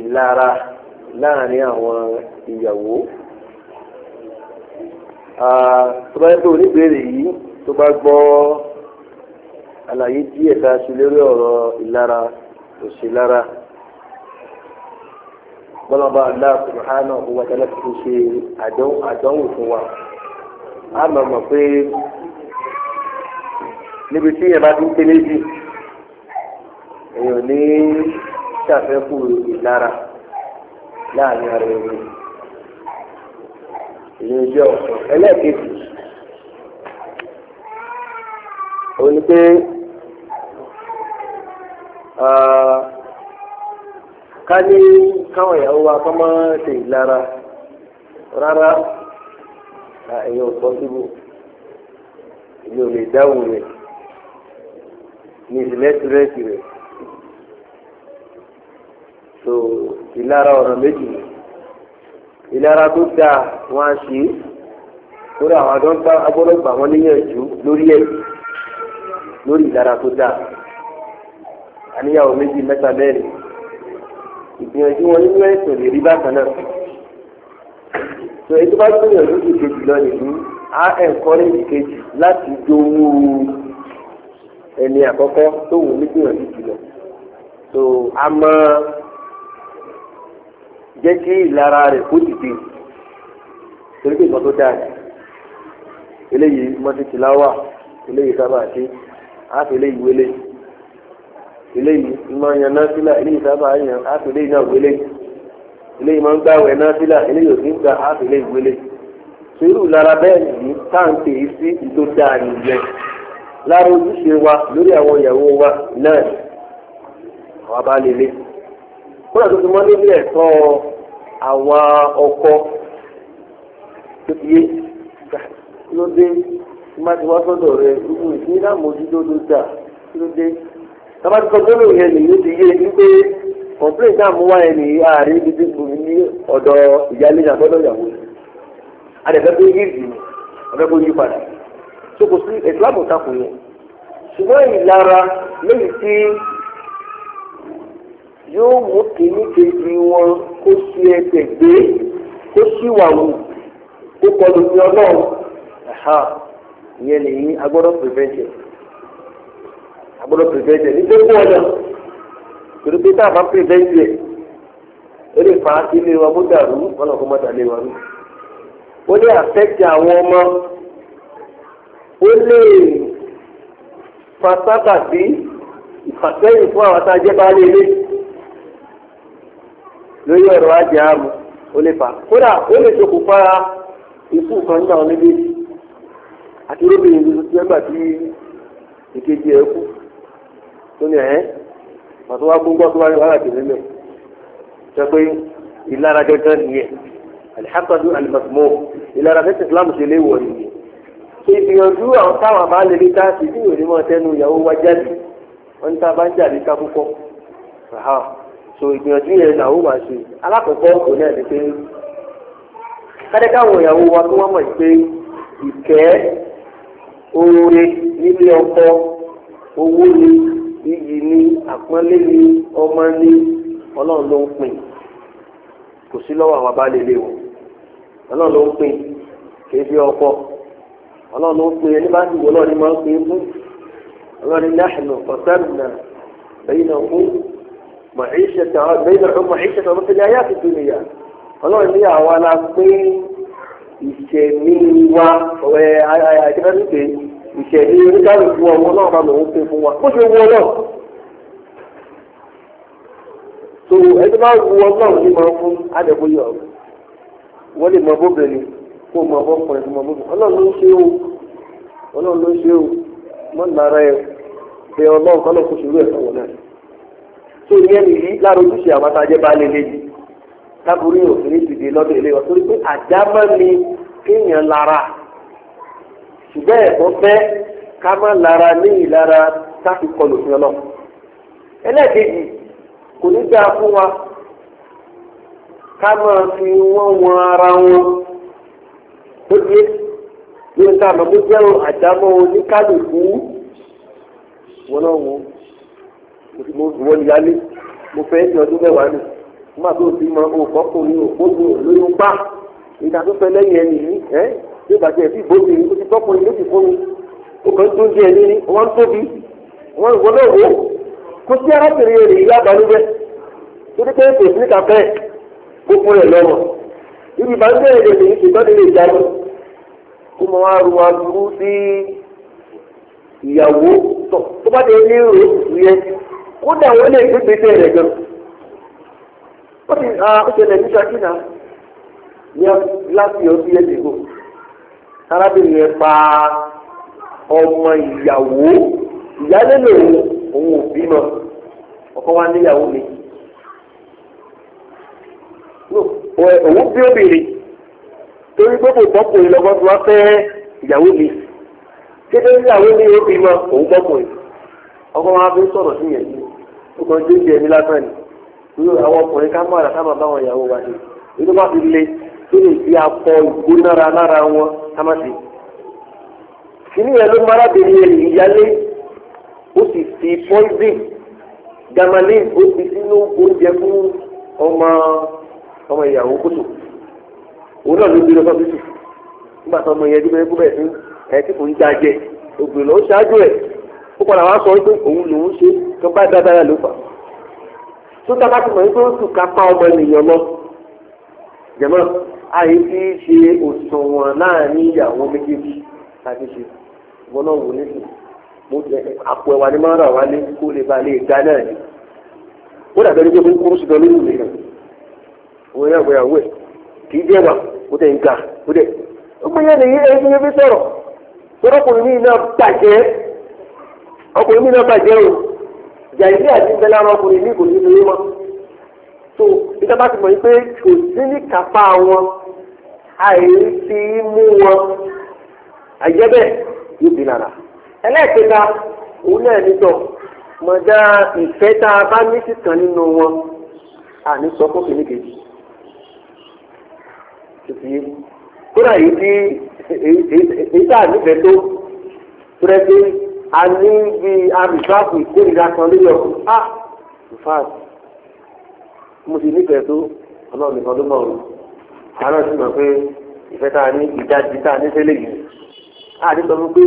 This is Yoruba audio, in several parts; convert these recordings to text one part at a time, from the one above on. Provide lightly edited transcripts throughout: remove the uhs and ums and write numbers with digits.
ìlara láàrin àwọn ìyàwó. Tó bá yẹ kó oníbèrè yìí tó bá gbọ́ àlàyé díẹ̀ tá a ṣe lórí ọ̀rọ̀ ìlara òṣèlára bọ́lọ́ba Allah subhanahu wa ta'ala ti ṣe àdánwò fún wa. A mọ̀ pé níbi tí yẹn bá ti ń pé méjì èèyàn ní ṣàfẹ́kù ìlara láàrin ara ẹni. Ìyẹn jẹ́ ọ̀sán. Ẹlẹ́ẹ̀kejì òun ni pé ká ní káwọn ìyàwó wa kọ́ máa ṣe ìlara rárá ẹ̀yin ò tọ́ síbò èmi ò lè dáhùn rẹ̀ ní ìsìlẹ́sìrẹ́sì rẹ̀ so ìlara ọ̀nà méjì ìlara tó dáa wọ́n á ṣe lórí àwọn adọ́ńtà agbọ́dọ̀gbà wọn níyànjú lórí ẹ̀ lórí ìlara tó dáa àníyàwó méjì mẹ́ta mẹ́rin ìgbìyànjú wọn nínú ẹ̀sùn lè rí bákan náà so èyí tó bá gbìyànjú ti kejì lọ nìyí á ẹ̀ńkọ́rẹ́jì kejì láti dówó ẹni àkọ́kọ́ tó wù ní gbìyànjú jùlọ so a máa jẹ́ kí ìlara rẹ̀ kó dìde torí pé ìkan tó dáa eléyìí mọ́tìtìláwà eléyìí sábà ṣe á fi eléyìí wélé eléyìí máa yan náfìlà eléyìí sábà yan á fi eléyìí náà wélé eléyìí máa ń gbààwẹ̀ náfìlà eléyìí ò sí ń gbà á fi eléyìí wélé sùúrù lára bẹ́ẹ̀ nìyí táǹkì yìí sí ìtò dáa nìyẹn lára ojúṣe wa lórí àwọn ìyàwó wa náà àwọn abálélé kódà tó ti mọ́ níbi ẹ̀tọ́ àwọn ọkọ tó ti yé ló dé tí má ti wá sọ́dọ̀ rẹ̀ irú ìpínlẹ̀ àmójútó tó dà ló dé tábàtí kọ́ńtọ́nù yẹn nìyí ti yé wípé kọ̀ǹpléǹtì náà mú wáyé ní ààrẹ ibi tí kò ní ọ̀dọ̀ ìyáálé náà gbọ́dọ̀ yàwó adẹ̀fẹ́ tó yé ìdì ọ̀fẹ́ kó yí padà tó kò sí ètò àbòtakùn yẹn ṣùgbọ́n ìlara lẹ́yìn tí yóò mú kìíní kejì wọn kó sí ẹsẹ̀ gbé kó síwàwù kó kọlu ní ọlọ́run ìyẹn nìyí agbọ́dọ̀ prevent ní gbogbo ọ̀nà torí pé tá a bá prevent ẹ̀ ó lè fa ilé wa mú dàrú wọn lọ kó má dà lé wa rú ó lè affect àwọn ọmọ ó lè fa sábàbí ìfàsẹ́yìn fún àwọn tá a jẹ́ bá lé lé lórí ọ̀rọ̀ ajé àmú ó lè fà kódà ó lè ṣokùnfà ikú kan náà níbi àti olóbìnrin tuntun tí wọ́n gbà tí ìkejì ẹ̀ kú tó ní pàtó wá gbóngbó tó wá ní wàhálà tèmi mẹ́ sọ pé ìlara gẹ́gẹ́ nìyẹn alihakadu alimọ̀tòmọ́ ìlara fẹ́sẹ̀ Islam ṣe léwọ̀ nìyẹn ṣe ìgbìyànjú àwọn táwọn àbá lè rí káàsì tí yóò ní mọ̀ tẹnu ìyàwó wa jáde wọ́n ní tá a bá ń jáde ká púpọ̀ so ìgbìyànjú yẹn náà ó máa ṣe alákọ̀ọ́kọ́ kò ní ẹ̀dí pé kádẹ́káwọn ìyàwó wa tó wọ́n mọ̀ pé ìkẹ́ oore nílé ọkọ owó ni iyì ni àpọ́nlé ni ọmọ ni ọlọ́run ló ń pín kò sí lọ́wọ́ àwọn abálélé wọn ọlọ́run ló ń pín kìí fi ọkọ ọlọ́run ló ń pín ẹni bá ti wọ ọlọ́run máa ń pín fún ọlọ́run nahnu qasamna baynahum بينهم معيشة وفي الحياة الدنيا ọlọ́run ní àwa la pín ìṣẹ̀mí wa àtìkásí pé ìṣẹ̀mí oníkálùkù ọmọ náà bá lòun pín fún wa bó ṣe wú ọlọ́run tó ẹni bá wú ọlọ́run ní máa fún adẹ́gbóyè ọ̀rọ̀ wọ́n lè mọ bóbìnrin kó mọ bọ́kùnrin tó mọ bóbìnrin ọlọ́run ló ń ṣe o mọ́ lára ẹ̀ pé ọlọ́run kọ́ ló kó ṣòro ẹ̀ fọwọ́ náà tó yẹ nìyí lára ojúṣe àwọn àtàjẹ́ bá lé léyìí lábúrú òfin ìdìde lọ́dọ̀ ilé wa torí pé àdámọ́ ni kéèyàn lára ṣùgbọ́n ẹ̀kọ́ fẹ́ ká má lára ní ìlara káfí kọlù fún ọ náà. ẹlẹ́ẹ̀kejì kò ní dáa fún wa ká máa fi wọ́n wọn ara wọn tó dé lórí ká máa mú jẹ́rọ àdámọ́ oníkálùkù wọn náà wọ́n mo ní yálé mo fẹ́ ní ọdún mẹ́wàá nù nígbà tó ti mọ òkọ́kùnrin òkóso lóyún pa ìta tó fẹ́ lẹ́yìn ẹni yìí bí ó bàjẹ́ bí ìbòmí ó ti tọ́kùnrin ló ti fún mi ó kàn tó ń jẹ ẹni ní wọ́n ń tóbi wọ́n ìwọ náà wò kó sí arábìnrin rẹ̀ ìyá àbálùbẹ́ tó dé pé kò sí níta fẹ́ kó fún rẹ̀ lọ́wọ́ ibi ìbánújẹ́ èdè nìyí ṣùgbọ́n nílé ìjánu kó mọ wá ru aburú sí ìyàwó tó bá dé ní ìrò yẹn kódà wọ́n lè gbé gbèsè rẹ̀ gan. ó ṣẹlẹ̀ ní Ṣakínà ní láti ọdún yẹn dìbò arábìnrin yẹn pa ọmọ ìyàwó ìyálé lòun òun ò bímọ ọkọ wa níyàwó mi òun bí obìnrin torí pé kò bọ́kùnrin lọ́gbọ́n tí wọ́n fẹ́ ìyàwó mi kéde ìyàwó mi ó bímọ òun bọ́kùnrin ọkọ wa fi sọ̀rọ̀ sí yẹn ó kàn dé jẹ ní lásán ni àwọn ọkùnrin ká mọ̀ra ká máa bá wọn ìyàwó wa ṣe èyí bá fi le tó lè fi akọ ìgbónára lára wọn ká má ṣe. kìnìún yẹn ló mọ arábìnrin yẹn ìyálé ó sì fi poison gamalin ó fi sínú oúnjẹ fún ọmọ ìyàwó kótó òun náà ló gbé lọ sọ́bìtì nígbà tó ọmọ yẹn dúró ẹgbẹ́ bẹ́ẹ̀ fún tí kò ń jájẹ ògbè lọ ṣáájú ẹ̀ ó padà wá sọ pé òun lòún ṣe tó bá dáadáa ló fà tó tá a bá ti mọ̀ wípé ó tù ká pa ọmọ ènìyàn lọ jẹ̀mọ́ àyè tí ṣe òṣùwọ̀n láàrin ìyàwó méjèèjì láti ṣe ìwọ náà wò nísìn àpò ẹ̀wà ni máa ń rà wálé kó lè ba lè ga náà ni ó dàbẹ́ ní pé kó kúrú ṣùgbọ́n lórí ìlú rẹ̀ òun yà gbéyàwó ẹ̀ kì í jẹ́ wà ó tẹ̀ ń ga ó dẹ̀ ó gbé yẹn nìyí ẹni yẹn fi sọ̀rọ̀ ọkùnrin mi náà bàjẹ́ o jàìlí àti ìbẹ̀lẹ̀ ara ọkùnrin mi kò ní lórí mọ́ tó ìjọba bá ti mọ̀ pé kò sí ní kápá wọn àìsí mú wọn àjẹ́bẹ̀ yóò bí lára ẹlẹ́ẹ̀kẹta òun náà nítọ̀ mọ̀dá ìfẹ́ tá a bá ní sísan nínú wọn àní sọ fún kìnnìkejì tòfìyé kódà yìí tí èyí tá a nífẹ̀ẹ́ tó rẹ́ pé a ní bí arìsáàpù ìkórìíra kan lórí ọ̀hún nfàt mo sì nífẹ̀ẹ́ tó ọlọ́run nìkan ló mọ̀ ọ́n àárọ̀ sì mọ̀ pé ìfẹ́ tá a ní ìdájí tá a ní sẹ́lẹ̀ yìí àti sọ fún pé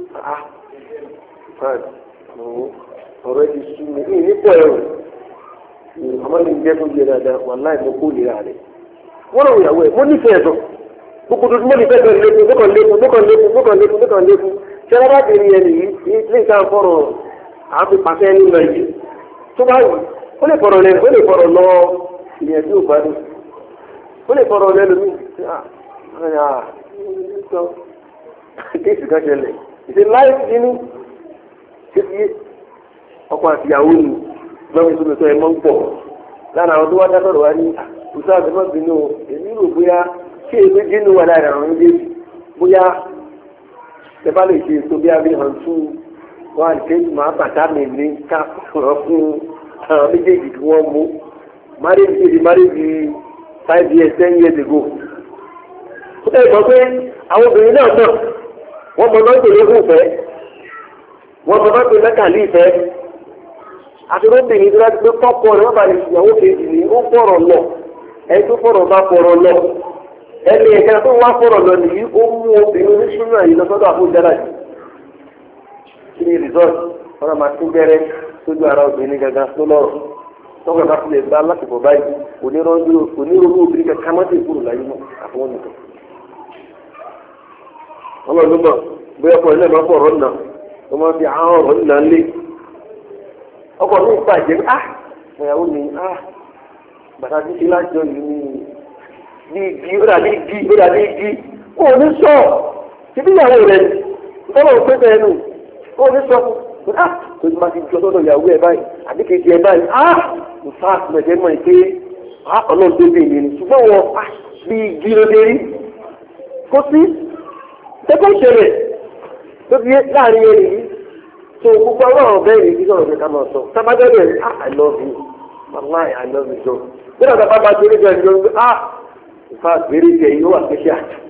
nfàt ọ̀rọ̀ ẹ̀ ti sú mi ní nípò ẹ̀rù àmọ́ mi jẹ́ fún bíi dáadáa wà láì mọ kó lera rẹ̀ wọ́n rọ̀ ìyàwó ẹ̀ mo nífẹ̀ẹ́ tó gbogbo tó mo nífẹ̀ẹ́ tó lékun ṣé wọ́n bá bèrè yẹn nìyí ilé ìta fọ̀rọ̀ àfi pàṣẹ nínú ẹ̀yìn tó bá wù ó lè fọ̀rọ̀ lọ ìyẹn tí ò bá dé ó lè fọ̀rọ̀ lẹ́nu kéèsì kan ṣẹlẹ̀ ìṣe láì nínú títí ọkọ àti ìyàwó ni lọ́wọ́ ìṣòro tó ẹ mọ́ ń pọ̀ lára àwọn tó wá dá sọ̀rọ̀ wá ní ìṣòro àti mọ́bìnú èmi rò bóyá ṣé èmi dínú wà lára àwọn méjèèjì bóyá tẹ́bá lè ṣe ètò bí abíyàn tún wọn àti máa bàtà mi ní ká ọ̀rọ̀ fún àwọn méjèèjì tí wọ́n mú marriage 5 years 10 years ago. ó tẹ́ ìgbọ́ pé àwọn obìnrin náà náà wọ́n mọ náà tòlé fún ìfẹ́ wọ́n mọ náà tòlé mẹ́kàlí ìfẹ́ àti lóbìnrin tó láti pé kọ́kọ́ rẹ̀ wọ́n bá lè ṣìyàwó kejì ní ó fọ̀rọ̀ lọ ẹni tó fọ̀rọ̀ bá fọ̀rọ̀ lọ ẹni ẹ̀ka tó wá fọ̀rọ̀ lọ nìyí ó mú obìnrin oníṣúná yìí lọ́sọ́dọ̀ àbújára jù kí ni resort ọ̀rọ̀ máa tún bẹ̀rẹ̀ sójú ara obìnrin gangan tó lọ́rọ̀ tọ́gbà bá tilẹ̀ gba lásìkò báyìí onírúurú obìnrin kankan má ti kúrò láyé mọ́ àfọwọ́n nìkan. wọ́n lọ lọ́mọ bóyá ọkọ̀ ilé máa fọ̀rọ̀ nà wọ́n máa fi àwọn ọ̀rọ̀ nà lé ọkọ̀ mi bàjẹ́ ìyàwó mi bàtà títí lájọ yìí ní igi ó dàbí igi kò ní sọ síbí ìyàwó rẹ̀ tọ́lọ̀ pé bẹ́ẹ̀ nù kò ní sọ tó ti máa ti jọ sọ́dọ̀ ìyàwó ẹ̀ báyìí àbí kejì ẹ̀ báyìí nfa mẹ̀jẹ̀ mọ̀ ẹ́ pé ọlọ́run tó dé ìyẹn ni ṣùgbọ́n wọn bí igi ló dé rí kó sí tẹ́kọ̀ ìṣẹ̀lẹ̀ tó fi láàrin yẹn nìyí tó gbogbo ọlọ́run bẹ́ẹ̀ rí kí sọ̀rọ̀ ní ká máa sọ tábàgẹ́rẹ́ I love you wàláì I love you so bí wọ́n bá bá torí bẹ́ẹ̀ ni wọ́n gbé nfa èrè jẹ yìí ó wà pé ṣe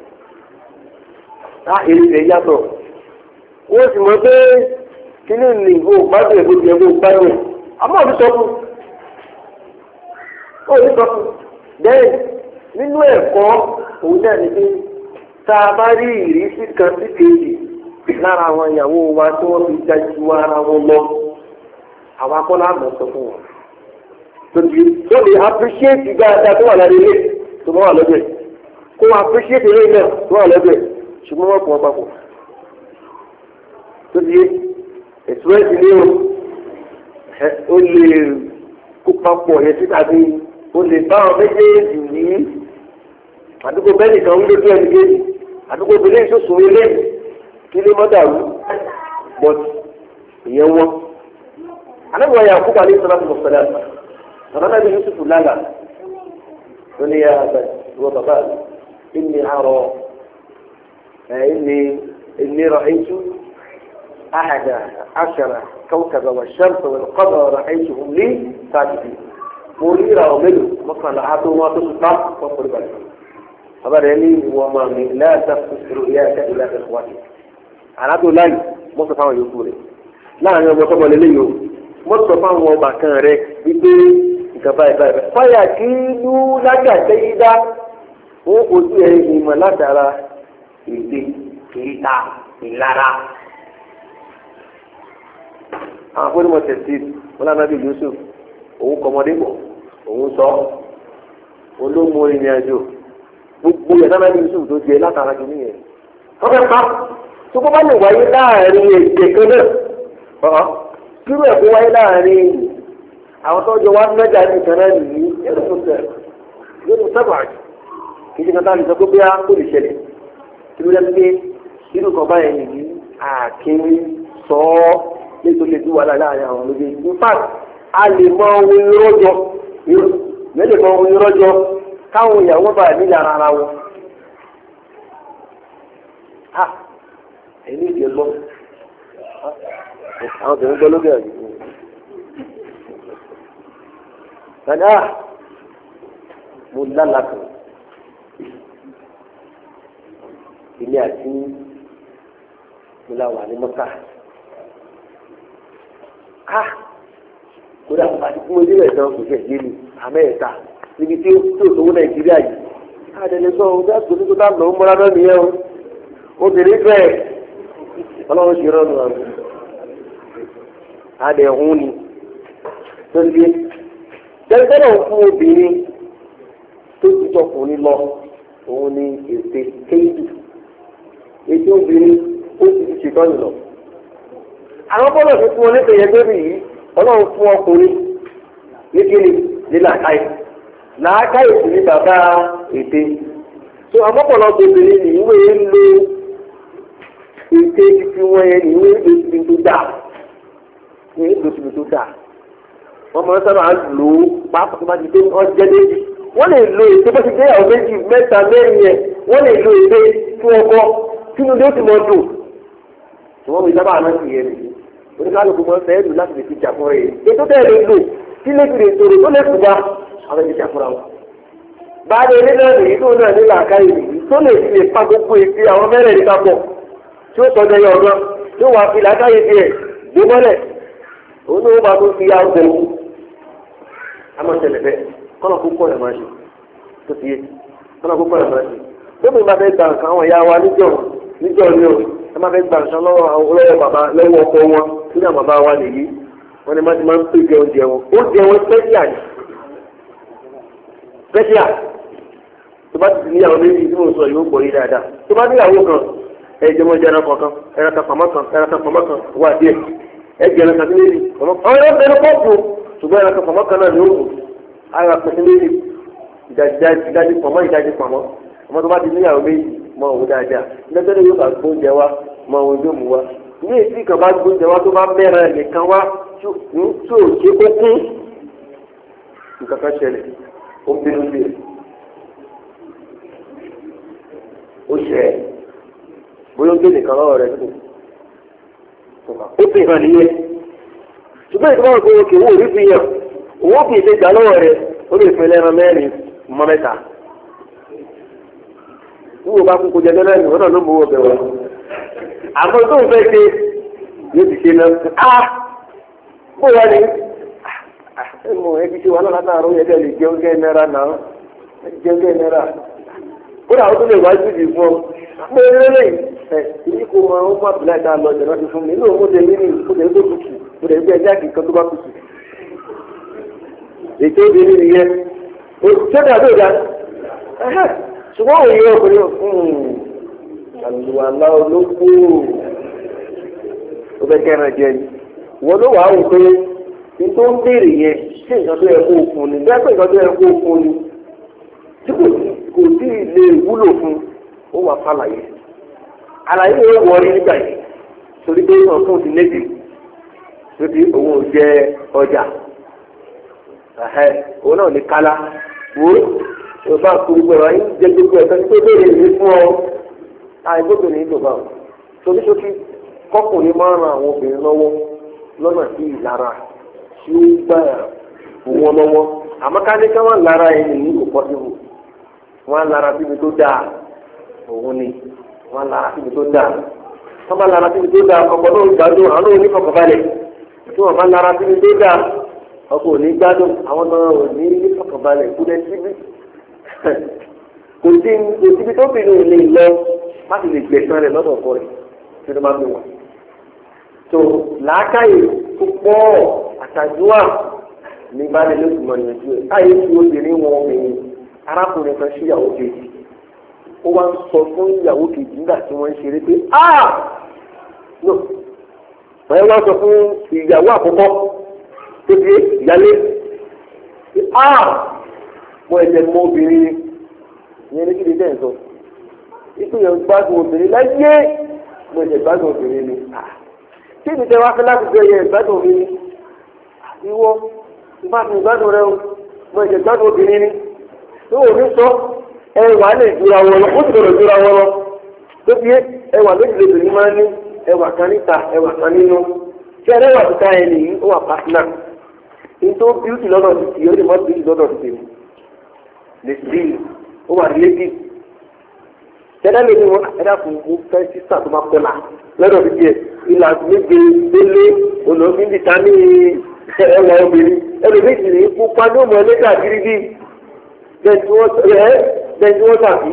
èrè jẹ yàtọ̀ wọ́n sì mọ̀ pé kíní ní ìbò gbádùn ẹ̀bùn ti ẹ̀bùn gbádùn àmọ́ ọ̀dún sọ fún ó ní sọ fún bẹ́ẹ̀ nínú ẹ̀kọ́ òun náà ní pé tá a bá rí ìrísí kan sí kejì lára àwọn ìyàwó wa tí wọ́n fi já ju ara wọn lọ àwa kọ́ láàmú sọ fún wọn. tó lè appreciate dáadáa tó wà lára ilé tó bá wà lọ́dọ̀ ẹ̀ kó appreciate ilé náà tó wà lọ́dọ̀ ẹ̀ ṣùgbọ́n wọ́n kọ́ ọ papọ̀. tó di ẹ̀sùwẹ́sì ní o lè kó papọ̀ yẹn síta bí o lè bá wọn méjèèjì yìí àdúgbò bẹ́ẹ̀ nìkan ń lójú ẹni kéjì àdúgbò ìbílẹ̀ ìṣòṣò ilé kí lè mọ́ dàrú but ìyẹn wọn. anáwó ayé àkókò alẹ́ sọ́lá tó sọ́lá ọ̀nà náà ní Yusuf lálà tó ní yàrá ìwọ bàbá ìní àrọ̀ ìní rọ̀ ẹ̀jú أحد عشر كوكبا والشمس والقمر رأيتهم لي ساجدين موليرا وملو مثلا عاتوا ما تصدق وقل بالك خبرني وما من لا تقص رؤياك إلى إخواتك أنا أقول لي مصطفى يقول لا أنا أقول لي مصطفى وما كان رك بيجي كباي باي فيكيلوا لك سيدا وقلت له ما لا ترى إيدي كيتا إلارا àwọn akónímọ̀ tẹ̀sí wọn lánàá bí Yusuf òun kọmọdé bọ̀ òun sọ olómo ìrìn àjò gbogbo yẹn lánàá bí Yusuf tó jẹ látara jù nìyẹn wọ́n fẹ́ pa tó bá lè wáyé láàrin èdè kan náà kírú ẹ̀ kó wáyé láàrin àwọn tó jọ wá mẹ́ta nìkan náà nìyí yóò sábà kì í ṣe kan tá a lè sọ pé bí a kò lè ṣẹlẹ̀ kí ló dé pé irú kan báyẹn nìyí àkíní sọ ọ́ nítorí lè fi wà láàrin àwọn olóde in fact a lè mọ ohun ìrọ́jọ lè mọ ohun ìrọ́jọ káwọn ìyàwó bá ní lára ara wọn. ẹni ìjẹ gbọ́ àwọn obìnrin gbọ́ lókè àjò. Sani mo lálàkàn ilé àti mo la wà ní mọ́tà. Kódà àti fún ojú rẹ̀ náà kò fẹ́ yé mi Amẹ́ríkà níbi tí ó tó Nàìjíríà yìí. Àdẹ̀lẹ̀ sọ ọ́ bẹ́ẹ̀ kò ní kó tá lọ́ mọ́ra náà nìyẹn o. Obìnrin fẹ́ ọlọ́run ṣe rọ́ọ̀nù àmì. Àdẹ̀hún ni tó ń gbé. Tẹ́lifíṣẹ́ náà fún obìnrin tó ti tọkùnrin lọ òun ni ètè kéèdù. Ètè obìnrin ó ti ti ṣètọ́nù lọ. Àwọn bọ́lọ̀ tó fún wọn nípa ìyẹn bẹ́ẹ̀ yìí ọlọ́run fún ọkùnrin ní kíni ní làákàyè làákàyè sì ní bàbá ète tó àmọ́pọ̀lọ́ obìnrin ní ìwé ń lo ète títí wọn yẹn ní ìwé ètò tó dà ní ètò tó dà wọ́n máa ń sábà lò ó pàápàá tó bá ti dé ọjọ́ méjì wọ́n lè lo ète bó ti dé àwọn méjì mẹ́ta mẹ́rin yẹn wọ́n lè lo ète fún ọkọ sínú ilé ó ti mọ̀ dùn tí wọ́n fi sábà náà sì yẹn nìyí oníkálukú máa ń fẹ́ lù láti lè fi jà fún rẹ̀ ètò tẹ́lẹ̀ lè lò tí lẹ́bi lè sọ̀rọ̀ tó lè fún wa àwọn ẹni jà fúnra wọn. báyìí ilé náà nìyí tó náà nílò àkáyè nìyí tó lè fi lè pa gbogbo èsì àwọn mẹ́rẹ̀ nípa pọ̀ tí ó sọdọ̀ yọ ọ̀dọ́ tí ó wà fi làákàyè tiẹ̀ gbé mọ́lẹ̀ òun ní wọ́n máa tó fi àwọn ọ̀gbẹ̀wò. a máa ṣẹlẹ̀ bẹ́ẹ̀ kọ́nà kó kọ́ ẹ̀ máa ṣe tó fi yé kọ́nà kó kọ́ ẹ̀ máa ṣe tóbi máa fẹ́ gbà nǹkan àwọn ìyá wa níjọ́ ni o ẹ máa fẹ́ gbà nǹkan lọ́wọ́ bàbá lọ́wọ́ ọkọ wọn nígbà bàbá wa nìyí wọn ni má ti máa ń pè jẹ oúnjẹ wọn special ni special tó bá ti ní àwọn méjì tí mo sọ yóò gbọ́ yí dáadáa tó bá ní ìyàwó kan ẹ jẹ́ mọ́ jẹ́ ẹran kọ̀ọ̀kan ẹran kan pamọ́ kan wà díẹ̀ ẹ jẹ́ ẹran kan sí méjì àwọn ẹran kan ní pọ́ọ̀pù ṣùgbọ́n ẹran kan pamọ́ kan náà ní òògùn ara pẹ̀sí méjì ìdájí pamọ́ ìdájí pamọ́ ọmọ tó bá ti ní ìyàwó méjì mọ òun dáadáa lẹ́tọ́lẹ́ yóò bá gbóúnjẹ wa mọ òun yóò mú wa ní èsì kan bá gbóúnjẹ wa tó bá mẹ́rin nìkan wá tí ò ṣe kó kún nǹkan kan ṣẹlẹ̀ ó bínú sí rẹ̀ ó ṣẹ̀ ẹ́ bóyá ó gbé nìkan lọ́wọ́ rẹ̀ tó ó fi hàn nìyẹn ṣùgbọ́n ìgbà wọn kò kí owó orí fi hàn owó kì í ṣe gbà lọ́wọ́ rẹ̀ ó lè fẹ́ lẹ́ran mẹ́rin mọ́ mẹ́ta wúwo bá kúkú jẹ lọ́nà ìwọ́n náà ló mú owó bẹ̀rẹ̀ wọn. àmọ́ tó ń fẹ́ ṣe yóò ti ṣe náà bó wá ní mọ̀ ẹbí tí wà náà látàrọ yẹ kẹ́ lè jẹun gẹ́ náírà náà jẹun gẹ́ náírà kódà ó tún lè wájú ìdì fún ọ pé lélẹ̀ ìdí kò mọ ó má bìlá ìta lọ jẹ̀rọ ti fún mi inú òun tẹ̀lé ní ìfúnjẹ tó tutù mo tẹ̀lé bẹ́ẹ̀ jáde kan tó bá tutù ètò ìbílẹ̀ nìyẹn sẹ́dá tó dá ṣùgbọ́n òye ọkùnrin àlùwàlá olóko ó fẹ́ kẹ́ran jẹ ni wọ́n ló wàá wò pé ní tó ń béèrè yẹn ṣé nǹkan tó yẹ kó fún ni bẹ́ẹ̀ pé nǹkan tó yẹ kó fún ni tí kò sí lè wúlò fún ó wà fàlàyé àlàyé yóò wọrí nígbà yìí torí pé wọn fún ti lébi lóbi òun ò jẹ ọjà òun náà ní kálá wo o bá kú gbogbo ẹ̀rọ ayé jẹ gbogbo ẹ̀ka tó béèrè ìwé fún ọ àìgbógbò ní ìlú báwọn torí sókè kọkùnrin máa ń ran àwọn obìnrin lọ́wọ́ lọ́nà sí ìlara tí ó gbà wọn lọ́wọ́ àmọ́ ká ní ká wọ́n lára ẹni ní kò pọ́sibú wọ́n lára síbi tó dáa òun ni wọ́n lára síbi tó dáa wọ́n bá lára síbi tó dáa ọkọ̀ náà gbádùn àwọn náà ní fọkànbalẹ̀ tí wọ́n bá lára síbi tó dáa ọkọ̀ ò ní gbádùn àwọn náà ò ní fọkànbalẹ̀ kúlẹ̀ síbi kò síbi tó bìnrin ò lè lọ láti lè gbẹ̀sán rẹ̀ lọ́dọ̀ ọkọ rẹ̀ tí wọ́n bá gbé wọn. tó làákàyè púpọ̀ àtàdúrà ní balẹ̀ ló ti mọ̀ níyànjú ẹ̀ káyé tí obìnrin wọn obìnrin arákùnrin kan sí ìyàwó kejì ó wá ń sọ fún ìyàwó kejì nígbà tí wọ́n ń ṣeré pé no wọ́n wá sọ fún ìyàwó àkọ́kọ́ tó di ìyálé mo ẹ̀jẹ̀ mọ obìnrin ìyẹn ní kí ni dẹ́ ń sọ ikú yẹn gbádùn obìnrin láyé mo ẹ̀jẹ̀ gbádùn obìnrin ni kí ni tẹ wá fẹ́ láti gbé ẹ̀yẹ ìgbádùn mi ni ìwọ ìbátan ìgbádùn rẹ o mo ẹ̀jẹ̀ gbádùn obìnrin ni tó o ní sọ ẹwà lè jura wọn lọ ó sì gbọdọ̀ jura wọn lọ tó fi ẹwà méjìlélógún máa ń ní ẹwà kan níta ẹwà kan nínú tí ẹlẹ́wà títa ẹ nìyí ó wà pàtínà nítorí bíútì lọ́dọ̀ ti tì ó lè mọ́ bíútì lọ́dọ̀ ti tèmi lè sí ó wà létí tẹ́lẹ̀ lè ní wọn ẹ̀dá fún un fẹ́ sísà tó máa kọ́là lọ́dọ̀ ti tiẹ̀ ìlà méje délé olóòfin ti ta ní ẹwà obìnrin ẹlòmíjì ní pupa ní òmò ẹlẹ́gà gírígí bẹ́ẹ̀ tí wọ́n tàbí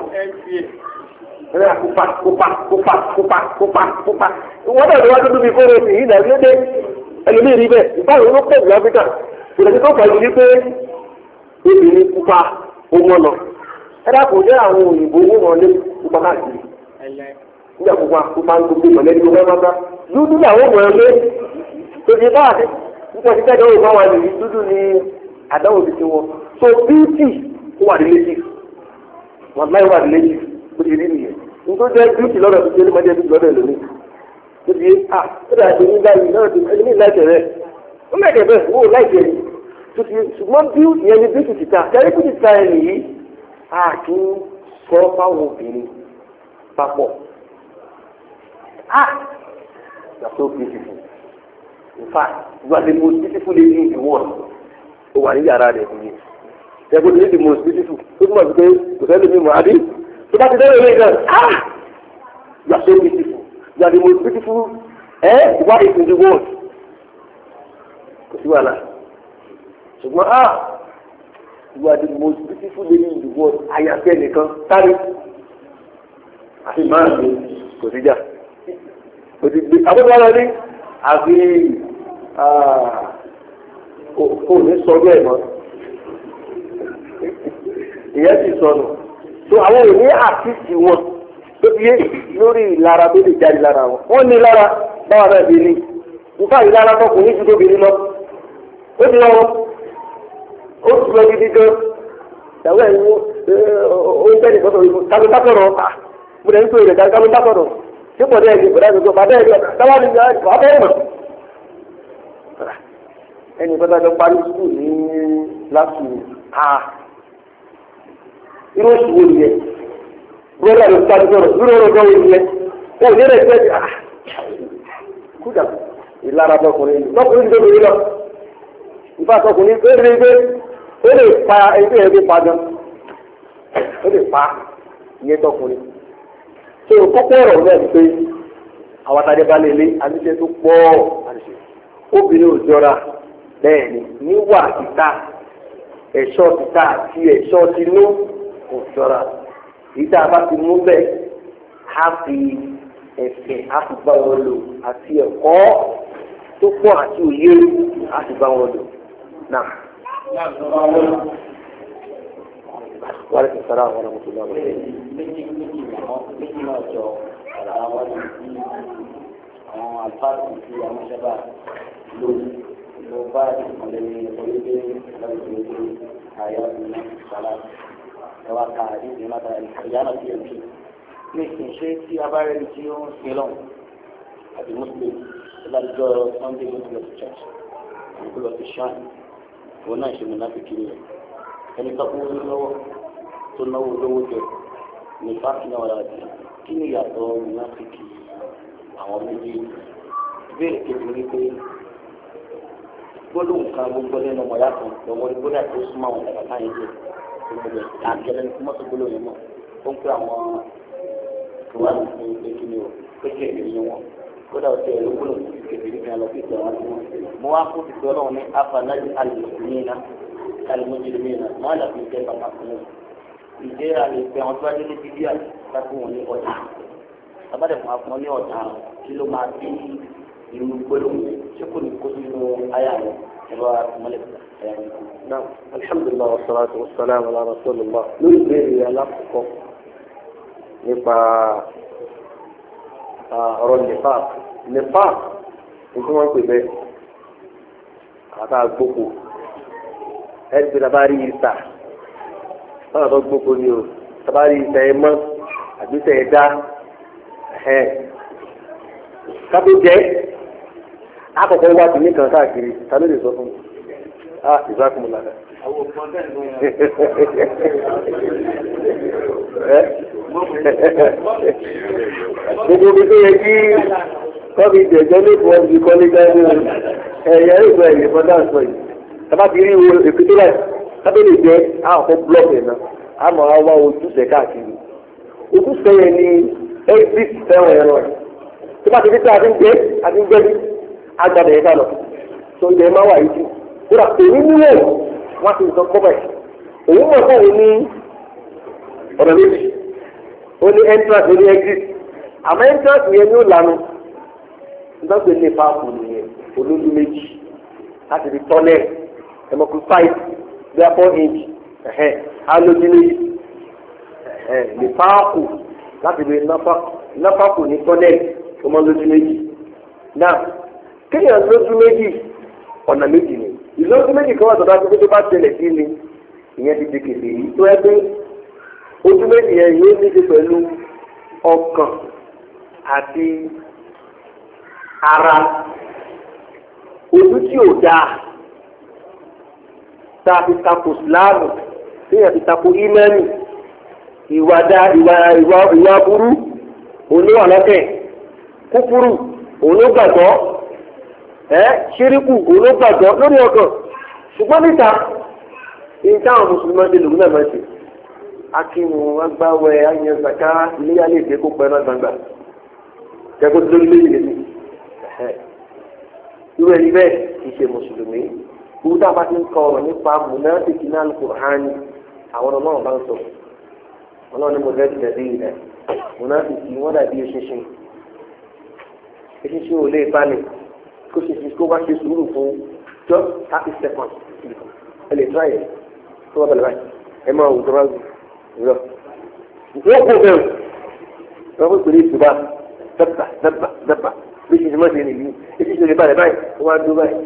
kópa wọ́n dàbí wá dúdú bí fóró sí yìí nàbí lédè ẹlòmíì rí bẹ́ẹ̀ ìbáwọ̀ ló pọ̀ jù áfíríkà kò lè tó fà yìí pé obìnrin pupa owó lọ ẹ̀dá kò jẹ́ àwọn òyìnbó owó wọn lé pupa káàkiri nígbà pupa ń gbogbo ìmọ̀lẹ́ni gbogbo ẹ̀ máa dúdú làwọn ọmọ ẹgbẹ́ tó ti bá àti nígbà tí kẹ́kẹ́ òyìnbó wà nìyí dúdú ni àdáwò ti ti wọn so bíútì ó wà nílé wọn láì wà nílé bó ti rí nìyẹn nítorí jẹ́ bíútì lọ́dọ̀ tó ti rí máa jẹ́ bíútì lọ́dọ̀ ẹlòmíì tó ti ó dà bí nígbà yìí náà ti ẹlòmíì láìpẹ́ rẹ̀ ó mẹ́kẹ̀ẹ́ bẹ́ẹ̀ wó láìpẹ́ ni tó ti ṣùgbọ́n bíútì yẹn ni bíútì ti ta kẹ́rí bíútì ti ta ẹ̀ nìyí kí ń sọ fáwọn obìnrin papọ̀ you are so beautiful in fact you are the most beautiful lady in the world ó wà ní yàrá rẹ̀ nìyẹn ẹgbẹ́ tó ní the most beautiful tó túmọ̀ sí pé kò sẹ́ni mi mọ̀ àbí tó bá ti dẹ́rẹ́ rẹ̀ gan you are so beautiful you are the most beautiful wife in the world kò sí wàhálà ṣùgbọ́n you are the most beautiful lady in the world àyàfẹ́ nìkan sáré àfi máa ń lò kò sí jà kò sí gbé àbúrò wọn ní àfi kò ní sọ bẹ́ẹ̀ mọ́ ìyẹn ti sọnù tó àwọn òní àtìsí wọn tó fi yé lórí ìlara tó lè jáde lára wọn wọn ní lára báwa náà bí ní nǹkan ìlara tó kò ní ju tóbi ní lọ ó ti lọ ó ti lọ gidi gan ìyàwó ẹ̀ ó ń bẹ́ẹ̀ nìkan sọ̀rọ̀ kálí bá sọ̀rọ̀ mo lè ń tó ìrẹ̀dá kálí bá sọ̀rọ̀ ṣé pọ̀ dẹ́ẹ̀ ní ìbọ̀dá ìgbésọ̀ bàbá ẹ̀ dáwà ní ìgbà bẹ́ẹ̀ mọ̀ ẹnì kan tó parí sùkúù ní lásù irú oṣù wo nìyẹn bùrọ̀dá ló parí sọ̀rọ̀ irú ọjọ́ wo nìyẹn ó ní rẹ̀ ṣẹ́ kújà ìlara tọkùnrin tọkùnrin tó lórí lọ ìfà tọkùnrin tó lórí pé ó lè pa ẹgbẹ́ ẹgbẹ́ pa gan ó lè pa ìyẹn tọkùnrin tó o kọ́kọ́ ọ̀rọ̀ náà ni pé àwọn àtàdé bá lélẹ̀ àníṣe tó pọ̀ àníṣe obìnrin ò jọra bẹ́ẹ̀ ni níwà títà ẹ̀ṣọ́ títà àti ẹ̀ṣọ́ tinú kò ṣọ́ra ìdá bá ti mú bẹ́ẹ̀ á fi ẹ̀sìn á fi bá wọn lò àti ẹ̀kọ́ tó pọ̀ àti òye á fi bá wọn lò náà. wàhálà ti sara àwọn ọmọ tó lọ. méjì náà jọ ọ̀rọ̀ àwọn àlùfáàsì tí àwọn sábà lò ló bá ìmọ̀lẹ́ ní orílẹ̀ lọ́wọ́ àyà ìlú sàlá ẹwà ká àdéhùn láta ìyáná sí ẹ̀mí. ní ìṣe tí a bá rẹ́ni tí ó ń sin lọ́wọ́ àti muslim lọ́jọ́ sunday muslim church àti lọ sí shan òun náà ṣe múná kékeré rẹ̀ ẹni tó kú lọ́wọ́ tó náwó lówó jẹ ní fáàkì náà wà láti kí ni ìyàtọ̀ múná kékeré àwọn méjì ìbéèrè kejì ní pé gbólóhùn kan gbogbo nínú ọmọ yàtọ̀ lọ́wọ́ gbólóhùn àti oṣù máa wọn dàgbà táyé jẹ gbogbo àgẹlẹ ní mọ́tò gbólóhùn yẹn mọ́ ó ń pè àwọn ìwádìí fún pé kí ni o pé kí èmi yẹn wọn kódà ó ti ẹ̀rọ gbólóhùn kékeré ní kan lọ sí ìtọ́ wọn. mo wá fún ìtọ́ ọlọ́run ní afanájú alìmọ̀jìmínà alìmọ̀jìmínà máa dàbí ìjẹ́ bàbá fún un ìjẹ́ àlè pé àwọn tó wá dé ní bíbí àti wọn ní ọjà abáde fún afọ ní ọjà kí ló máa bí irú gbólóhùn tí kò ní kó sínú ayá rẹ ẹ̀rọ àtúmọ̀lẹ̀ ẹ̀yà rẹ. náà alhamdulilah wa salatu wa salam ala rasulillah lórí ìbéèrè alákọ̀ọ́kọ́ nípa ọ̀rọ̀ nifaq nifaq nígbà wọn pè bẹ́ẹ̀ àtà gbogbo ẹni pé tabari ìta náà tó gbogbo ni o tabari ìta ẹ mọ àbí ìta ẹ dá kábí jẹ́ àkọ́kọ́ wá sí nìkan káàkiri tàbí lè sọ fún mi ìzákùnmù lára. gbogbo bí tó yẹ kí kọ́bí jẹ̀jọ́ ní ìfọ̀ ọ̀gbìn kọ́lé jáde ẹ̀yà ìgbà ẹ̀yẹ fọ́dá sọ yìí tàbá ti rí èkúté láì kábí lè jẹ́ àkọ́kọ́ blọọkì náà àmọ́ àwa ojúṣe káàkiri ojúṣe yẹn ni exit fẹ́ràn ẹ̀rọ ẹ̀ tí bá ti fi tí a ti ń gbé bí agbada ẹ̀ka lọ tó ń jẹ máa wà yìí jù kódà èmi níwò wọn ti sọ kọ́bẹ̀ òun mọ̀ fún òun ní ọ̀nà méjì ó ní entrance ó ní exit àmọ́ entrance yẹn ní ó lanu nígbàgbé ní páàpù nìyẹn olójú méjì láti fi tọ́lẹ̀ ẹ̀mọ́kú 5 bí a 4 inch alójú méjì ní páàpù láti fi náfàkù ní tọ́lẹ̀ ọmọ lójú méjì náà kéèyàn lójú méjì ọ̀nà méjì ni ìlójú méjì kan wà tó dájú pé tó bá tẹlẹ̀ sí ni ìyẹn ti di kèké yìí tó ẹ pé ojú méjì yẹn yóò ní ṣe pẹ̀lú ọkàn àti ara ojú tí ò dáa tá a fi tako síláàmù téèyàn fi tako ímẹ́nì ìwà burú oníwà lọ́kẹ̀ kúkúrú òun ló gbàgbọ́ ṣíríkù òun ló gbàgbọ́ lórí ọkàn ṣùgbọ́n níta ní táwọn mùsùlùmí ṣe lòun náà máa ṣe akínú agbáwẹ̀ ayẹyẹ gbàká iléyà lè dé kó pẹ́ náà gbangba kẹ́kọ̀ọ́ tó lórí méjì lẹ́sìn irú ẹni bẹ́ẹ̀ kì í ṣe mùsùlùmí kúrú tá a bá ti ń kọ ọ̀rọ̀ nípa mùnáfíkì náà Al-Qur'ani àwọn ọmọ náà bá ń sọ ọlọ́run ní mo fẹ́ tẹ̀lé ilẹ̀ mùnáfíkì wọ́n dàbí eṣinṣin eṣinṣin ò lè balẹ̀ kó ṣinṣin kó bá ṣe sùúrù fún just 30 seconds ẹ lè try ẹ̀ tó wà bẹ̀rẹ̀ báyìí ẹ máa wù tó bá wù rọ. wọ́n kó bẹ̀rù wọ́n fún ìpínlẹ̀ ìtura dábà bí ṣinṣin máa ṣe nìyí eṣinṣin lè balẹ̀ báyìí wọ́n á dúró báyìí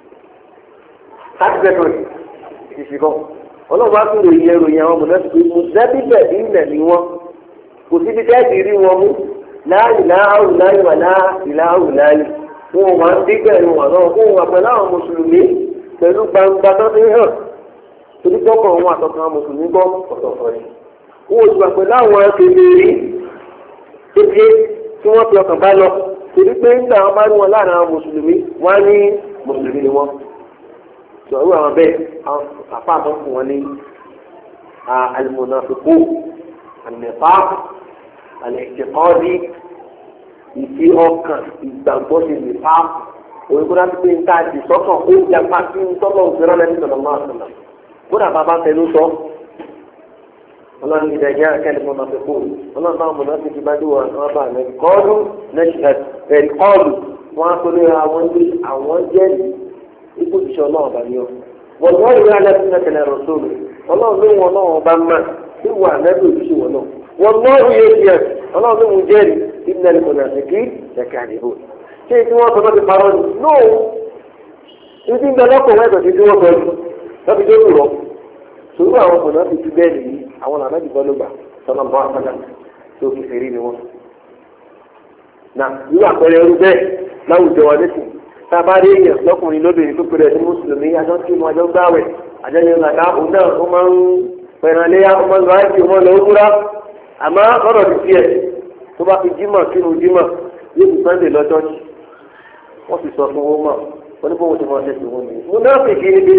30 seconds eṣinṣin kan ọlọ́run bá tún ròyìn ẹròyìn àwọn mùnáfíkì mùsùlùmí bẹ̀ẹ́ bí ilẹ̀ ni wọ́n kò síbi tẹ́ẹ̀tì rí wọn mú láàyè láàrú láàyè wà láàrú láàyè wọn wà ń dígbẹ̀rù wọn náà wọn wà pẹ̀lú àwọn mùsùlùmí pẹ̀lú gbangba tó fi hàn torí pọ́pọ̀ wọn àtọkàn mùsùlùmí gbọ́ ọ̀tọ̀ọ̀tọ̀ rẹ̀ wọn ò sì wà pẹ̀lú àwọn akéwìrì tó dé tí wọ́n fi ọkàn bá lọ torí pé nígbà wọn bá rí wọn láàrin àwọn mùsùlùmí wọn á ní mùsùlùmí ni wọn sọ̀rọ̀ àwọn bẹ́ẹ̀ àpá àtọ́ fún wọn ní almunafiqu an-nifaq al-i'tiqadi ìfi ọkàn ìgbàgbọ́ ti nifaq òun kó láti pé nǹkan àti sọ́kàn ó japa sí tọ́lọ̀ òfin rán lẹ́nu sọ̀rọ̀ máa sọ̀rọ̀ kódà bàbá tẹnu sọ ọlọ́run ìdá ìyá akẹ́lẹ́ fún ọmọ fẹ́kọ́ ọlọ́run náà mọ̀nà ti fi bá dé wọn bá rẹ̀ kọ́ọ̀lù ẹ̀rí kọ́ọ̀lù wọn á tó lé àwọn ní àwọn jẹ́rìí ipò ìṣẹ́ ọlọ́run bá yọ wọ́n wọ́n rí alẹ́ fún ẹ̀kẹ́lẹ́ rọ̀ sóòlù ọlọ́run ló wọn náà bá mà sí wà nẹ́bí òṣìṣẹ́ wọn náà wọ́n wọ́n rí ẹ̀kẹ́ ọlọ́run ló wọn jẹ́rìí ìdílé mọ̀nà àtẹ̀kí ẹ̀kẹ́ àdìbò ṣé tí wọ́n sọ lọ́ti parọ́ ni no ìdí ń bẹ lọ́kùnrin ẹ̀dọ̀ tí wọ́n sọ lọ́ti dé rú lọ sòrò àwọn ọmọ náà ti ti bẹ́ẹ̀ nìyí àwọn àná ìbọn ló gbà sọ́nà bọ́ àpàdà tó fi fèrè ni wọ́n. nà irú àpẹẹrẹ irú bẹ́ẹ̀ láwùjọ wa lẹ́sìn tá a bá rí èèyàn lọ́kùnrin lóbìnrin tó pèrè ní mùsùlùmí àjọ tí mo àjọ gbáwẹ̀ àjọ yẹn làkà òun náà ó máa ń pẹ̀ràn léyà ó máa ń lọ àìsí ó máa ń lọ ókúra àmọ́ ọ̀rọ̀ ti tiẹ̀ tó bá fi jímọ̀ sínú jímọ̀ yóò fi sunday lọ church wọ́n sì sọ fún wọn mọ̀ wọ́n ní bó wọ́n ti mọ̀ ṣe sí wọn nìyí. mo náà fi kí ní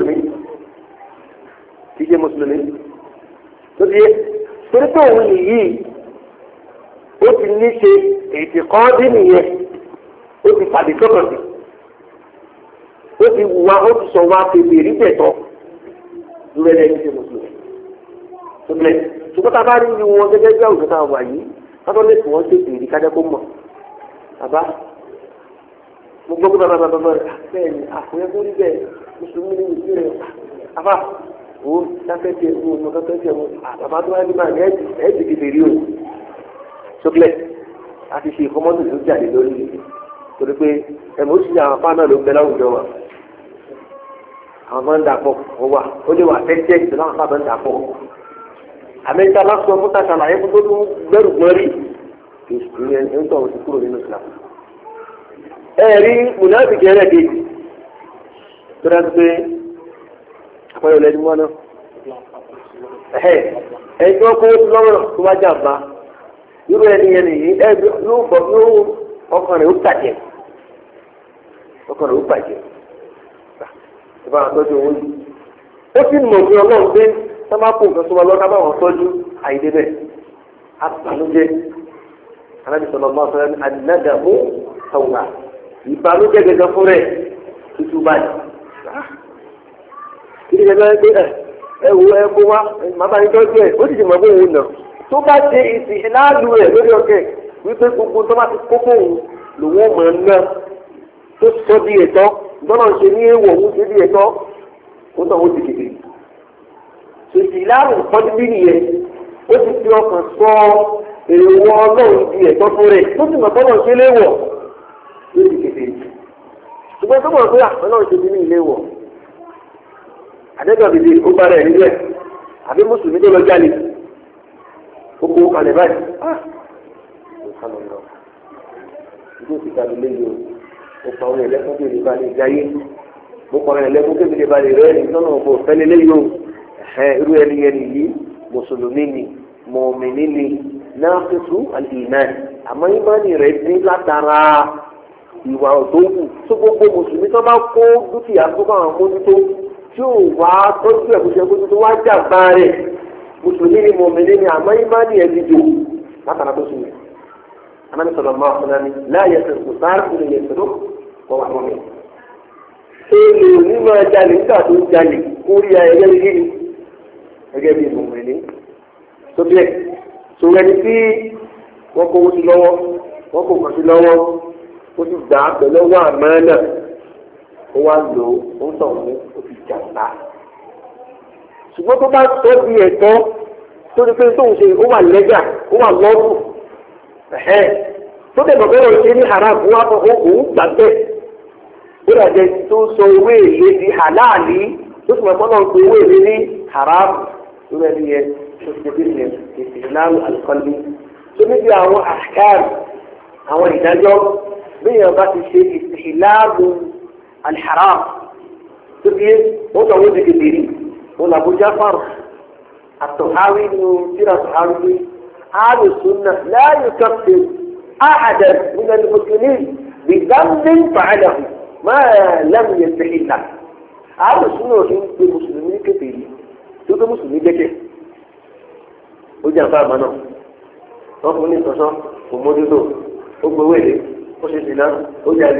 díje mùsùlùmí lóde torí pé òun nìyí ó ti ní ṣe ètò kan dín nìyẹn ó ti pàdé sọ́kàn sí ó ti wà ó ti sọ wá pèpè rí tẹ̀tọ́ lórí ẹni ṣe mùsùlùmí lóde ṣùgbọ́n tá a bá rí ní wọn gẹ́gẹ́ bí àwùjọ tá a wà yìí kátó lè fún wọn ṣe pèrè kájá kó mọ̀ bàbá mo gbọ́ pé bàbá bẹ́ẹ̀ ni àkùnrin tó rí bẹ́ẹ̀ mùsùlùmí ní ìlú rẹ̀ àbá òun dákẹ́jẹ́ òun mo dákẹ́jẹ́ òun bàbá tó wá ní báyìí ẹ̀ ti dìbò rí o sókè a ti ṣe ìfọmọ́tò tó jáde lórí torí pé ẹ̀mọ́ ó sì ní àwọn fáánà ló ń bẹ láwùjọ wa àwọn máa ń dà pọ̀ wọ́n wà ó lè wà tẹ́tẹ́ ìṣẹ̀lẹ̀ àwọn fáánà ń dà pọ̀ àmẹ́ta bá sọ fún tàṣà láyé fún tó tún gbẹ́rù gbọ́n rí ìyẹn ń tọ̀ sí kúrò nínú Islam. ẹ̀rí mùnàfíkì ẹlẹ́dẹ̀ẹ́dì tó dájú pé àpẹẹrẹ lẹ́nu wọn náà ẹ̀yìn tó kó lọ́rọ̀ tó wá jàmbá irú ẹni yẹn nìyí yóò ọkàn rẹ̀ ó bàjẹ́ ìbá wọn tọ́jú owó yìí ó sì mọ̀ sí ọlọ́run pé sábà kó nǹkan tó wà lọ́dá bá wọn tọ́jú àìdé bẹ́ẹ̀ àbànújẹ́ alábìsọ̀lọ́ máa sọ ẹni àdínádàmú àwùrà ìbànújẹ́ gẹ́gẹ́ fún rẹ̀ tútù báyìí kí ni gẹ́gẹ́ pé ẹ wo ẹ kó wá màmá yín tọ́jú ẹ̀ ó sì ti mọ̀ pé òun nà tó bá ṣe ìsìn láàlú rẹ̀ lórí ọ̀kẹ́ wípé gbogbo tó bá ti kókó òun lòun ò mọ̀ ẹ́ náà tó sọ bí ẹ̀tọ́ gbọ́dọ̀ ṣe ní èèwọ̀ òun ṣe bí ẹ̀tọ́ ó tàn ó ti kéde ṣèṣì láàrùn kọ́ni nìyẹn ó ti fi ọkàn sọ èèwọ̀ ọlọ́run di ẹ̀tọ́ fún rẹ̀ tó sì mọ̀ tọ́lọ̀ ṣe léèwọ̀ ó ti kéde ṣùgbọ́n tó mọ̀ pé ọlọ́run ṣe bí ní ilé wọ̀ àdẹ́gbàbìdì ó bá rẹ̀ nílẹ̀ àbí mùsùlùmí tó lọ jáde ó kó kalẹ̀ báyìí ìdí òsì tàbí léyìí o pa orin ẹlẹ́kùn tó lè balẹ̀ jáyé mo kọ́ orin ẹlẹ́kùn tó lè balẹ̀ rẹ̀ ní sọ́nà ọ̀pọ̀ fẹ́lẹ́ léyìí o irú ẹni yẹn nìyí mùsùlùmí ni mùmìnì ni náàfíìsù al-iman àmọ́ ìmánì rẹ̀ ní látara ìwà tó wù tó gbogbo mùsùlùmí tó bá kó dúkìá tó bá wọn mójútó tí ò wá tọ́jú ẹ̀kúṣẹ́ mójútó wá jàmbá rẹ̀ mùsùlùmí ni mùmìnì ni àmọ́ ìmánì ẹ̀ ti dò látara tó sùn Ànábì sallallahu alaihi wasallam láàyè ẹ̀sìn sáà kúrò yẹn tó wọ́n wà lọ́wọ́ èlò nínú ẹja lè nígbà tó ń jalè kórí ẹgẹ́ bí kíni ẹgẹ́ bí mùmìnì tó bẹ́ẹ̀ tó ẹni tí wọ́n kó sí lọ́wọ́ wọ́n kó kàn sí lọ́wọ́ ó ti gbà á pẹ̀lú ọwọ́ àmọ́ náà ó wá lò ó ń tàn mú ó fi jàmbá ṣùgbọ́n tó bá tó bí ẹ̀tọ́ tó ní pé tóun ṣe ó wà lẹ́jà ó wà lọ́rù tó dẹ̀ bọ̀ bẹ́ẹ̀ ṣe ní haram wá fọ́ òun gbàgbẹ́ ó dàjẹ́ tó sọ owó èlé di halali tó sì máa tọ́lọ̀ pé owó èlé ní haram lórí ẹni yẹn tó ti dé ní ìsìlámù alqalbi tó níbi àwọn ahkam àwọn ìdájọ́ bíyàn bá ti ṣe ìsìlámù alharam tó fi ó sọ wọ́n ti kékeré wọn làbú Ja'far at-Tahawi nínú tírà Tahawi ahlu sunnah la yukaffir ahadan min al-muslimin bi dhanbin fa'alahu máa lẹ́nu yẹn ṣe ìlà àárò sínú òfin pé mùsùlùmí ní kékeré tó tó mùsùlùmí gbẹ́kẹ̀ ó jẹ́ àǹfààní náà wọ́n fún ní ìtọ́sọ́ kò mójútó ó gbowó èlé ó ṣe sìnà ó jalè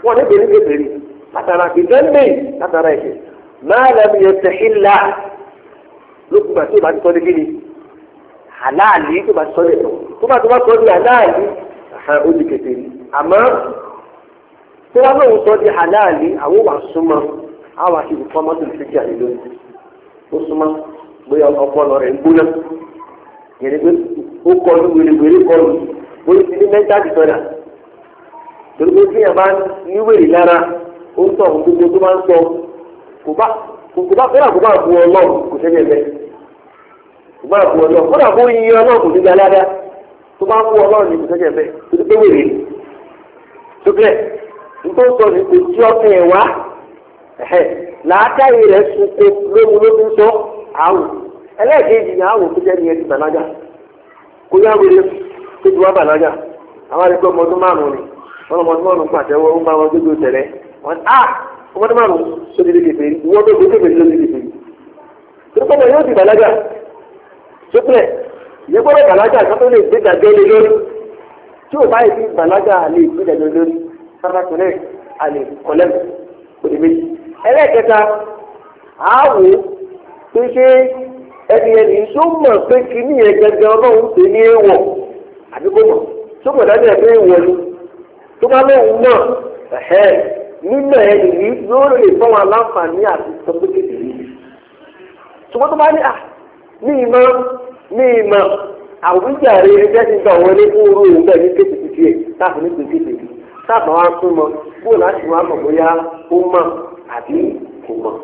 wọ́n ní bèrè bèrè látara ìdánmẹ́ látara ẹ̀ṣẹ̀ máa lẹ́nu yẹn tẹ̀hílà lókùnbà tí o bá ti sọ ní kíni àláàlì tó bá ti sọ ní ẹ̀tọ́ tó bá sọ ní àláàlì ó di kèfèrí àmọ́ tó bá lóun sọ ní àláàlì àwọn wà súnmọ́ àwọn àti ìfọ́mọ́tò lè fi jà ní lónìí ó súnmọ́ bóyá ọpọlọ rẹ̀ ń gbóná yẹn pé ó kọlu wèrèwèrè kọlu bóyá ti ní mẹ́ta dìtọ́dà torí pé tí yẹn bá ní wèrè lára ó ń tọ̀ gbogbo tó máa ń sọ kò bá fẹ́ràn kó bá bu ọlọ́run kò sẹ́ni ẹ̀fẹ́ kò bá bu ọlọ́run kó dà bó yin ọlọ́run kò níbi aládá tó bá bu ọlọ́run ní kò sẹ́ni ẹ̀fẹ́ torí pé wèrè sókè nítorí sọ ní kò tí ọkàn ẹ̀ wá làákàyè rẹ̀ sunko lóhun ló fi ń sọ àwò ẹlẹ́ẹ̀kejì ni àwò tó jẹ́ ní ẹni bàlágà kó yá wèrè tó ti wá bàlágà àwọn àdìgbò ọmọdún márùn-ún ni wọn ọmọdún márùn-ún pàtẹ́wọ́ ń bá wọn gbégbé tẹ̀lé wọn ọmọdún márùn-ún tó ti di kèfèrí ìwọ́n tó gbé kèfèrí ló ti di kèfèrí tó kọ́ yóò di bàlágà sókè ìyẹn gbọ́dọ̀ bàlágà tó lè gbé dàgbé lé lórí tí ò báyìí fi bàlágà lè gbé dàgbé lórí sábàtúrẹ́ àlè kọ́lẹ́mù òdì méjì ẹlẹ́ẹ̀kẹta àáwò tó ṣe ẹni tó mọ̀ pé kíní yẹn gẹ́gẹ́ ọlọ́run ṣe ní èèwọ̀ àdúgbò mọ̀ tó mọ̀ dájú ẹ̀ pé èèwọ̀ ni tó bá lóun mọ̀ nínú ẹni yìí yóò lè fọ́ wọn láǹfààní àti sọ pé kékeré ṣùgbọ́n tó bá ní ìmọ̀ àwùjáre ẹgbẹ́ ti gbà wọlé fún orú òun bẹ́ẹ̀ ní kékeré tiẹ̀ táàbù ní kékeré táàbù wa tún mọ bóun láti wọn mọ̀ bóyá ó mọ̀ àbí kò mọ̀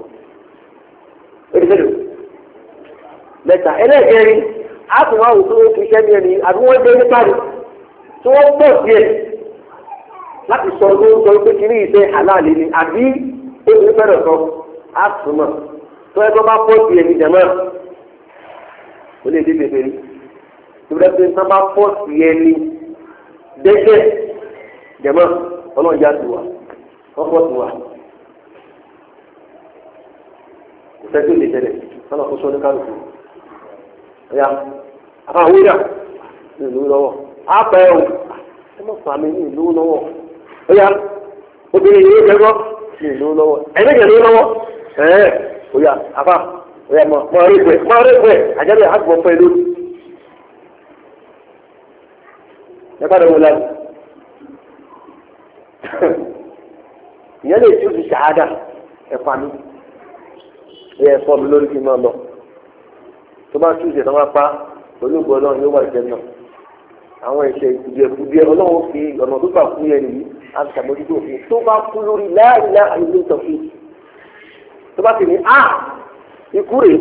mẹ́ta ẹlẹ́gẹ̀rin àtúnwá òkú fi sẹ́ni ẹni àbí wọ́n gbé nípa rẹ̀ tí wọ́n pọ̀ díẹ̀ láti sọ ló ń sọ pé kí ní ìṣe àláàlì ni àbí ó ti fẹ́rẹ̀ sọ àtúnmọ̀ tó ẹgbẹ́ bá pọ̀ díẹ̀ ní jẹ̀mọ́ ó lè dé bèbè rí ìwúrẹ́ pé sábà pọ̀ díẹ̀ ní dẹ́gbẹ́ jẹ̀mọ́ ọlọ́run já tiwa wọ́n pọ̀ tiwa kò fẹ́ tó lè tẹ̀lé sọ́nà kó sọ ní kálukú. Ya, àbá wíyà ní ìlú lọ́wọ́. Àpẹ o, ẹ mọ̀ fà mí ní ìlú lọ́wọ́. Oya, obìnrin yìí kẹ́kọ̀ọ́ ní ìlú lọ́wọ́. Ẹ̀mí kẹ́ ló lọ́wọ́. Oya, àbá, oya mọ̀ rí pẹ̀, àjẹ́bẹ̀ àgbọ̀ fẹ́ lórí. Ẹ bá dẹ̀ wọ lẹ́nu. Ìyẹn lè tún fi ṣàádà ẹ̀fà mi. Ẹ fọ́ mi lórí kí n máa lọ. Tó bá tún ìṣẹ̀tàn wá pa olóògbé ọlọ́run yóò wà ìṣẹ́ náà àwọn ìṣẹ̀ ìdìbò ọlọ́run fi ọ̀nà tó bá kú yẹn nìyí àti àmójútó òfin tó bá kú lórí láìlá àyè ìtọ́fin tó bá ti ní ikú rè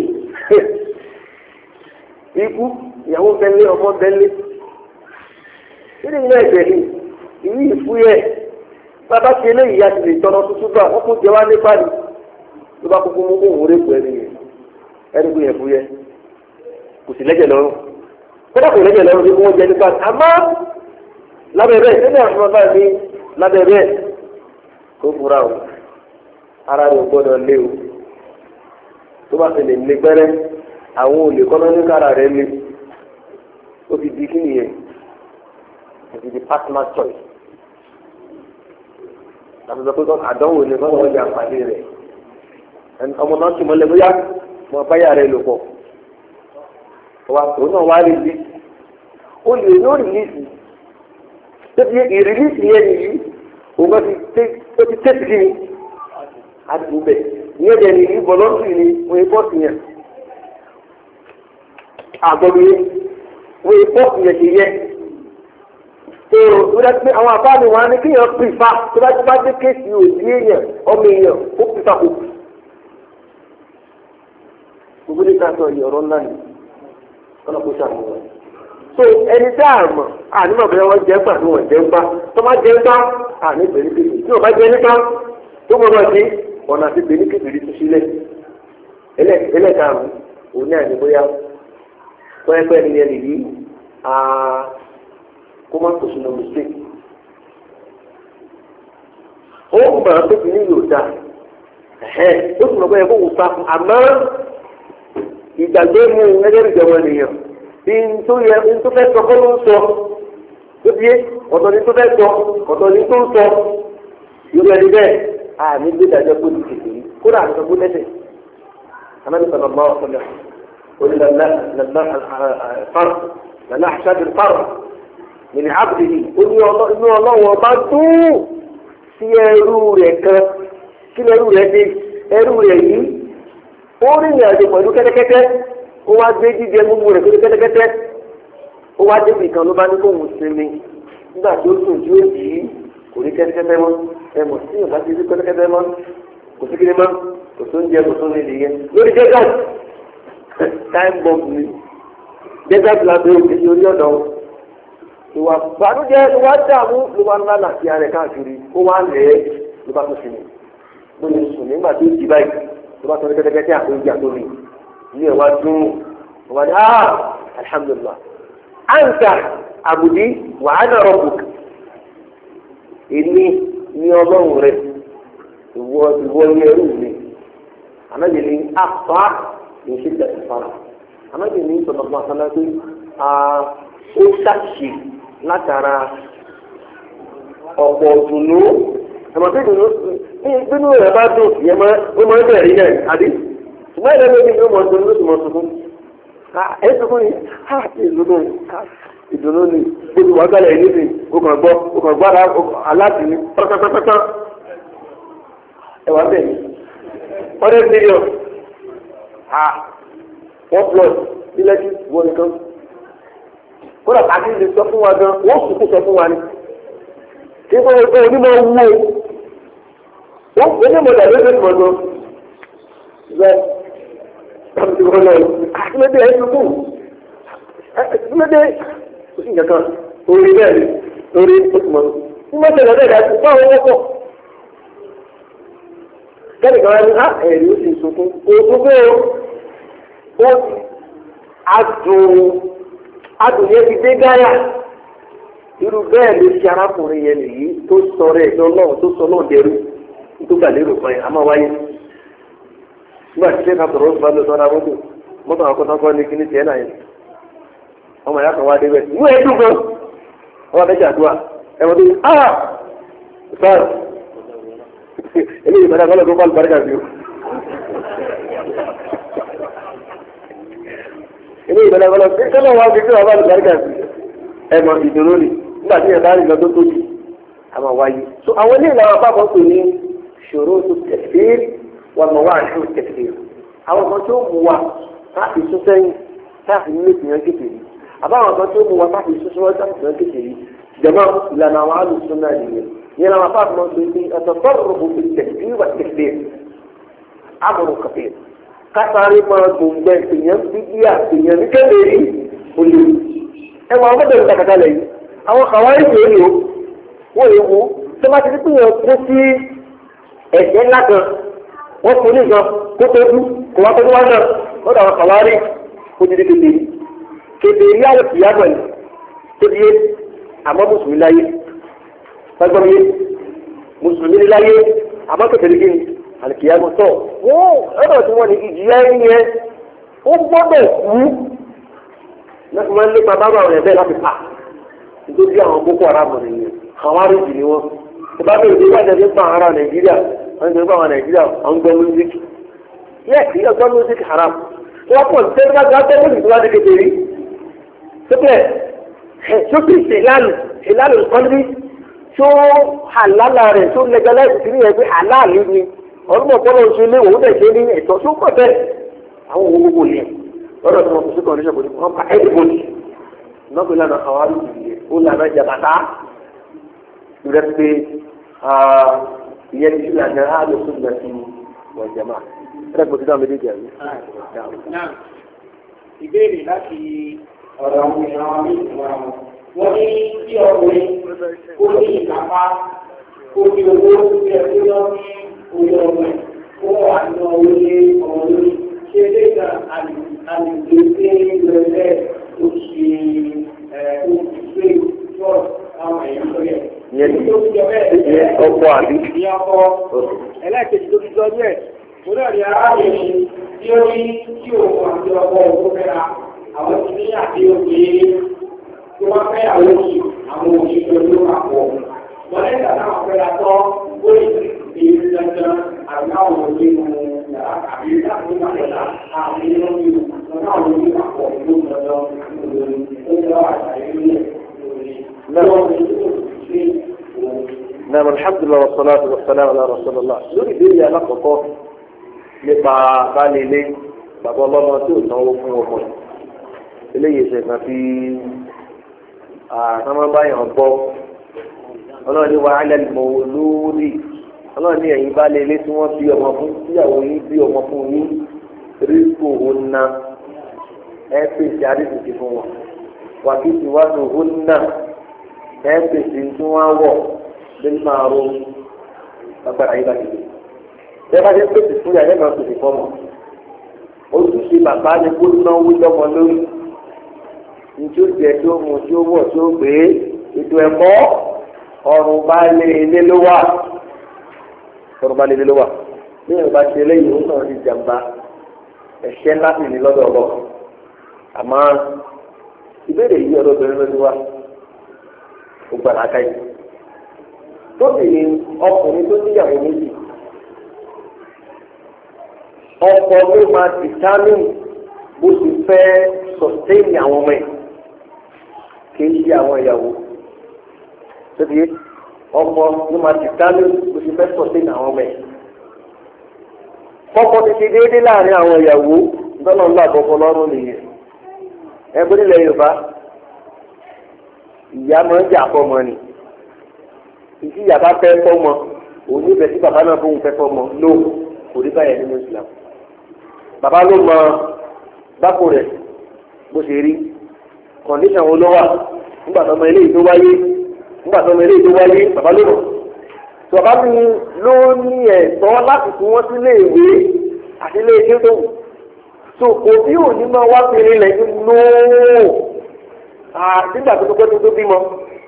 ikú ìyàwó bẹ́lẹ́ ọmọ bẹ́lẹ́ nínú ilé ẹ̀jẹ̀ ni ìyí ìfúyẹ́ bàbá ti eléyìí àti lè tọ́nà tuntun bá wọ́n kún jẹ wá nípa ni tó bá kúkú mú òun rẹ̀ pọ̀ ẹni kú yẹn fúyẹ́ kò sí lẹ́jẹ̀ lọ́rùn kódà kò lẹ́jẹ̀ lọ́rùn ní kí wọ́n jẹ nípa àmọ́ lábẹ́ bẹ́ẹ̀ nínú àwọn ọba mi lábẹ́ bẹ́ẹ̀ kó fura o ara rẹ̀ gbọ́dọ̀ lé o tó bá ti lè lé pẹ́rẹ́ àwọn olè kọ́nà ní kára rẹ̀ lé ó ti di kí nìyẹn ó ti di partner choice láti sọ pé àdánwò ni kọ́nà wọ́n jẹ àǹfààní rẹ̀ ọmọ náà tún mọ́lẹ̀ bóyá mọ̀ báyà rẹ̀ lò pọ̀ wa òun náà wá rìlí ó lè ní ó rìlíìsì tó fi ìrìlíìsì yẹn nìyí òun bá ti tẹ́sí kí ni àdùbẹ̀ ìyẹn dẹ̀ nìyí bọ̀lọ́sì ni wọ́n yẹ pọ́ọ̀sì yẹn àgbọ̀dọ̀ yẹn wọ́n yẹ pọ́ọ̀sì yẹn ti yẹ tó o dá pé àwọn àbá mi wà ní kéèyàn pìfà tó bá dé kéèsì òdì èèyàn ọmọ èèyàn ó pìfà kò kù gbogbo ní ká sọ ọ̀rọ̀ ńlá ni ọ̀nà kó ṣàmùwẹ̀. so ẹni tí a mọ̀ ànímọ̀ bẹ́ẹ̀ wọ́n jẹ́ gbà tí wọ́n jẹ́ gbà tó bá jẹ́ gbà àní pẹ̀lú kékeré tí wọ́n bá jẹ́ nípa tó gbọ́dọ̀ sí ọ̀nà àti pẹ̀lú kékeré tó sílẹ̀ ẹlẹ́karùn-ún òun ní àní bóyá pẹ́ẹ́pẹ́ ni ẹni yìí kó má kó sínú mistake. ó gbà tó fi ní yóò dá ó sì mọ̀ bóyá kó wù sá fún àmọ́ ìgbàgbé mu ẹgbẹ́ ìjọba ènìyàn bí n tó fẹ́ sọ kọ́ ló ń sọ tó bí ọ̀tọ̀ ni tó fẹ́ sọ ọ̀tọ̀ ni tó ń sọ yorùbá ẹni bẹ́ẹ̀ àmì gbé dájọ́ kó ti tètè rí kó dà àtúntò kó tẹ̀sẹ̀ anábì sọ̀rọ̀ mọ́ ọ̀sọ̀lẹ̀ lànà àṣàbí fárọ̀ nínú àbùdí inú ọlọ́wọ́ bá dùn sí ẹrú rẹ̀ kan kí lẹ́rú rẹ̀ dé ẹrú rẹ̀ yìí ó rìnrìn àjò pẹ̀lú kẹ́tẹ́kẹ́tẹ́ ó wá gbé jíjẹ gbogbo rẹ̀ pẹ̀lú kẹ́tẹ́kẹ́tẹ́ ó wá débi kan ló bá ní kó wùn sinmi nígbà tó sùn tí ó yí kò ní kẹ́tẹ́kẹ́tẹ́ mọ́ ẹ̀mọ̀ tí yóò bá ti rí kẹ́tẹ́kẹ́tẹ́ mọ́ kò sí kiri mọ́ kò tó ń jẹ kò tó ń lè yẹ lórí desert time bomb ni desert labẹ́ òkè orí ọ̀dọ́ ìwà bànújẹ́ ló wá dààmú ló wá ńlá láti ara ẹ̀ káàkiri ó wá lẹ̀ ẹ́ ló bá tó sinmi ló lè sùn nígbà tó jí báyìí ló bá tó ní kẹ́tẹ́kẹ́tẹ́ àpéjà tó rí ní ẹ̀wá dún wà ní alhamdulillah anta àbùdí wàhánà rabbuk èmi ní ọlọ́run rẹ ìwọ ní ẹrú mi ànájẹ ní àpá ìṣẹ̀lẹ̀ ìfara ànájẹ ní sọ̀tọ̀tọ̀ àtàlà pé ó ṣàṣì látara ọ̀pọ̀ ìdùnnú ẹ̀mọ̀ pé ìdùnnú nínú rẹ̀ bá dùn yẹn ó máa ń bẹ̀rẹ̀ yẹn àbí ṣùgbọ́n ìlànà ìdí ló mọ̀ ọdún ló sì mọ̀ tuntun ẹ̀ tuntun ni ìdùnnú ni gbogbo wà gbálẹ̀ yìí níbi o kàn gbára aláàtì ní pátápátá ẹ̀wà bẹ́ẹ̀ 100 million wọ́n plus nílẹ̀kí wọ́n nìkan kódà àti lè sọ fún wa gan wọ́n sùkú sọ fún wa ni kí wọ́n gbé onímọ̀ wú o wọ́n ní mọ̀dà lórí ìmọ̀dọ̀ bẹ́ẹ̀ àti wọ́n lọ àtúndé ẹ̀ sùkú àtúndé kò sí nǹkan orí bẹ́ẹ̀ ni orí oṣùmọ̀ nígbà tẹ̀lé ọ̀dẹ́ ìdájú báwo wọ́n pọ̀ kẹ́lẹ̀ kan wá ní ẹ̀rí ó sì sunkún òkun pé ó adùn yẹn ti dé gáyà irú bẹ́ẹ̀ ló ṣe arákùnrin yẹn nìyí tó sọ̀rọ̀ ẹ̀ lọ́wọ́ tó sọ náà dẹrú tó gbà lérò fún ẹ a máa wáyé nígbà tí sẹ́ka sọ̀rọ̀ ó bá lọ sọ́ra mọ́tò àwọn kọ́tàkọ́ ní kíní tiẹ̀ náà yẹn ọmọ ìyá kan wá dé bẹ́ẹ̀ ìwé ẹ̀dùn gan ọmọ abẹ́jà àdúrà ẹ̀wọ̀n tó yẹ sáà eléyìí ìbára kọ́lọ̀ tó bá lùbáríkà sí o eléyìí ìbára kọ́lọ̀ tó kọ́lọ̀ wá fi kí wọ́n bá lùbáríkà sí ẹ̀mọ̀ ìdúró ni nígbà tí yẹn bá rí lọ tó tóbi àmọ́ wáyé so àwọn eléyìí làwọn àpapọ̀ pè ní ṣòro tó tẹ̀síìrì wọn mọ̀ wá àṣù tẹ̀síìrì àwọn kan tó mú wa láti sún sẹ́yìn láti ní ìpìyàn kékeré àbáwọn kan tó mú wa láti sún sẹ́yìn láti ìpìyàn kékeré jẹ̀mọ́ ìlànà àwọn alùsùn náà nìyẹn yẹn làwọn afáàfin máa ń sọ pé ẹ̀tọ́tọ́rọ̀ òfin tẹ̀síìrì wà tẹ̀síìrì àbùrù kàfẹ́ kásáré máa gbòǹgbẹ èèyàn bíbíà èèyàn ní kékeré olè ẹwà ọmọdé ń takàtà lẹ́yìn àwọn kàwárí tó lò wọ́n lè wú tó bá ti di pínyàn kó sí ẹ̀jẹ̀ ńlá kan wọ́n fún ní nǹkan kó tó dú kó wá tó wá náà wọ́n dà wọ́n kàwárí kó ti di kékeré yàrá ìyá pẹ̀lú tó di yé àmọ́ mùsùlùmí láyé fagbọ́n yé mùsùlùmí láyé àmọ́ kékeré kí ni àlùkìyàmọ̀ tọ̀ wọ́n ẹ̀rọ tí wọ́n ní ìjìyà ẹ̀yìn yẹn ó gbọ́dọ̀ kú lẹ́kùn máa ń lépa bábà ọ̀rẹ́ bẹ́ẹ̀ láti pa nítorí àwọn boko haram nìyẹn àwọn arìnrìn ni wọn tó bá bẹ̀rẹ̀ nígbà tí wọ́n pa ara nàìjíríà wọ́n ti ń pa àwọn nàìjíríà àwọn gbọ́ music yẹ kí ọgbọ́ music haram wọ́n pọ̀ sí ẹgbẹ́ gbọ́ music tó wá dé kékeré sókè sókè ìlànà ìkọ́lé tó halala rẹ̀ tó legalize sí ní ẹgbẹ́ halal ni ọlọ́mọ kọ́lọ́ ń ṣe ilé òun dẹ̀ ṣe ní ẹ̀tọ́ tó pọ̀ bẹ́ẹ̀ àwọn owó gbogbo yẹn lọ́dọ̀ tí wọ́n fi síkọ̀ oníṣẹ́ kòtò wọ́n pa everybody nọ́ọ̀bù lànà àwọn arúgbó yẹn ó lànà jàbàtà rẹ̀ pé ìyẹn ti lànà àlùsùn náà sí wọ́n jẹ̀má rẹ̀ kò tí náà méjì jẹ̀ mí. ìbéèrè láti ọ̀dọ̀ àwọn èèyàn wa ní ìwà wọn wọ́n ní kí ọkùnrin kó ní ìkápá kó ní owó tí ẹ tó lọ sí orí ọmọ ẹ̀ kó wà ní orí ọmọ lórí ṣe lẹ́gbà àlùgbé tí lẹ́lẹ́ ó ṣe òṣìṣẹ́ ìjọ àwọn èèyàn tó yẹ. Ìyẹn ọkọ̀ àbí. Ìyẹn ọkọ̀ ẹlẹ́ẹ̀kejì tó fi jọjú ẹ̀. Mo náà rí arábìnrin tí ó rí tí òun àti ọkọ̀ òkú fẹ́ra àwọn ti ní àti òkè tí wọ́n fẹ́ àwọn òṣì àwọn òṣìṣẹ́ ló máa pọ̀. Lọ́lẹ́gbà náà fẹ́ra tán ó ti di dandan àwọn onímọ̀ yàrá àbí láti máa yàrá àwọn onímọ̀ àwọn onímọ̀ àpọ̀ ìlú dandan lórí ó ti wá àṣàyè nílẹ̀ lórí نعم الحمد لله والصلاة والسلام على رسول الله lórí ìbéèrè alákọ̀ọ́kọ́ nípa baálé ilé bàbá ọlọ́mọ tí ò sanwó fún ọmọ eléyìí ṣe kan tí àtàmọ́báyàn gbọ́ ọlọ́run ní wàhálà ìmọ̀ lórí ọlọ́run ní ẹ̀yìn baálé ilé tí wọ́n bí ọmọ fún tíyàwó yín bí ọmọ fún yín rísíkò òun ná ẹ pèsè àdìsí fún wọn wàkìtì wà ní òun náà ẹ pèsè tí wọ́n wọ̀ lórí máa ro agbára yìí láti lè. Ṣé bá ṣe ń pèsè fún yàrá náà pèsè fọ́mọ? Ojúṣe bàbá ni kó náwó lọ́mọ lórí. Ní tí ó jẹ tí ó mu tí ó wọ̀ tí ó gbé ètò ẹ̀kọ́ ọrùn bá lé ilé ló wà. Ọrùn bá lé ilé ló wà. Bí èèyàn bá ṣe eléyìí ó kàn ní jàmbá ẹ̀ṣẹ̀ ńlá sì ní lọ́dọ̀ ọ̀bọ̀. Àmọ́ ìbéèrè yìí ọ̀dọ̀ obìnrin ló ti wá. Ó gbàdá káyìí. Tóbìnrin ọkùnrin tó níyàwó méjì ọkọ ló máa determine bó ti fẹ́ sustain àwọn ọmọ ẹ̀ kì í ṣe àwọn ìyàwó tóbi ọkọ ló máa determine bó ti fẹ́ sustain àwọn ọmọ ẹ̀ kọ́kọ́ ti ṣe déédéé láàrin àwọn ìyàwó lọ́nà ńlá àkọ́kọ́ lọ́rùn nìyẹn ẹgbẹ́ nílẹ̀ Yorùbá ìyá máa ń jà fọ́mọ ni ìdí yàrá fẹ́ fọ́mọ òun ní ìbẹ̀sí bàbá náà fóun fẹ́ fọ́mọ ló kò rí báyẹn nínú Islam bàbá ló mọ bákò rẹ̀ bó ṣe rí kọ̀ǹdíṣàn wo ló wà nígbà tó ọmọ eléyìí tó wáyé bàbá ló mọ̀ bàbá mi ló ní ẹ̀tọ́ láti fún wọn sílé ìwé àti ilé iṣẹ́ tó wù so òbí òní máa wá péré lẹ́yìn lóò nígbà tó tó tó bímọ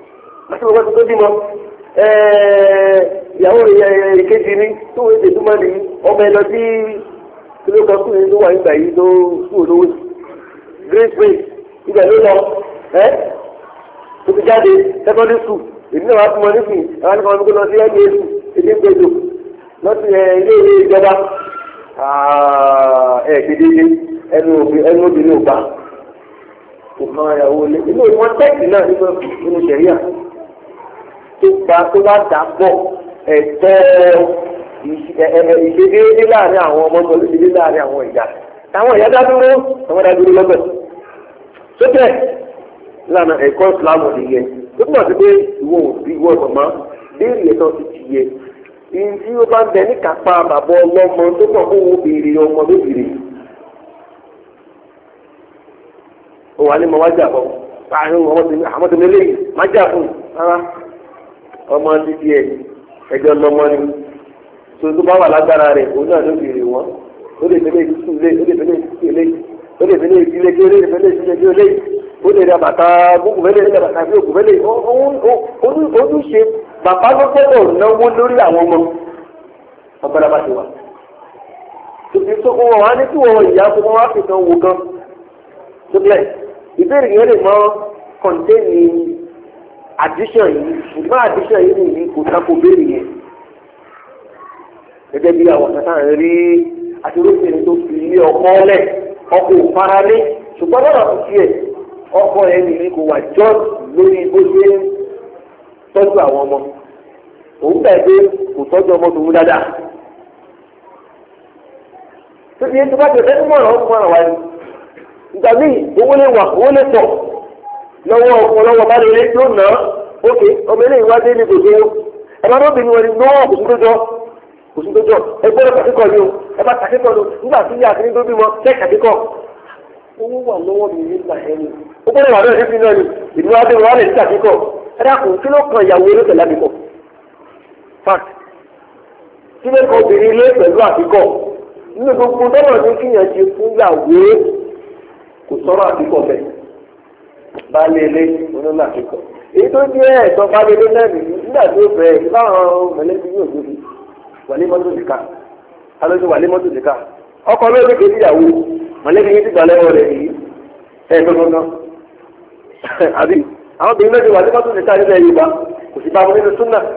ìyàwó ìkejì ni tó wọ́n ṣe túmọ̀ ní ọmọ ẹ lọ sí kílókọ̀ fún ẹni tó wà nígbà yìí tó kú olówó great way ibẹ̀ ló lọ tó fi jáde secondary school èmi náà wá fún wọn nísìnyí àwọn nípa wọn kó lọ sí ẹgbẹ́ èsù èdè gbèdò lọ́sí ilé ìwé ìjọba kékeré ẹnu obìnrin ò gbà kò kan ìyàwó lé inú ìwọ̀n tẹ́ẹ̀kì náà nínú sẹ̀ríà tó bá dà pọ̀ ẹ̀tọ́ ìṣedéédé láàrin àwọn ọmọ tó ìṣedéédé láàrin àwọn ìyá táwọn ìyá dádúró àwọn dádúró lọ́gbẹ̀ sókè lánàá ẹ̀kọ́ ìsìlámù nìyẹn tó túmọ̀ sí pé ìwọ òbí ìwọ ọ̀mọ́ béèrè ẹ̀tọ́ ti ti yẹ ìyẹn tí ó bá ń bẹ ní kápá bàbá ọlọ́mọ tó kàn fún owó béèrè ọmọ lóbìrì ó wà ní mọ wájà bọ àwọn tó lélẹ́yìn má jà fún rárá ọmọ títí ẹjọ́ lọ́mọ ni tó bá wà lágbára rẹ̀ òun náà ló bèrè wọn ó lè fẹ́lẹ́ ìdílé ó lè fẹ́lẹ́ ìdílé ó lè fẹ́lẹ́ ìdílé kí ó lè fẹ́lẹ́ ìdílé kí ó lè ó lè ra bàtà gbogbo fẹ́lẹ́ ìdílé bàtà bí òkú fẹ́lẹ́ ojúṣe bàbá ló gbọ́dọ̀ náwó lórí àwọn ọmọ ọgbàdá bá ti wà tòbí tó kọ́ wọn wá ní kí wọn ìyá tó wọn wá fi kan wò gan tó bẹ́ẹ̀ ìbéèrè yẹn lè mọ kọ̀ǹtéènì addition yìí ṣùgbọ́n addition yìí nìyí kò tako béèrè yẹn gẹ́gẹ́ bí àwọn kàtà ń rí àtúrósìnrin tó fi ilé ọkọ lẹ̀ ọkọ òfaralé ṣùgbọ́n lọ́nà tó tiẹ̀ ọkọ yẹn nìyí kò wà jọ́ lórí bó ṣe ń tọ́jú àwọn ọmọ òun bẹ́ẹ̀ pé kò tọ́jú ọmọ tòun dáadáa tó ti yẹ tó bá tẹ̀ fẹ́ mọ̀ràn ó mọ̀ràn wáyé ìgbà míì owó lè wà owó lè pọ̀ lọ́wọ́ ọkùnrin lọ́wọ́ bá lè tó nà á ókè ọmọ eléyìí wá dé ní gbogbo ẹ bá lóbìnrin wọn ni lọ́wọ́ kò sí tó jọ ẹ gbọ́dọ̀ kàkíkọ̀ ni o ẹ bá kàkíkọ̀ ni nígbà tí ilé àkíní tó bímọ kẹ́ kàkíkọ̀ owó wà lọ́wọ́ mi nígbà ẹni ó gbọ́dọ̀ wà lọ́wọ́ ẹ̀fín náà ni ìlú wa dé wà lè ní kàkíkọ̀ ẹ dákun kí ló kan ìyàwó eré pẹ̀lú àbíkọ̀ fact kí ló kan obìnrin ilé pẹ̀lú àbíkọ̀ nínú gbogbo dọ́là ní kíyàn ṣe fún ìyàwó kò sọ̀rọ̀ àbíkọ̀ bẹ́ẹ̀ balẹ̀lẹ̀ onílà kíkọ èyí tó jẹ́ ẹ̀tọ́ balẹ̀lẹ̀ náà nìyí nígbà tó bẹ̀rẹ̀ báwọn mọ̀lẹ́bí yóò tóbi wàlé mọ́tò nìka alójú wàlé mọ́tò nìka ọkọ lórí kejì ìyàwó mọ̀lẹ́bí yìí ti gbà lọ́wọ́ rẹ̀ yìí gbọ́ngàn àbí àwọn obìnrin náà ti wàlé mọ́tò nìka nílẹ̀ Yorùbá kò sì bá wọn nínú súnà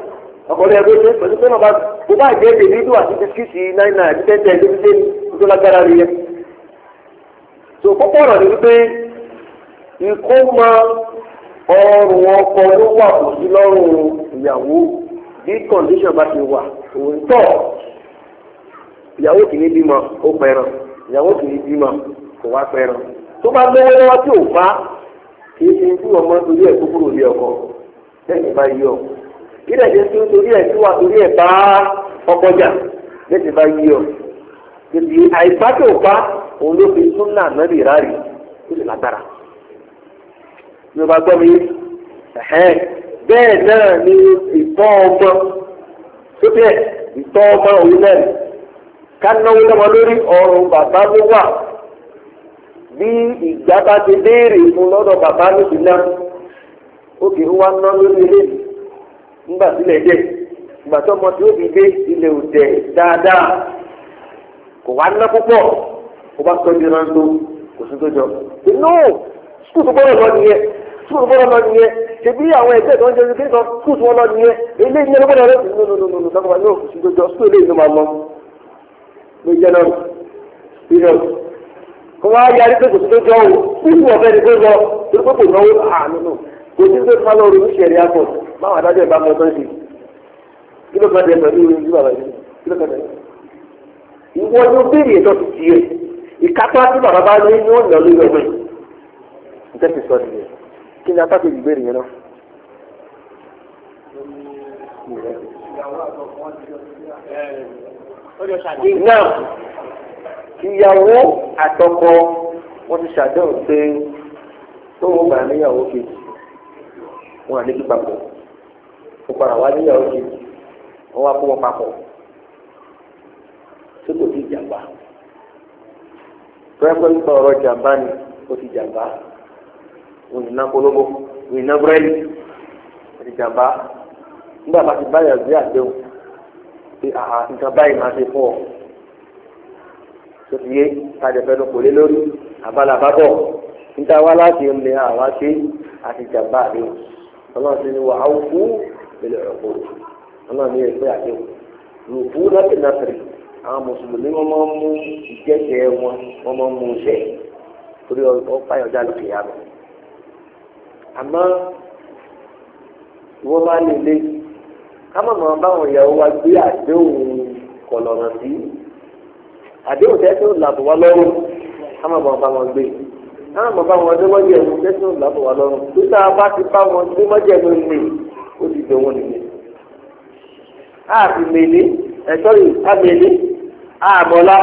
ọkùnrin ẹgbẹ́ ṣe pẹ̀lú pé bàbá kò bá jẹ́ èdè nínú àti bisikíìtì náírà àti tẹ́tẹ́ ẹgbẹ́ ṣe tó lágbára rí yẹn. tó kókó ọ̀rọ̀ ni wípé ikú mọ ọrùn ọkọ ló wà kò sí lọ́rùn ìyàwó bí kọ̀ǹdíṣọ̀n bá ti wà òun tọ̀ ìyàwó kì í bímọ ó pẹran ìyàwó kì í bímọ kò wá pẹran tó bá lówó lọ́wọ́ tí ò bá kì í ṣe tí ọmọ torí ẹ̀ kó kúrò lé ọkọ lẹ́yìn bá yí ọ ilé ẹ̀jẹ̀ tí ó torí ẹ̀ tí wà torí ẹ̀ bá ọkọ jà lẹ́yìn bá yí ọ tètè àìsá tó bá òun ló fi súnà mẹ́rin ìrárí ó sì lágbára ní ọba gbọ́ mi bẹ́ẹ̀ náà ni ìtọ́ ọmọ sókè ìtọ́ ọmọ òun náà ká náwó lọ́mọ lórí ọrùn bàbá ló wà bí ìgbà bá ti béèrè fún lọ́dọ̀ bàbá lóbi náà ó kì í wá ná lórí eléyìí nígbà sílẹ̀ dẹ̀ ìgbà tó ọmọ tí ó fi dé ilẹ̀ òdẹ̀ dáadáa kò wá ná púpọ̀ kó bá tọ́jú náà tó kò sí tó jọ. inú skul tó gbọ́dọ̀ lọ nìyẹn skul tó gbọ́dọ̀ lọ nìyẹn ṣebí àwọn ẹgbẹ́ tó ń jẹ́ kí nǹkan skul tó wọ́n lọ nìyẹn eléyìí ní ẹgbẹ́ rẹ̀ nínú sọ́kọ̀ọ́ ní òkú sí tó jọ skul eléyìí ló máa lọ ló jẹ́ náà period kò wá yarí pé kò sí tó jọ o skul ọ̀fẹ́ ni tó lọ torí pé kò náwó àánú kò sí tó máa lọ rí ìṣẹ̀rí akọ báwọn adájọ́ ìbámu ọ̀tọ́ sí kí ló kàn dé pẹ̀lú ìlú bàbá yìí kí ló kàn dé. ìwọ ló béèrè ètò ti tiẹ̀ ìkápá tí bàbá bá ní ní ọ̀nà lórí ọmọ yìí níta ti sọ nìyẹn kí ni apá kejì béèrè yẹn náà. náà ìyàwó àtọkọ wọn ti ṣàdéhùn pé tó wọn gbà níyàwó kejì wọn àlejò papọ̀ ó padà wá níyàwó kejì wọn wá kó wọn papọ̀ tó kò sí ìjàmbá pẹ́ẹ́pẹ́ nípa ọ̀rọ̀ jàmbá ni ó ti jàmbá òyìnbá polówó òyìnbá búrẹ́dì ó ti jàmbá nígbà bá ti báyà sí àdéhùn pé àhà nǹkan báyìí máa ṣe fún ọ tó ti yé kájọpẹ́ ló kò lé lórí àbálà bá bọ̀ níta wá láti ń lè àwa ṣe àti jàmbá àdéhùn ọlọ́run ti ní wà á fún ilẹ̀ ọ̀pọ̀ ọlọ́run ní ẹgbẹ́ àdéhùn rùbú láti nàfẹ̀rẹ̀ àwọn mùsùlùmí wọn máa ń mú ìjẹ́jẹ́ wọn máa ń mú iṣẹ́ torí ọ̀pá ìyọ̀jà lókè yá lọ. àmọ́ ìwọ́n bá lè lé ká má máa báwọn ìyàwó wa gbé àdéhùn kọ̀lọ̀rọ̀ sí àdéhùn tẹ́sán làbọ̀ wá lọ́rùn ká má máa bá wọn gbé ká má bá wọn ọdún mọ́jẹ̀ ẹ̀mú tẹ́sán làbọ̀ wá lọ́rùn tó tá a bá ti bá wọn ọdún mọ́jẹ̀ ẹ̀mú lè ó ti dùn wọn nìyẹn. a ti mèlé ẹ̀tọ́ yìí a mèlé àmọ́lá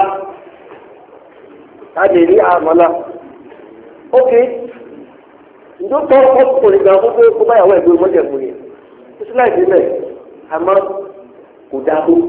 àmèlé àmọ́lá ókè ìdókòó ọkùnrin gan fún pé kó báyàwó ẹ̀gbẹ́ mọ́jẹ̀ ẹ̀mú yẹn ó sì láì débẹ̀ àmọ́ kò dáa tó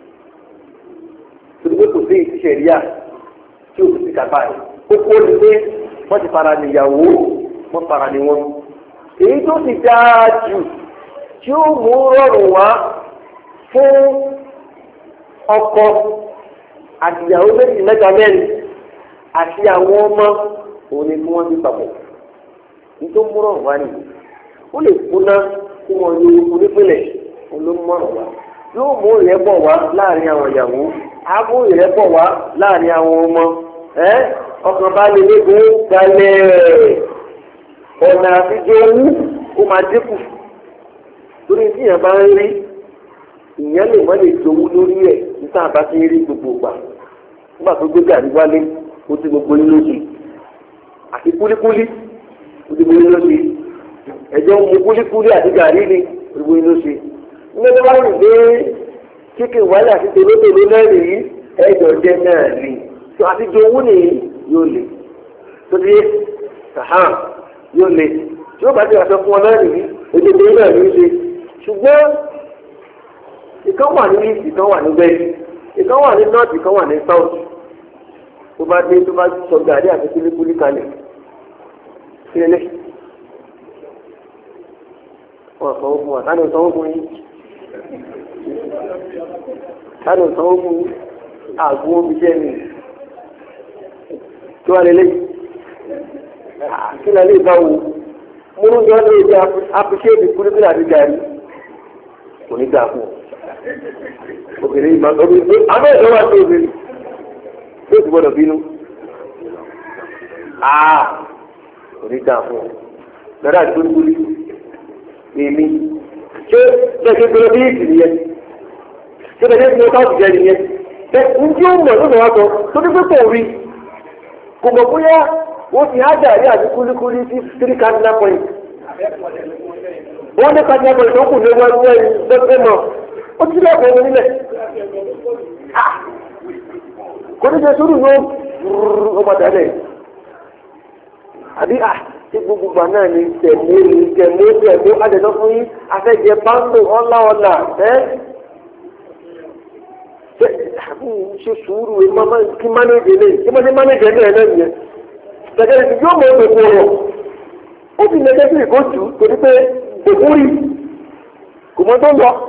torí pé kò sí ìṣẹ̀ríà tí o ti kàbá yìí kókó ni pé wọ́n ti fara níyàwó wọ́n fara ní wọn. èyí tó ti dáa jù tí ó mú rọrùn wá fún ọkọ àtìyàwó méjì mẹ́ta mẹ́rin àti àwọn ọmọ òun ni kí wọ́n ti papọ̀. èyí tó mú rọrùn wá nìyí ó lè kúná kí wọ́n yọ onípìnlẹ̀ òun ló mú rọrùn wá yóò mú ìrẹ́pọ̀ wá láàrin àwọn ìyàwó á mú ìrẹ́pọ̀ wá láàrin àwọn ọmọ ọkàn bá lè léegun gbalẹ̀ ọ̀nà àtijọ́ owó ó máa dínkù torí tí ìyẹn bá ń rí ìyẹn lè má lè jowú lórí ẹ̀ nígbà bá ti rí gbogbo gbà nígbà tó gbé gàrí wálé ó ti gbogbo yín lóṣù àti kúlíkúlí ó ti gbogbo yín lóṣù ẹ̀jẹ̀ ń mu kúlíkúlí àti gàrí ni ó ti gbogbo yín lóṣù nígbà tó bá rìn dé kíkì wálé àti tòlótòló lẹ́rìí yìí ẹ̀jọ̀ jẹ́ náà ni tó àtijọ́ owó nìyí yóò lè tó di sàhán yóò lè tí ó bá ti àṣọ fún ọ náà nìyí ojú tó náà ní í ṣe ṣùgbọ́n ìkan wà ní east ìkan wà ní west ìkan wà ní north ìkan wà ní south tó bá dé tó bá sọ gàdí àti kúlíkúlí kalẹ̀ sílẹ̀ wọ́n sanwó fún wa táni sanwó fún yín táni sanwó fún yín àgbo omi jẹ́ mi tí wọ́n lè lé kí lè bá wo múlùú yọ lórí ibi appreciate kúlíkúlí àti gàrí kò ní gbà fún obìnrin ìmọ̀ obìnrin abẹ́ ìlú wa tó obìnrin tó ti gbọ́dọ̀ bínú kò ní gbà fún lọ́dà gbórígbórí èmi ṣé lẹ́sẹ̀ gbọ́dọ̀ bí ìsìn yẹn ṣé lẹ́sẹ̀ gbọ́dọ̀ káàkiri jẹ́ nìyẹn ẹ ǹjẹ́ ó mọ̀ lónìí wá sọ tó ní pípọ̀ rí kò mọ̀ bóyá wọ́n ti ájà rí àti kúlíkúlí sí 3 cardinal points wọ́n ní cardinal points tó kù ní wọ́n lọ́pẹ́ mọ̀ ó ti lọ́pẹ́ ẹni nílẹ̀ kò ní ṣe sùúrù ní ọmọ tẹ́lẹ̀ àbí tí gbogbo náà ní tẹ̀mú àjẹjọ́ fún yín afẹ́jẹ pàǹtò ọ̀là ṣe sùúrù kí mánéjì lè kí mánéjì ẹ̀ náà nìyẹn gẹ́gẹ́ bí yóò mọ òkú ọ̀rọ̀ ó ti lè dẹ́sí ìkóòtù torí pé òkú rí kò mọ tó lọ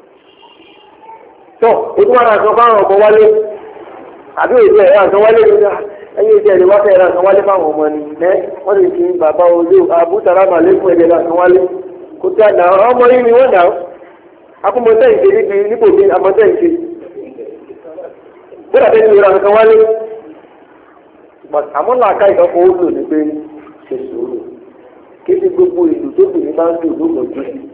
tó o tún wà náà sọ fáwọn ọkọ wálé àbí òjò ẹ̀rọ àti wálé nígbà ẹ̀yìn ìjẹ́ ìlú wákẹ́ ẹ̀rọ àti wálé fáwọn ọmọ ni wọ́n lè fi bàbá olú àbútàrà màlẹ́kùn ẹ̀jẹ̀ àti wálé kò tí a nà ọmọ yìí ni wọ́n nà akúmọ̀tẹ́ ìṣe níbo bí amọ̀tẹ́ ìṣe bóra bẹ́ẹ̀ ni ìrọ̀ nǹkan wálé àmọ́ làákà ìdọ́kọ̀ ó lò ní pé ṣe sùúrù kí ni gbogbo ìlú tó kù ní bá ń dùn ló mọ̀ jù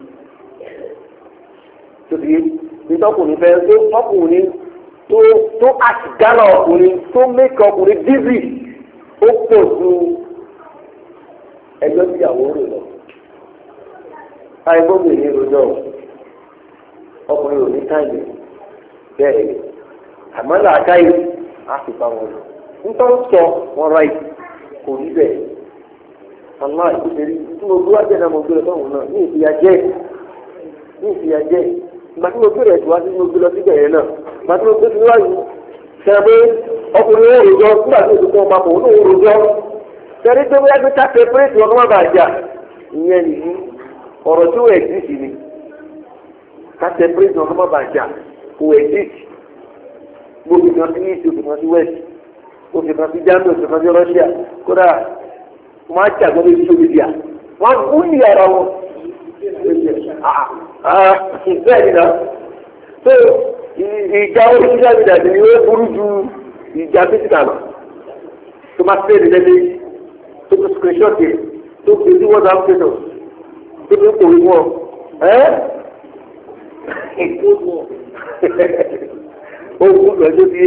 tóbi nítọ́kùnrin fẹ́ tó ọkùnrin tó àtìgánà ọkùnrin tó mẹ́kọ̀ ọkùnrin dizzy ó pọ̀ ju ẹjọ́ tíyàwó rẹ̀ lọ. àìgbọ́gbè ní rojọ́ ọkùnrin ò ní táìmì bẹ́ẹ̀ ni àmọ́ làákà yìí á fi bá wọn lọ. nítorí sọ wọn ra yìí kò rí bẹ́ẹ̀. àmọ́ ìkúṣẹ́rí tí mo gbé wájú ẹ̀ náà mo gbé lọ sọ́hùn náà ní ìfìyàjẹ́ ìgbà tí mo gbé rẹ̀ tó wá sí mo gbé lọ síbẹ̀ yẹn náà ìgbà tí mo gbé sí wáyé sẹ́yìn pé ọkùnrin ó rojọ́ nígbà tí òṣùpọ̀ ọmọ àpò ó rojọ́ sẹ́yìn pé wọ́n yá gbé káfíń pírẹ́tì wọn kó má bàa jà ìyẹn nìyí ọ̀rọ̀ tí ó ẹ̀díìsì ni káfíń pírẹ́tì wọn kó má bàa jà kò ẹ̀díìsì gbogbo kan sí east òfin kan sí west òfin kan sí Germany òfin kan sí Russia kódà wọ́n á jà gbọ́dọ̀ sí Somalia wọ́n á kú ní ara wọn bẹ́ẹ̀ ni náà tó ìjà oríṣiríṣi àbídàdì ni ó burú ju ìjà físíkà lọ tó máa fẹ́ẹ́ nílẹ̀ tó fi screenshot yẹ tó fi sí WhatsApp status tó fi kò rí wọn ogun lọ́jọ́ bí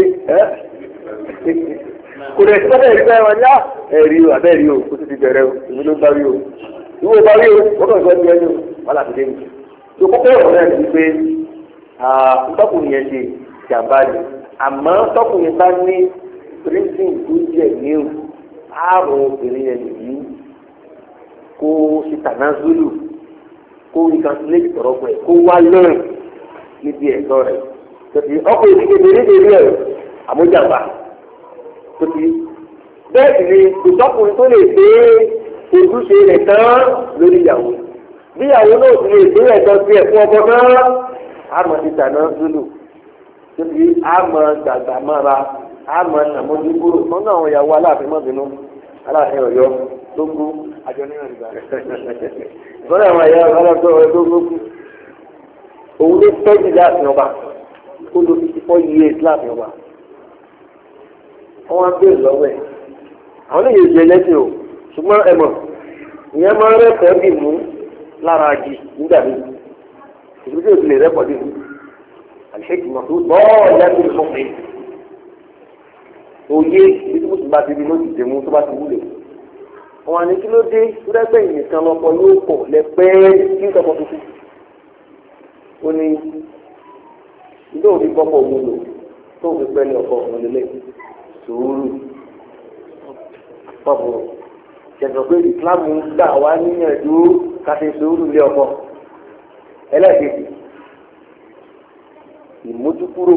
kò lè sọ́dọ̀ ìgbà wọn ní ẹ̀rí o àbẹ́rí o kó tó ti bẹ̀rẹ̀ o èmi ló bá rí o ìwọ bá rí o wọ́n kàn gbọ́ ní ẹni o wọ́n láti dé mi. tó kọ́kọ́ ọ̀rọ̀ náà ní pé ntọ́kùnrin yẹn ṣe jàmbá ni àmọ́ tọ́kùnrin bá ní píríncìn tó jẹ̀ ní o ààrùn obìnrin yẹn nìyí kó ṣe tàná zulu kó reconciliate tọ̀rọ̀ pẹ̀ kó wá lẹ́rìn níbi ẹ̀tọ́ rẹ̀ tòtí ọkùnrin ti kéde nítorí ẹ̀ àmójàmbá tòtí bẹ́ẹ̀ sì ni ìtọ́kùnrin tó lè gbé ojúṣe rẹ̀ tán lórí ìyàwó bí ìyàwó náà ti lè gbé ẹ̀tọ́ sí ẹ̀fún ọkọ náà àmọ́ ti tàná zulu tòtí àmọ́ gbàgbà mára àmọ́ nàmójúkúrò lọ́nà àwọn ìyàwó aláàfin mọ́bìnú aláàfin Ọ̀yọ́ tó gbó àjọ níyàn ìgbà rẹ̀ lọ́nà àwọn ìyàwó aláàfin Ọ̀yọ́ tó gbó òun ló tọ́jú láàfin ọba ó lo 54 years láàfin ọba wọ́n wá gbé lọ́wọ́ ẹ̀ àwọn èèyàn jẹ lẹ́sìn o ṣùgbọ́n ẹ mọ̀ ìyẹn máa ń rẹ́pọ̀ dì mú lára jì nígbà míì ìlú tí o ti lè rẹ́pọ̀ dì mú àlùfẹ́kì mọ̀ tó bọ́ọ̀ lẹ́sìn fún mi òye ibi tí mo ti bá ti di ló ti dè mú tó bá ti wúlò wọn àní kí ló dé rẹ́pẹ̀ ìnìkan lọ́pọ̀ yóò pọ̀ lẹ́pẹ́ kí n tọkọ tuntun ó ní ilé òbí kọ́kọ́ òun lò tó fi pẹ́ ní ọkọ̀ òun lélẹ̀ sùúrù pọ̀pọ̀ ṣẹ̀sọ̀ pé ìsìláàmù gbà wá níyànjú káfí sùúrù lé ọkọ̀ ẹlẹ́ẹ̀kejì ìmójúkúrò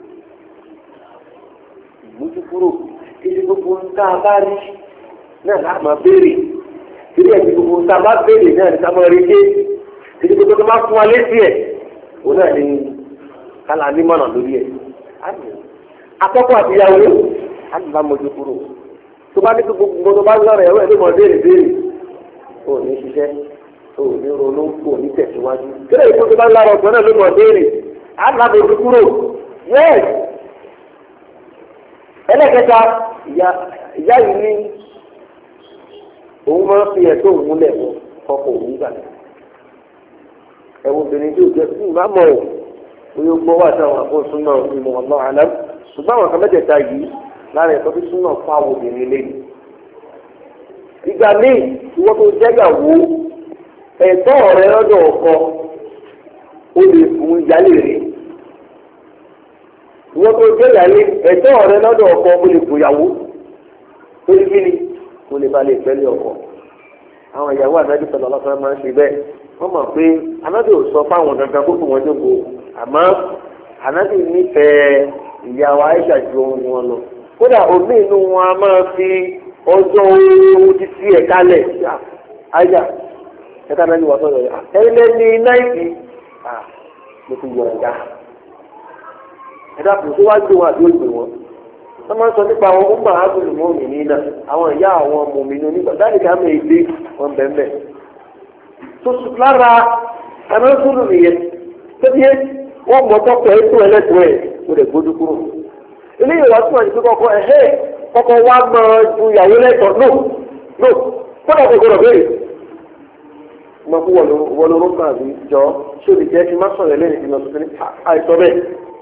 kí ni gbogbo nǹkan bá rí náà láti máa béèrè kí ni ẹ̀sìn gbogbo nǹkan bá béèrè náà ní ká máa rí dé kí ni gbogbo tó bá fún wa létí ẹ̀ òun náà ní kálá nímọ̀nà lórí ẹ̀ akọ́kọ́ àtìyàwó láti bá mójú kúrò tó bá ní kí gbogbo tó bá lọ́rọ̀ ẹ̀rọ ẹ̀ ló mọ̀ béèrè ò ní ṣiṣẹ́ tó ní ronú kò ní tẹ̀síwájú kílẹ̀ ìkó tó bá lára ọ̀gbọ́n náà ló mọ̀ béèrè á lábẹ́ ojú kúrò yẹ́ẹ̀ ẹlẹ́kẹta ìyá yìí ní òun máa ń fi ẹ̀tọ́ òun lẹ̀ wọ ọkọ̀ òun gbà ẹ̀wọ̀n obìnrin tí ò jẹ́ fún ìbá mọ̀ ọ́ bóyá ó gbọ́ wà sáwọn àkóso náà ìmọ̀ ọ̀nà àlá ṣùgbọ́n àwọn kan mẹ́tẹ̀ẹ̀ta yìí lára ẹ̀tọ́ tó súnmọ́ fún àwọn obìnrin lé ìgbà míì ìwọ́n tó jẹ́gàwó ẹ̀tọ́ rẹ lọ́dọ̀ ọkọ ó lè fún ìyálé rẹ̀ ìwọ́n tó jẹ́gàlé ẹ̀tọ́ rẹ lọ́dọ̀ ọkọ ó lè fòyàwó torí kí ni kó lè ba lè pẹ́lẹ́ ọkọ àwọn ìyàwó ànájú sọ̀rọ̀ ọlọ́fẹ́ máa ń ṣe bẹ́ẹ̀ wọ́n mọ̀ pé ànájú ò sọ fáwọn dandan kó fún wọn jókòó àmọ́ ànájú nífẹ̀ẹ́ ìyàwó Aisha ju ohun wọn lọ kódà omi inú wọn a máa fi ọjọ́ ohun ti fi ẹ̀ka lẹ̀ Aisha ẹ̀ka náà ni wọ́n sọ̀rọ̀ ẹ̀lẹ́ ní náìtì mo ti yọ̀ ọ̀gá ẹ̀dá kò tó wá gbé wọn àbí ó gbé wọn wọ́n máa ń sọ nípa àwọn ọmọ àbúrò mọ́mì nínà àwọn ìyá àwọn ọmọ mi ní onígbà dáàdì ká mẹ́ èdè wọn bẹ̀m̀bẹ̀ tó sùn lára ẹ̀mẹ́sùlù nìyẹn tó bí wọ́n mọ̀ tọ́pọ̀ ètò ẹlẹ́tọ̀ ẹ̀ tó lè gbójú kúrò eléyìí wá túmọ̀ sí kọ́kọ́ kọ́kọ́ wá máa ju ìyàwó lẹ́tọ̀ no kọ́dà kò gbọdọ̀ béèrè mo kú wọlọ́rọ́ kan àbí jọ ṣé o lè jẹ́ kí n má sọ̀rọ̀ lẹ́yìn ìdílé ọ̀sán ní àìsọ bẹ́ẹ̀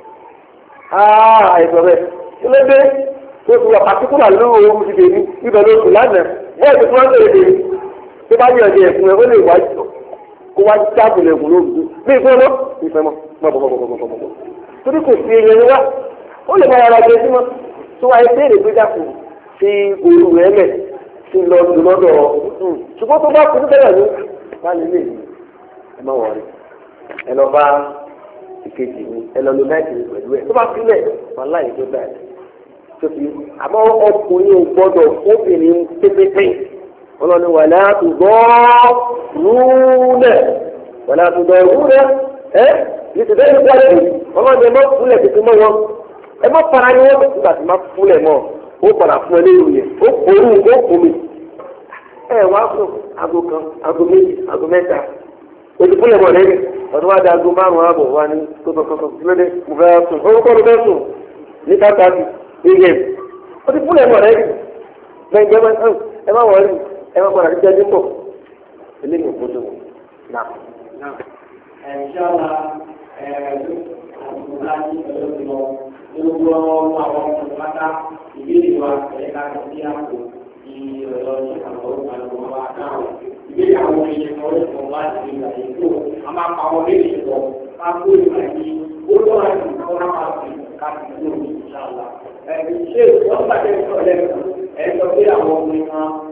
ilé tó fi wà pàtíkùlà lóru ohun ti dèní ibẹ̀ ló sùn lánàá bẹ́ẹ̀ tó wọ́n lè dèní tó bá yàn jẹ ẹ̀fún ẹ̀ ó lè wá kó wá jábìlẹ̀ ẹ̀kún lóru bí ìfẹ́ mọ́ bọ̀bọ̀bọ̀bọ̀bọ̀bọ̀ torí kò sí eyín ẹni wá ó lè máa yàrá jẹ sí mọ́ tó wáyé béèrè pé dàpọ̀ sí òru rẹ̀ lẹ̀ sí lọ sí lọ́dọ̀ ṣùgbọ́n tó bá kú bẹ́ẹ̀ ló bá lè lè ẹ má wọrí ẹ lọ bá ìkejì mi ẹ lọ lo náìtì pẹ̀lú ẹ tó bá sílẹ̀ wọn láyé tó bẹ́ẹ̀ tóbi àmọ́ ọkùnrin ò gbọ́dọ̀ obìnrin pépépé ọlọ́ni wàlá àtúgbọ́ rúnẹ̀ wàlá àtúgbọ́ rúnẹ̀ nítorí ẹni wọlé ọlọ́ni ẹ má fúnlẹ̀ tètè mọ́ wọn ẹ má fara ni wọn nígbà tí má fúnlẹ̀ mọ́ ó padà fún ẹ léwu yẹn ó kórú ó kó mi ẹ wá sùn aago kan aago méjì aago mẹ́ta ojú fúnlẹ̀ mọ́ lẹ́yìn ọdún wa di aago márùn-ún ààbọ̀ wa ní kótókótó kílódé mo fẹ́ sùn orúkọ ló fẹ́ sùn ní káàkiri iye o ti fúnlẹ̀ mọ̀ rẹ̀ gbẹ̀ngbẹ̀ ẹ má wọlé ẹ má padà dídá dín bọ̀ eléyìí ò gbọdọ̀ náà. Ẹ̀ṣọ́ra àtúntò láti ọjọ́ ti lọ gbogbo àwọn ọmọdé ìbéèrè wa ẹ̀ka sí àpò ìrọ̀lọ́ ní àwọn ọmọ wa dáhùn. Ìbéèrè àwọn èèyàn kan lè fọ́ láti ìgbà ètò a máa pa àwọn béèrè pọ̀ ká kó ìgbà yìí ó lọ́wọ́ àti ìkọ́ra máa fi ká fi kúrò ní ìṣàlá. Ṣé wọ́n gbàgbé ìṣọ̀ lẹ́nu ẹ̀ sọ pé àwọn ọmọ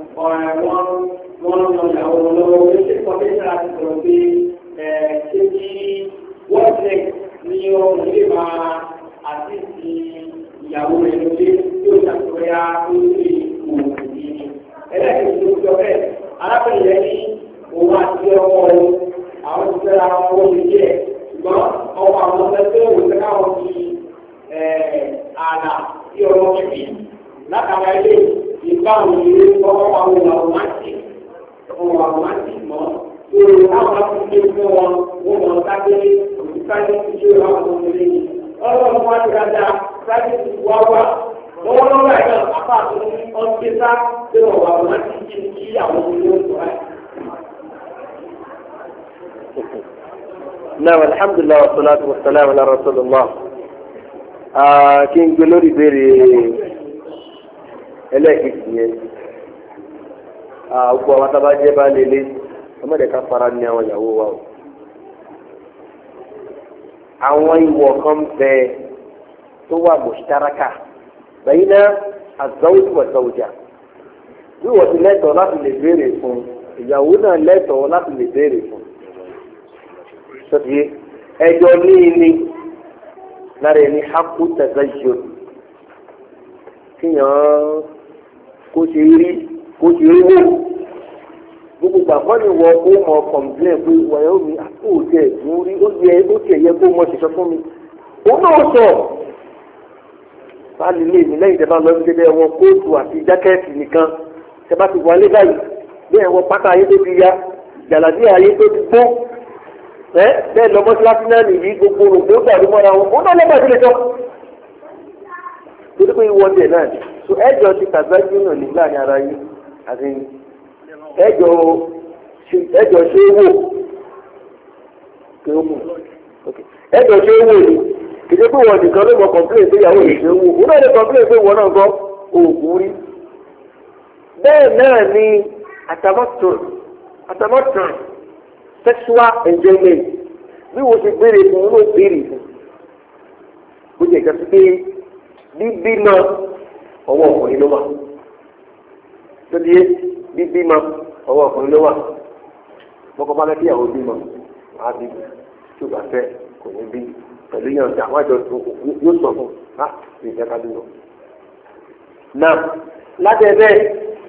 wọn yan ìyàwó lọ́wọ́ pé ṣé kọ́mẹ́tà ti sọ pé ṣé kí wọ́n tẹ̀ ní ọmọ ilé máa àti ti ìyàwó rẹ̀ lóde tí ó ṣàtúnyà ó sì kò sí ní. Ẹlẹ́yìn tó jọ bẹ́ẹ̀ arábìnrin yẹn ní òun àti ọmọ rẹ̀ àwọn ti fẹ́ra wọn wọ́n ti jẹ́ ṣùgbọ́n ọmọ àwọn ọmọ ẹgbẹ́ òun fẹ́ káwọn ti ààlà tí ọmọ kẹfì látara ilé ìbáwọn ilé ọmọ àwọn àwòmántì mọ́ lórí àwọn akúndé fún wọn wọ́n mọ̀ sáké òṣìṣẹ́ ìṣe àwọn ọmọ ilé yìí ọlọ́run wọn ti dáadáa sáké ti wá wà lọ́wọ́lọ́wọ́ ẹ̀ka apá àtúntò ọ̀nùkẹ́sà tí wọ́n wà àwòmántì kí àwọn ọmọ ilé wọn sọ̀rọ̀. Naam, alhamdulillah wa salatu wa salam ala rasulillah. Kí n gbé lórí ìbéèrè ẹlẹ́ẹ̀kejì yẹn gbogbo àwọn tábà jẹ́ bá lélẹ̀ ọmọdé ká fara ní àwọn ìyàwó wa o. Àwọn ìwọ̀ kan bẹ tó wà mushtaraka bayna az-zawj wa zawja. Bí wọ́n ti lẹ́tọ̀ọ́ láti lè béèrè fún ìyàwó náà lẹ́tọ̀ọ́ láti lè béèrè fún. Sọ́tí ẹjọ́ ní lára ẹni hakú tazajjud kíyàn kó ṣe rí wò gbogbo gbàgbọ́ ni wọ́n kó mọ kọ̀m̀plẹ̀ pé wọ́n mi àkóòtì ẹ̀dùn rí ó tiẹ̀ yẹ kó mọ ṣiṣẹ́ fún mi òun náà sọ báàlì lè mi lẹ́yìn tẹ́lá lọ sí ẹ̀wọ̀n kóòtù àti jákẹ́ẹ̀tì nìkan tẹ́ bá ti wọlé báyìí bí ẹ̀wọ̀n pátá ayé tó ti yá jàlàbí ayé tó ti gbó bẹ́ẹ̀ lọ mọ́sálásí náà nìyí gbogbo ògbó tàbí mọ́ra wọn ó náà lọ́gbàdì lè tọ́ torí pé ìwọ́n tẹ̀ náà so ẹjọ́ ti tàgbájú náà ní láàrin ara yìí àti ẹjọ́ ṣe é wò kí ó mú ẹjọ́ ṣe é wò ni kìí pé wọ́n nìkan ló mọ kọ̀m̀pléǹ pé ìyàwó rẹ̀ ṣe é wò ó náà lè kọ̀m̀pléǹ pé wọ́n náà gbọ́ òògùn rí bẹ́ẹ̀ náà ni àtàmọ́tàn sexual enjoyment bí wọ́n ti béèrè fún un ló béèrè fún bó jẹ́ kí pé bíbí náà ọwọ́ ọkùnrin ló wà lóde bíbí náà ọwọ́ ọkùnrin ló wà mọ́kọ́ bá lẹ́kí ìyàwó bímọ wàá bí tí o bá fẹ́ kò ní bí pẹ̀lú yànjá wájọ yóò sọ fún ha lè jẹ́ ká dúró. náà lábẹ́ bẹ́ẹ̀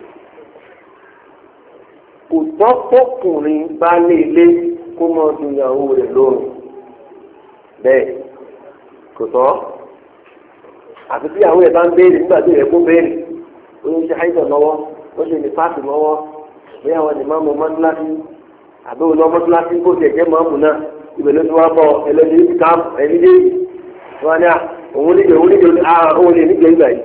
kò tọ́ fọkùnrin bá lé ilé kó mọ ọdún ìyàwó rẹ̀ lóorùn bẹ́ẹ̀ kò tọ́ àti tí ìyàwó ẹ̀ bá ń béèrè nígbà tó yẹ kó béèrè ó ń ṣe àìsàn lọ́wọ́ ó ṣe ní páàkì lọ́wọ́ bí àwọn ènìyàn máa mọ mọ́tíláṣí àbí òun lọ mọ́tíláṣí kó tiẹ̀ jẹ́ mọ́ọ̀mù náà ibẹ̀ ló ti wá bọ̀ ẹlẹ́ni káàmù ẹni dé wọn ni òun lè nígbè ìgbà yìí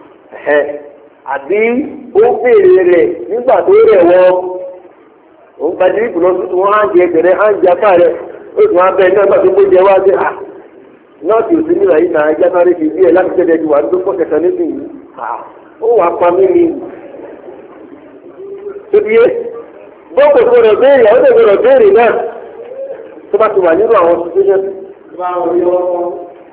àbí ó béèrè rẹ̀ nígbà tó rẹ̀ wọ́n òun gbadiri kùnà tuntun wọn á jẹ ẹgbẹrẹ á jẹ apá rẹ ó tún á bẹ ẹ náà gbàgbé bó jẹ wá sí à nọọsì òsì nílò yìí náà ẹjẹ sáré fi bí ẹ láti tẹ̀lé ju wà ní tó kẹsàn-án nísìnyí ó wàá pa mí ni tóbi yé bọ́ọ̀kù tó rẹ̀ béèrè àwọn tó rẹ̀ béèrè náà tó bá ti wà nínú àwọn situation. tó bá rọ̀ bí lọ́wọ́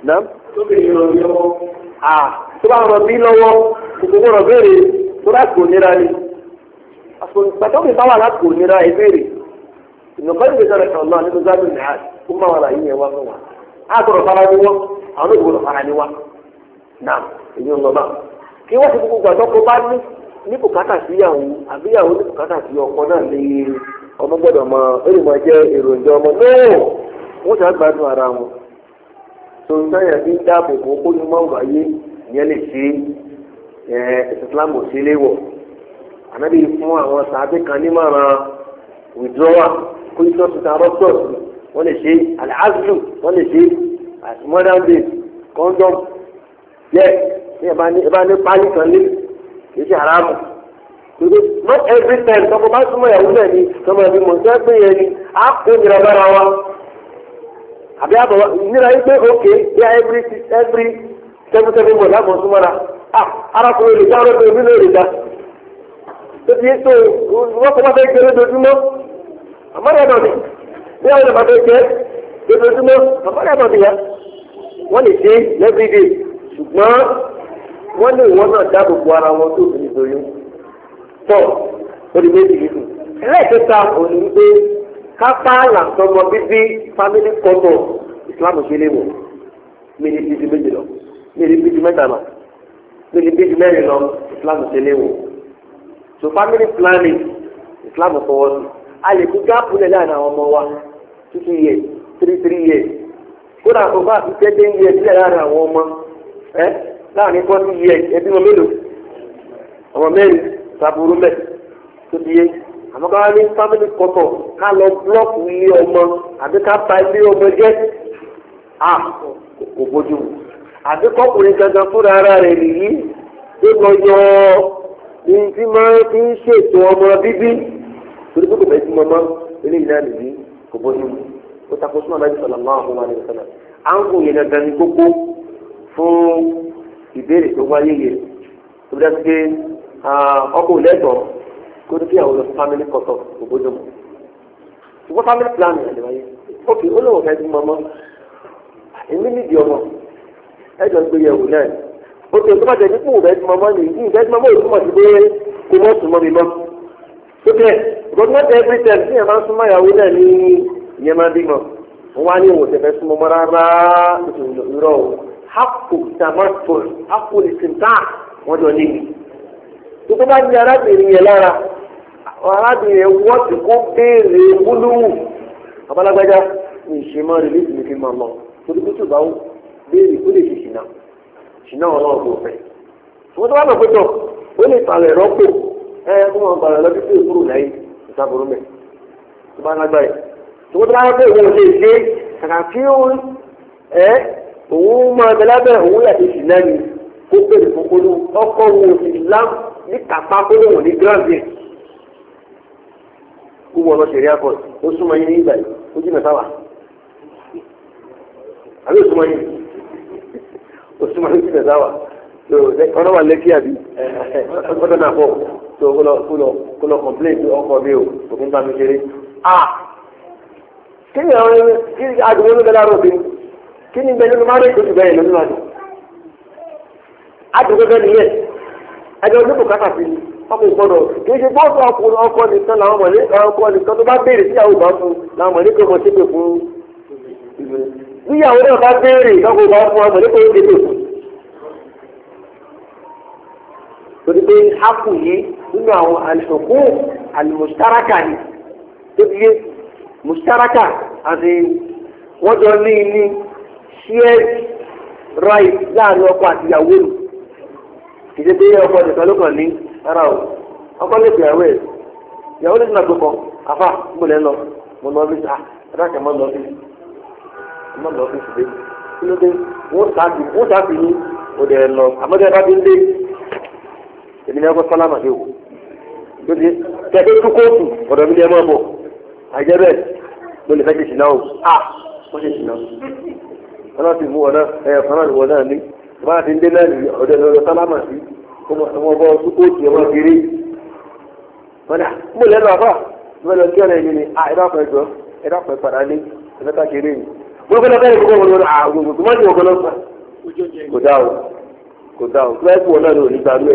bí lọ́wọ́ kòkòrò rọ̀ béèrè tó bá kò nira ni pàtàkì báwa láti kò nira ìbéèrè ìnùkọ́ ìgbésẹ̀ sọ̀rọ̀ kan náà nínú zábì ní àti kó máa wà láyé yẹn wá fún wa á gbọ́dọ̀ fara ní wọn àwọn olóògbé gbọ́dọ̀ fara ní wa náà èyí ń lọ bá kí wọ́n ti gbogbo gbàdọ́ kó bá ní bùkátà sí ìyàwó àbí ìyàwó ní bùkátà sí ọkọ náà lè ọmọ gbọ́dọ̀ mọ èyí máa jẹ èròjà ọmọ náà wọ́n ti àgbàdùn ara wọn tó ń sáyà bí dáàbò bò kó ní mọ́ wáyé ìyẹn lè ṣe ìsìlámù sí léwọ̀ ànábì fún àwọn sàábì kan nímọ̀ràn withdrawal kóyítọ́ tuntun arọ́tọ́ọ̀sì wọ́n lè ṣe aláàzù wọ́n lè ṣe modern day condom yẹ ní ẹ bá ní pálí kan lé kì í ṣe haramu not every time tọkọ bá súnmọ́ ìyàwó náà ni tọmọ ẹbí mọ̀ sí ẹgbẹ́ yẹn ni á kó nira bára wa àbí àbọ̀ nira yìí pé ok yá every 7 months lábọ̀ súnmọ́ra arákùnrin lè dá ọlọ́dún omi lè dá tóbi yé tó wọ́n kọ́ bá fẹ́ kéré dojúmọ́ àmọ́dàdàn ni bí àwọn ìbá fẹ́ kéré dojúmọ́ àmọ́dàdàn ni ya wọ́n lè ṣe everyday ṣùgbọ́n wọ́n lè wọ́n náà dáàbò bo ara wọn tó fi nítorí tọ́ orí méjì nínú ẹlẹ́ẹ̀kẹta òní wípé kápá làǹtọ́mọ bíbí family photo Islam ṣe lé wọ̀ mílí bíbí méjì lọ mílí bíbí mẹ́ta lọ mílí bíbí mẹ́rin lọ Islam ṣe lé wọ̀ so family planning Islam fọwọ́ sí a lè fi gáàpù lẹ̀ láàrin àwọn ọmọ wa 2 years 3 years kódà kó bá fi 10 years sílẹ̀ láàrin àwọn ọmọ láàrin 40 years ẹbí wọn mélòó ọmọ mẹ́rin sàbúrú mẹ́ tó di yé àmọ́ ká wá ní family photo ká lọ blọọkù ilé ọmọ àbí ká ba ilé ọmọ jẹ́ kò bójú mu àbí kọkùnrin gangan fúnra ara rẹ̀ nìyí tó lọ yọ ní tí máa fi ń ṣètò ọmọ bíbí torí pé kò bẹ́ẹ̀ sí mọ́mọ́ eléyìí náà nìyí kò bójú mu ó takò sún ọ̀nà ìṣọ̀lá máa fún wa ní ìṣọ̀lá à ń kò yẹn gangan ní kókó fún ìbéèrè tó wáyé yẹn tó dá sí pé ọkọ̀ lẹ́tọ̀ọ́ kó ní kí àwọn ọ̀dọ́ family cut off kò bójú mu ṣùgbọ́n family planning ẹ̀ lè wáyé ok ó lóun fẹ́ sí mọ́mọ́ èmi nídìí ọmọ ẹjọ́ ń gbé yẹ̀wò náà ó ti tó bá jẹ́ nípò ìfẹ́ sí mọ́mọ́ nìyí ìfẹ́ sí mọ́mọ́ ìtumọ̀ sí pé kò mọ́ sùn mọ́ mi mọ́ tó bẹ́ẹ̀ because not every time tí yẹn máa ń súnmọ́ ìyàwó náà ní ìyẹn máa bímọ wọ́n wá ní òun tẹ̀fẹ́ sí mọ́mọ́ rárá ìrọ̀ hapò tamato hapò ìsìntà wọ́n jọ níbi tó bá ní arábìnrin yẹn lára arábìnrin yẹn wọ́n ti kó béèrè wúlúwù abalagbájá ní ìṣèmọ́ rìlíìsì ní kí n máa lọ torí pé tó bá ń béèrè ó lè ṣe ṣìnà ọlọ́run kò fẹ́ ṣùgbọ́n tó bá lọ pẹ́tọ̀ ó lè pààrọ̀ ẹ̀rọ pò kó wọn pààrọ̀ lọ́dún tó kúrò láyé ìsàbùrù mẹ́ tó bá lágbára tó bá pé òun ò lè ṣe kàkà kí òun máa bẹ lábẹ́ òun yàtọ̀ sí náà ni kó bèrè kókóló ọkọ̀ wo sì lám ní kápá kó lóun ní gíráǹdì kó wọn lọ ṣẹ̀rí akọ ó súnmọ́ yín ní ìgbà yìí ó jìnà sáwà àbí ó súnmọ́ yín jìnà sáwà ọ̀nà wà lẹ́kí àbí ọ̀dọ̀ náà pọ̀ tó kó lọ complain tó ọkọ̀ mi ò òfin bá mi ṣeré. kí ni àdúgbò ló bẹ́ẹ̀ láàárọ̀ bíi kí ni bẹ́ẹ̀ nínú márùn-ún ìtòsí bẹ́ẹ̀ lọ́dún àdùn. àdúgbò bẹ́ẹ̀ nìyẹn ẹjọ́ ojú kò kákà sí ọkọ̀ ìgbọ́dọ̀ kì í ṣe bọ́ọ̀sì ọkọ̀ nìkan làwọn mọ̀lẹ́ ọkọ̀ nìkan tó bá béèrè sí àwọn ìbá fún làwọn mọ̀lẹ́ kò mọ̀ ṣépè fún ìgbìmọ̀. níyàwó náà bá béèrè lọ́kọ̀ ìbá fún àwọn mọ̀lẹ́ kò ṣépè fún. torí pé hapu yìí nínú àwọn àlùfòkú àlùmùsítáràkà ni tó ti yé mùsítáràkà àti wọ́n jọ ní shared right láàrin ọkọ àti ìyàwó nù kì í ṣe pé ọkọ nìkan ló kàn ní ara o ọkọ lè fi àwẹ̀ ìyàwó lè fi máa gbọ́kọ̀ àfà mo lẹ́ lọ mo lọ bí adáṣẹ mọ́ lọ bí ṣùgbẹ́ kí ló dé wọ́n sáàbì ní òde ẹ̀ lọ àmọ́tẹ́ bá ti ń dé èmi ní ẹgbẹ́ sálámà dé o lóde kẹ́kẹ́ tó kóòtù ọ̀dọ̀ mi ní ẹ máa bọ̀ àìjẹ́ bẹ́ẹ̀ mo lè fẹ́ ṣe ṣìnà o wọ́n ṣe ṣìnà wọ́n náà ti mú ọ̀nà kan náà wọ̀ náà ní ìbára ti ń dé náà ní ọ̀dọ̀ ẹ̀rọ sálámà sí ọmọ ọba tó kóòtù ẹ̀ máa kéré wọ́n dà mo lẹ́nu àfà mo lọ kí ọ̀nà ẹ̀mí ni ẹ̀dá pẹ̀ padà ní ẹ̀fẹ́ta kéré ni mo fẹ́ lọ bẹ́ẹ̀ kó wọ́n lọ àgbègbè tó má ti wọ́n lọ kò dá o tó ẹ̀ kú ọ náà lò ní gbàgbé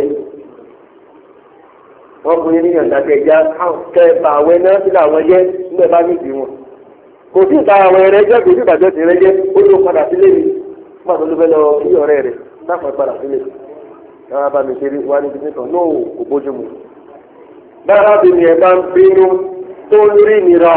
wọ́n fún yín níyàn dákẹ́ ẹja kẹfà àwọn ẹni náà sílẹ̀ àwọn ẹjẹ́ nígbà bá nídìí wọn kò sí ìta àwọn ẹrẹ jẹ́ kò sí ìbàjẹ́ ti rẹ jẹ́ ó ló padà sílé mi nígbà tó ló fẹ́ lọ kí ọ̀rẹ́ rẹ̀ sáfà padà sílé náà bá mi ṣeré wá ní kíní kan náà kò bójú mu. dára bí mi ẹ bá ń bínú tó ń rí ìnira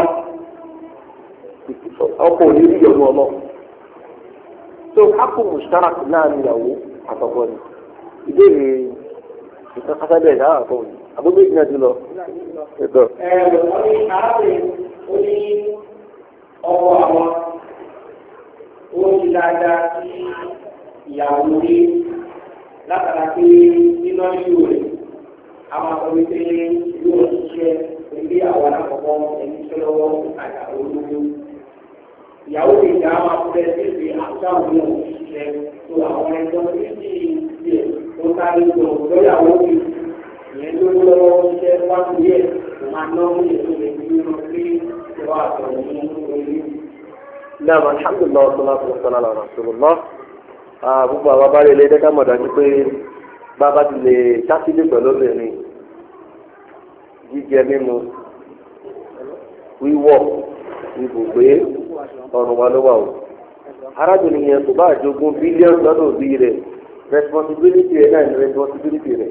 ọkọ̀ òní rí ìyọ̀nù ọmọ tó hápù mushtarak láàrin ìyàwó àtọ̀kọ́ ni ìbéèrè ìtàn kásábẹ̀ ìdáhà àtọ̀ ni àbúgbé ìgbìyànjú ti lọ. wọ́n ní arábìnrin ó ní ọkọ àwọn ó ti dáadáa sí ìyàwó rí látara pé nínú ìlú rẹ̀ àwọn akọ̀wé pé yóò ṣiṣẹ́ ilé àwọn alákọ̀ọ́kọ́ ẹni tó lọ́wọ́ àjà olówó. ìyàwó lè dá àwọn afẹ́ tẹ̀lé àtàwọn náà ṣiṣẹ́ tó àwọn ẹjọ́ tó ti ṣe tó sáré tó lọ́yàwó mi ìyẹn tó lọ́wọ́ ṣiṣẹ́ wá sí ẹ̀ tó máa ná ní ètò ìgbìmọ̀ pé ìwà àtọ̀rọ̀ ní orí. Naam, alhamdulillah, salatu wa salam ala rasulullah. Gbogbo àwọn abáre ilé dẹ́ka mọ̀ dájú pé bàbá ti lè sátidé pẹ̀lú obìnrin jíjẹ mímu wíwọ̀ ibùgbé ọ̀rùn wa ló wà o. arábìnrin yẹn kò bá àjogún bílíọ̀nù lọ́dọ̀ òbí rẹ̀ responsibility rẹ̀ náà ní responsibility rẹ̀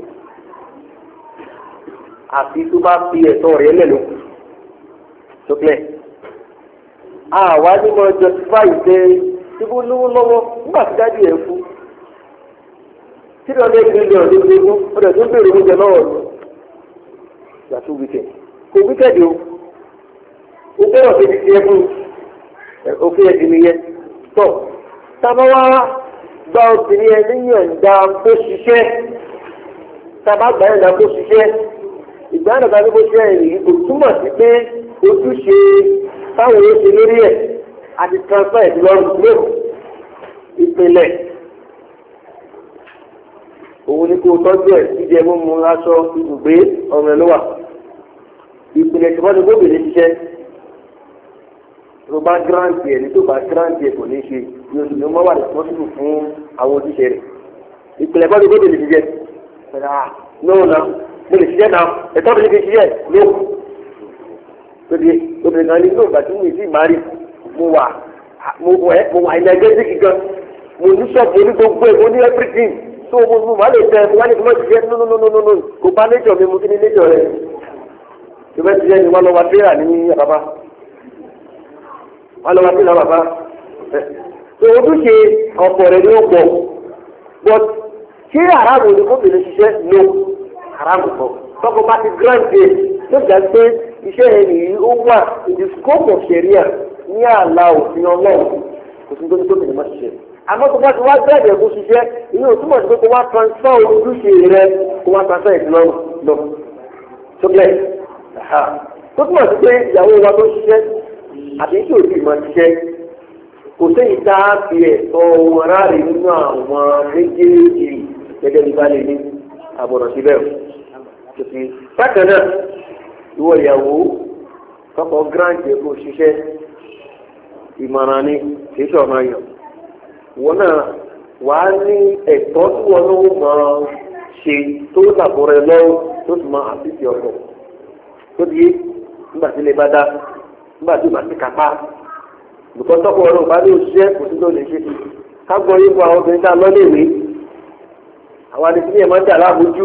àfi tó bá fi ẹ̀tọ́ rẹ̀ lẹ̀ lókun sókè. àwa ní mo justify pé síbú lówó lọ́wọ́ nígbà tí dájú ẹ̀ kú tí lọ́dọ̀ mílíọ̀nù ló gbogbo ó dẹ̀ tó béèrè oúnjẹ lọ́wọ́ rẹ̀ yàtú wíkẹ̀ kò wíkẹ̀ dì o ó bẹ̀rẹ̀ sí ti tiẹ̀ fún òfin ẹ̀dín nìyẹn tọ́ tábà wá gba obìnrin ẹ̀ níyànjá kó ṣiṣẹ́ tábà gbà yànjá kó ṣiṣẹ́ ìgbà yànjá kó ṣiṣẹ́ yìí kò túmọ̀ sí pé ojúṣe táwọn yóò ṣe lórí ẹ̀ àti transfer ìdílọ́rùn lóòrùn ìpínlẹ̀ òun ni kò tọ́jú ẹ̀ jíjẹ mímu aṣọ ibùgbé ọmọ ẹ̀ ló wà ìpínlẹ̀ tí wọ́n ti gbóbìnrin ṣiṣẹ́ tó bá gírántì ẹ̀ ní tó bá gírántì ẹ̀ kò ní ṣe ní oṣù tó mọ́ wà ní pọ́sibù fún àwọn ojúṣe rẹ̀ ìpínlẹ̀ bọ́ọ̀lù gbóbìnrin ṣiṣẹ́ lóòrùn náà mo lè ṣiṣẹ́ náà ẹ̀tọ́ mi ní kí n ṣiṣẹ́ lóòrùn tóbi obìnrin kan ní inú ìgbà tí mo sì máa rí mo wà energetic gan mo ní ṣọ́ọ̀bù ní gbogbo ẹ̀ mo ní everything tó mo máa lè tẹ wọ́n ní kí wọ́n ti jẹ́ no kò bá nature mi mo kí ni nature rẹ̀ tó bẹ́ẹ̀ ti jẹ́ ni wọ́n lọ wá tẹ́lá ní àbábá wọ́n lọ wá tẹ́lá bàbá tó ojúṣe ọ̀pọ̀ rẹ̀ ní ó pọ̀ but ṣé aráàlú ni kó bèrè ṣiṣẹ́ no aráàlú pọ̀ tọ́kọ bá ti grant ẹ̀ tó jà pé iṣẹ́ yẹn nìyí ó wà in the scope of sharia ní ààlà òfin ọlọ́run kò sí nítorí tó tẹ̀lé má ṣiṣẹ́ àmọ́ tó bá ti wá bẹ́ẹ̀ kó ṣiṣẹ́ ìyẹn ò túmọ̀ sí pé kó wá transfer ojúṣe rẹ kó wá transfer ìdílọ́rùn lọ tó bẹ́ẹ̀ tó túmọ̀ sí pé ìyàwó wa tó ṣiṣẹ́ àti tí òbí máa ṣiṣẹ́ kò séyìí tá a fi ẹ̀tọ́ wọn ráre nínú àwọn méjèèjì gẹ́gẹ́ bí bá lè ní àbọ̀nà síbẹ̀ o. bákan náà ìwọ ìyàwó kọ́kọ́ gíráǹtì ẹ̀kọ́ ṣiṣẹ́ ìmọ̀ràn ni kì í ṣe ọ̀nà yàn wọn náà wàá ní ẹ̀tọ́ tí wọn ló máa ṣe tó làbọ̀rẹ̀ lọ́wọ́ tó sì máa àfíìsì ọkọ̀ tó di nígbà tí lè bá dá nígbà tí ò bá ti kápá nǹkan tọ́kọ̀ ọ̀rọ̀ bá ní òṣìṣẹ́ kò sí tó lè ṣe sí ká gbọ́ yín fún àwọn obìnrin tá a lọ léèwé àwọn adìsí yẹn máa ń dà láàbójú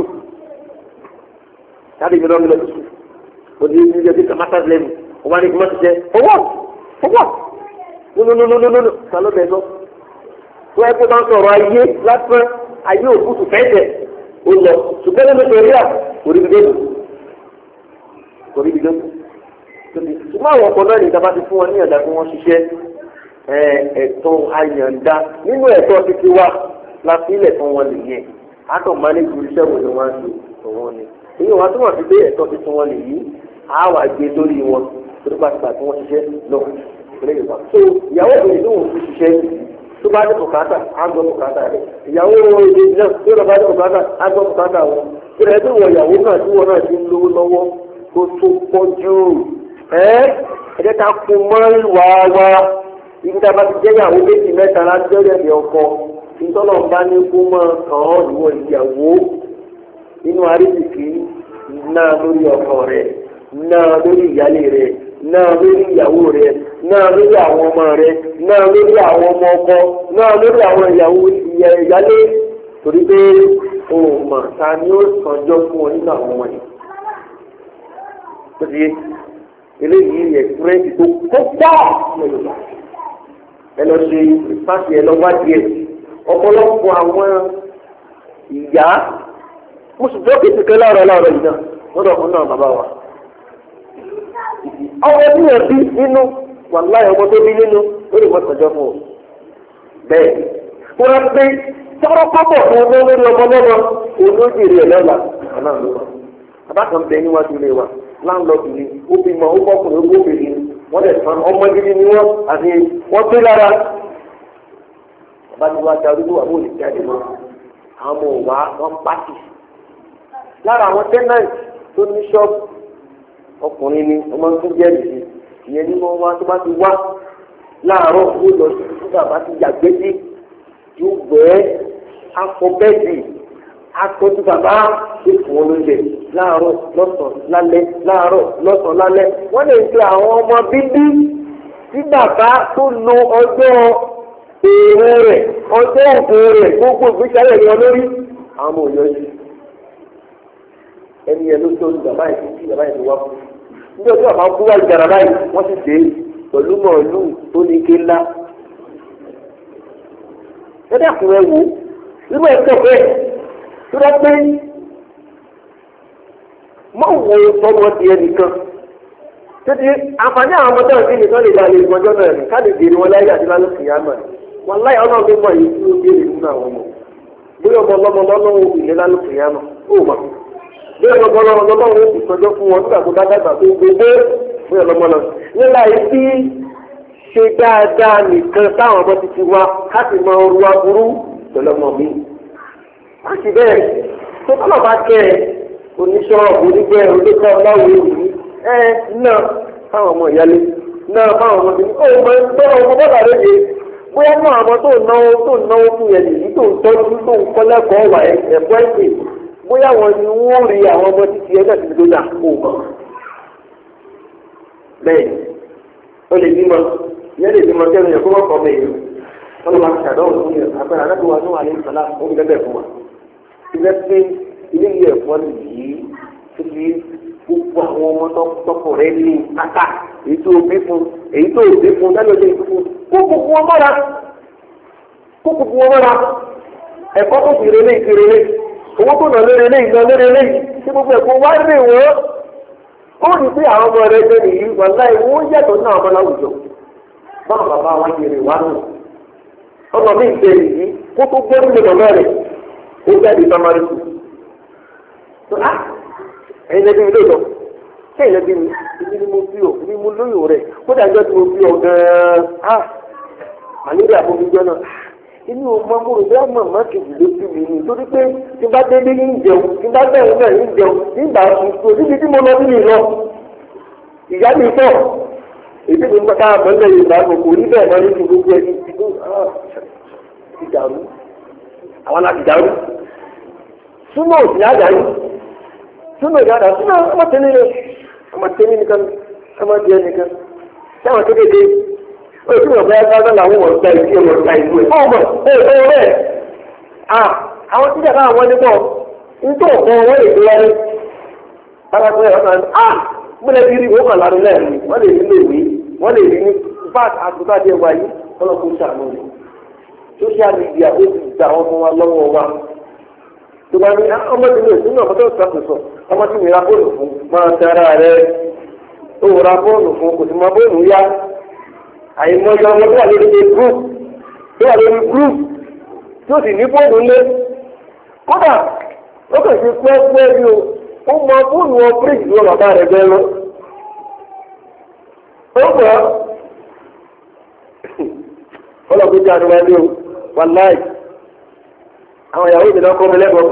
láti ìgbẹ́ lọ́mí lọ sí òdi ní ibi ẹbí kàmáta lẹ́nu wọ́n bá ní kí wọ́n ti jẹ owó nínú ta ló bẹ̀ lọ. wọ́n ẹgbẹ́ bá ń sọ̀rọ̀ ayé lásán ayé òkútu fẹ́ẹ̀tẹ̀ ó lọ ṣùgbọ́n nínú sọ̀rí à kò rí bidé ṣùgbọ́n àwọn ọkọ̀ náà ní ìjọba ti fún wọn ní ẹ̀dá fún wọn ṣiṣẹ́ ẹ̀tọ́ àyàndá nínú ẹ̀tọ́ títí wá láti ilẹ̀ fún wọn nìyẹn àtọ̀ máa ní ju iṣẹ́ wo ni wọ́n á ṣe òun ni èyí wọn túmọ̀ sí pé ẹ̀tọ́ títí wọn nìyí á wà gbé lórí wọn tó bá ti gbà tí wọ́n ṣiṣẹ́ lọ lẹ́yìn wa. so ìyàwó ìròyìn tó wọ́n fi ṣiṣẹ́ tó bá ní bùkátà á gbọ́ bùkátà rẹ̀ ìyàwó ìròyìn náà tó bá ní bùkátà á gbọ́ bùkátà wọn tó rẹ̀ tó wọ ìyàwó náà tí wọn náà ti ń lówó lọ́wọ́ tó tó pọ̀ jù ẹ̀jẹ̀ ká kún mọ́ ìwà wa ibi tá a bá ti jẹ́ ìyàwó méjì mẹ́ta láti ẹ̀dẹ̀ ọkọ ìtọ́nà bá ní kó mọ́ kàn án ìwọ ìyàwó nínú àríṣìkí náà lórí ọkọ rẹ̀ náà lórí ìyálé rẹ̀ náà lórí ìyàwó rẹ̀ náà lórí àwọn ọmọ rẹ̀ náà lórí àwọn ọmọ ọkọ náà lórí àwọn ìyàwó ìyálé torí pé òun mà ta ni ó sànjọ́ fún ọ nínú àwọn ọmọ yìí. eléyìí ẹ̀kúrẹ́sì tó kọjá lẹ́yìn ẹ lọ ṣe ìfàṣẹ ẹ lọ wá díẹ̀ ọ̀pọ̀lọpọ̀ àwọn ìyá mùsùlùmí kìí kẹ́ láàárọ̀ yìí náà lọ́dọ̀ fún náà bàbá wa. ọmọ ẹbí yẹn bí nínú wàláhì ọmọ tó bí nínú ó lè mọ̀tàjọ́ fún ọ. bẹ́ẹ̀ wọ́n á gbé tọ́rọ́ pápọ̀ fún ọmọ lórí ọmọ lọ́mọ olójìrì ẹ̀ lọ́la àná ló wà. abákan bẹ níwájú ilé wa láńlọ́ọ̀dù ni ó fi mọ ó bọ́kùnrin ó gbóbìnrin wọ́n lè san ọmọ gidi ni wọ́n àti wọ́n gbé lára. bàbá ti wá da arúgbó àbó lè jáde mọ́ àwọn ọmọ òwá wọn pàtì. lára àwọn tẹ́nàìtì tó ní ṣọ́ọ̀bù ọkùnrin ni ọmọ tó jẹ́ nìyí ìyẹn ní wọ́n wá tó bá ti wá láàárọ̀ ó lọ sí fún bàbá ti yàgbé sí yóò gbẹ́ afọ́bẹ́ẹ̀dì akọ́tù bàbá tó fún wọn lóúnjẹ láàárọ̀ lọ́sàn lálẹ́ láàárọ̀ lọ́sàn lálẹ́ wọ́n lè pe àwọn ọmọ bíbí tí bàbá tó lo ọjọ́ èrè rẹ̀ ọjọ́ òkú rẹ̀ gbogbo ìgbésẹ̀ rẹ̀ yọ lórí àwọn ọmọ òyọ́ yìí ẹni yẹn ló tó ní bàbá yìí tí bàbá yìí wá fún níbi ọjọ́ àbá kú wá ìjàrá báyìí wọ́n sì dé pẹ̀lú mọ̀ọ́lù tó ní ike ńlá ẹ dàkún ẹ wò irú ẹ̀ tó fẹ́ tó dá pé mọ̀ wo tọmọ tiẹ̀ nìkan títí àǹfààní àwọn ọmọdé ọ̀sẹ̀ nìkan lè balẹ̀ ìgbọ́njọ́ náà ní ká lè dèrè wọn láyé àti lálẹ́ kìí àmà wọn láyé ọlọ́run ló mọ̀ yìí tí ó béèrè nínú àwọn ọmọ bóyá ọmọ ọlọ́mọ lọ́lọ́run ìlé lálẹ́ kìí àmà ó mà bóyá ọmọ ọlọ́run lọ́lọ́run ó sì sọjọ́ fún wọn nígbà tó bá dàgbà tó gbogbo bóyá ọlọ́mọ náà nílá yìí tí ṣe dáadáa nìkan táwọn ọmọ ti ti wá ká sì mọ oru aburú pẹ̀lú ọmọ mi má sì bẹ́ẹ̀ tó tọ́lọ̀ bá kẹ́ ẹ oníṣọ́ọ̀bù onígbẹ́ olókọ́ ọláwọ̀ èyí náà fáwọn ọmọ ìyálé náà fáwọn ọmọ tèmi ó mọ ẹgbẹ́ ọmọ bọ́dà lóye bóyá náà àwọn tó náwó fún yẹn nìyí tó ń tọ́jú tó ń kọ́ lẹ́kọ̀ọ́ wà ẹ̀kọ́ ẹ̀sìn bóyá wọn ni wọ́n rí àwọn ọmọ títí ẹgbẹ́ tí tó dà kó mọ̀ bẹ́ẹ̀ ó lè bímọ ìyẹn lè bímọ kẹ́rin yẹn kó wọ́n kọ́ mẹ́yìn wọ́n lè máa ṣàdánwò fún yẹn àpẹẹrẹ alágbèwà ní wà ní ìsọ̀lá ó ń bẹ́ẹ̀ fún wa ilé pé ilé yẹ ẹ̀fọ́ nìyí tó fi gbogbo àwọn ọmọ tọkọ rẹ ní ata èyí tó bí fún lẹ́nu ọjọ́ ìlú fún kó gbogbo wọn mọ́ra ẹ̀kọ́ tó fi relé owó tó nà lórí ilé ìgbà lórí ilé tí gbogbo ẹ̀kọ́ wá rè wọ́n ó ní pé àwọn ọmọ rẹ̀ jẹ́ nìyí wà láì wọ́n yàtọ̀ náà ọmọ láwùjọ báwọn bàbá wa yẹrẹ wá nù ọmọ mi ìjẹ nìyí kó tó gbẹ́rù lè lọ́mọ rẹ̀ ó jáde sọmọrí kù ẹ̀yin lẹ́bí mi lóòótọ́ ẹ̀yin lẹ́bí mi ibi ni mo bí o ibi mo lóyún rẹ̀ kódà ìjọ tí mo bí ọ gan-an màlúùdà àbójújọ náà inú ọmọ amúrò bí ọmọ ọmọ kejì ló fi mí ní torí pé tí bá délé yín jẹun tí bá bẹ̀rù náà yín jẹun nígbà tó níbi tí mo lọ nílé lọ ìyá mi pọ̀ èdè mi ká àmọ́lẹ̀ yorùbá kò rí bẹ́ẹ̀ lọ nínú gbogbo ẹni ti dàrú àwọn láti dàrú súnmọ́ òsì àdàrú súnmọ́ òsì àdàrú súnmọ́ ọmọ tẹ́lẹ̀ nìkan ọmọ díẹ̀ nìkan sáwọn kékeré ojú ọ̀gá ẹgbẹ́ làwọn wọ̀ gba ìdí ọ̀rọ̀ gba ìlú ẹ̀. ọmọ rẹ̀ àwọn tí jàdá àwọn nípọ̀ nítorí ọ̀pọ̀ wọn lè fi wáyé. alákùnrin ọ̀gá ni múlẹ̀ bí rí wọ́n kàn lárú lẹ́ẹ̀mí wọ́n lè rí lèwe wọ́n lè rí ní vat àtúntàdé wáyé ọlọ́kùnrin sàánú rẹ̀. social media ó ti gba ọmọ wa lọ́wọ́ wa. tó bá ní ọmọ tí mi ò sínú ọmọ tó ń sàkóso ọmọ tí mi ra bọ́ọ̀lù fún máa tẹ́ra rẹ̀ ó ra bọ́ọ̀lù fún kò sì máa bọ́ọ̀lù yá àìmọye ọmọ tó wà lórí group tí ó sì ní fóònù lé kódà ó kàn ṣe pẹ́ẹ́pẹ́ bí ó mọ fóònù ọpẹ́rẹ́sì lọ bàbá rẹ̀ bẹ́ẹ̀ lọ. ó gbọ́ ọlọ́pẹ́ tí a ti wá ní o wà láì àwọn ìyàwó ìdílé ọkọ mi lẹ́gbọ̀ọ́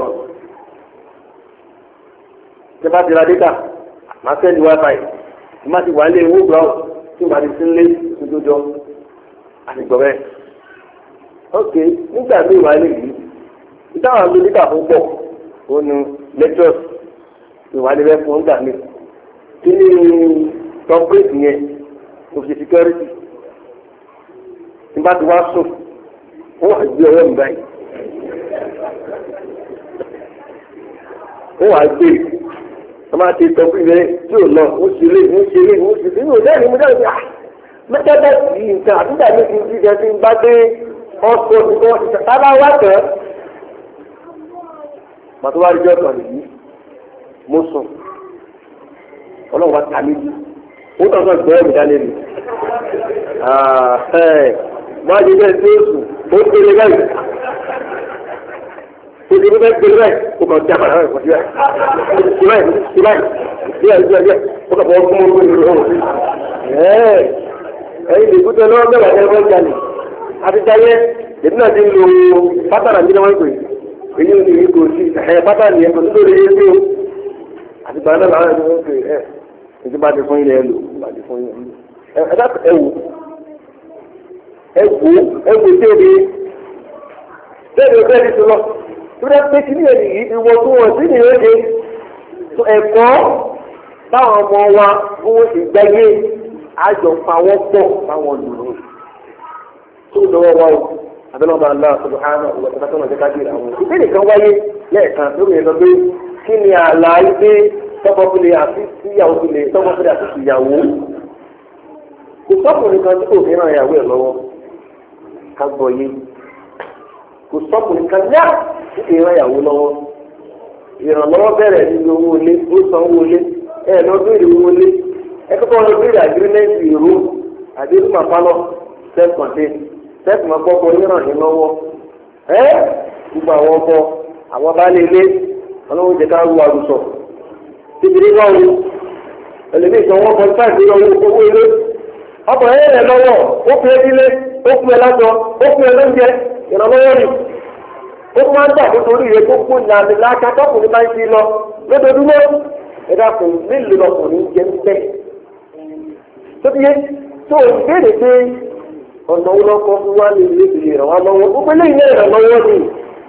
tí bá ti ra data máa sẹ́ndì wifi tí má ti wà lé owó gbọ́ tí màá ti sílé ìdójọ́ àtìgbọ́ bẹ́ẹ̀. ok nígbà tí ìwà ilé yìí ìtawà ń lo nígbà fún pọ̀ ó nu lectures ìwà ilé bẹ́ẹ̀ fún gbà mí kí ni corporate yẹn òfin security tí bá ti wá sùn ó wà gbé ọwọ́ mi báyìí ó wà gbé wọ́n máa ti tọ́kùn ìrẹ́ tí ò lọ ó ṣe lé ní òlẹ́ẹ̀ni mo dáhùn mẹ́tẹ́ẹ̀dẹ́ yìí nǹkan àtúntà mi ti jíjẹ tí ń bá dé ọ̀sọ̀ tí wọ́n ti sábà wá tẹ̀. màtó wá rí jọ́ ọ̀sán nìyí mo sùn ọlọ́run wá ta méjì ó tọ́ sọ ìgbọ́ ẹ̀mí dálé mi. máa jẹ bẹ́ẹ̀ tí ó sùn ó gbélé báyìí ó ti gbélé báyìí ó kàn já padà báyìí kò sí báyìí ó kàn fọwọ́ fún ọgbọ́n ìlú ọ̀hún. ẹ̀yin lè kúta lọ́wọ́ bẹ́ẹ̀ wà ní ẹgbẹ́ jalè àtijọ́yẹ èdè náà ti ń lo pátánà ní wọ́n pè èyí ò ní ìwé kò sí pátánà yẹn kò sí lórí yẹn tó àtìgbà náà làwọn ẹni wọ́n pè ìjọba ti fún ilẹ̀ ẹlò ti fún ilẹ̀ ẹ̀dá ẹ̀wò tí ó di bẹ́ẹ̀ bẹ́ẹ̀ ni tó lọ tó dẹ́ pé kí ní ẹ̀yìn yìí ìwọ tó wọ̀ sí ni yóò ṣe ẹ̀kọ́ báwọn ọmọ wa bí wọ́n ti gbẹ́yé àjọ pawọ́ pọ̀ báwọn lòlò tó lọ́wọ́ wa o abẹ́lọ́ba ńlá subhanahu wa ta'ala tó náà jẹ́ ká dé àwọn ìbéèrè kan wáyé lẹ́ẹ̀kan lórí ẹ̀ lọ pé kí ni àlà ilé tọ́kọ̀fìlẹ̀ àti síyàwó fìlẹ̀ tọ́kọ̀fìlẹ̀ àti síyàwó kò sọ́kùnrin kan tí kò fi ràn ìyàwó ẹ̀ lọ́wọ́ ká gbọ́ yé kò sọ́kùnrin kan ní tí kì í ràn ìyàwó lọ́wọ́ ìrànlọ́wọ́ bẹ̀rẹ̀ nínú owó ilé ó san owó ilé ẹ̀ lọ béèrè owó ilé ẹ kọ́kọ́ lọ béèrè agirimẹ́ntì ìró àdéhùn àpálọ̀ self-contained sẹ́ẹ̀kùn ọkọ̀ yíran ní lọ́wọ́ gbogbo àwọn ọkọ̀ àwọn baálé ilé ọlọ́run jẹ ká ru àrùsọ títí náà wò ẹlẹ́mí ìtàn wọn kọ́ sáà ìdílé owó ilé ọkọ̀ yẹn rẹ̀ lọ́wọ́ ó fi ẹ́ dílé ó fi ẹ́ lásọ ó fi ẹ́ lóúnjẹ ìrànlọ́wọ́ rì ó máa ń dà nítorí ìrẹ́ tó kún ìlànà láta tọkùnrin máa ń fi lọ lójoojúmọ́ ẹ̀dá kùn nílùú lọkùnrin jẹ́ ń tẹ̀ tó ti yé tó ìbéèrè pé ọ̀nà owó lọ́kọ́ fún wa ní ilé ìdílé rẹ̀ wá lọ́wọ́ gbogbo eléyìí náà rẹ̀ lọ́wọ́ ni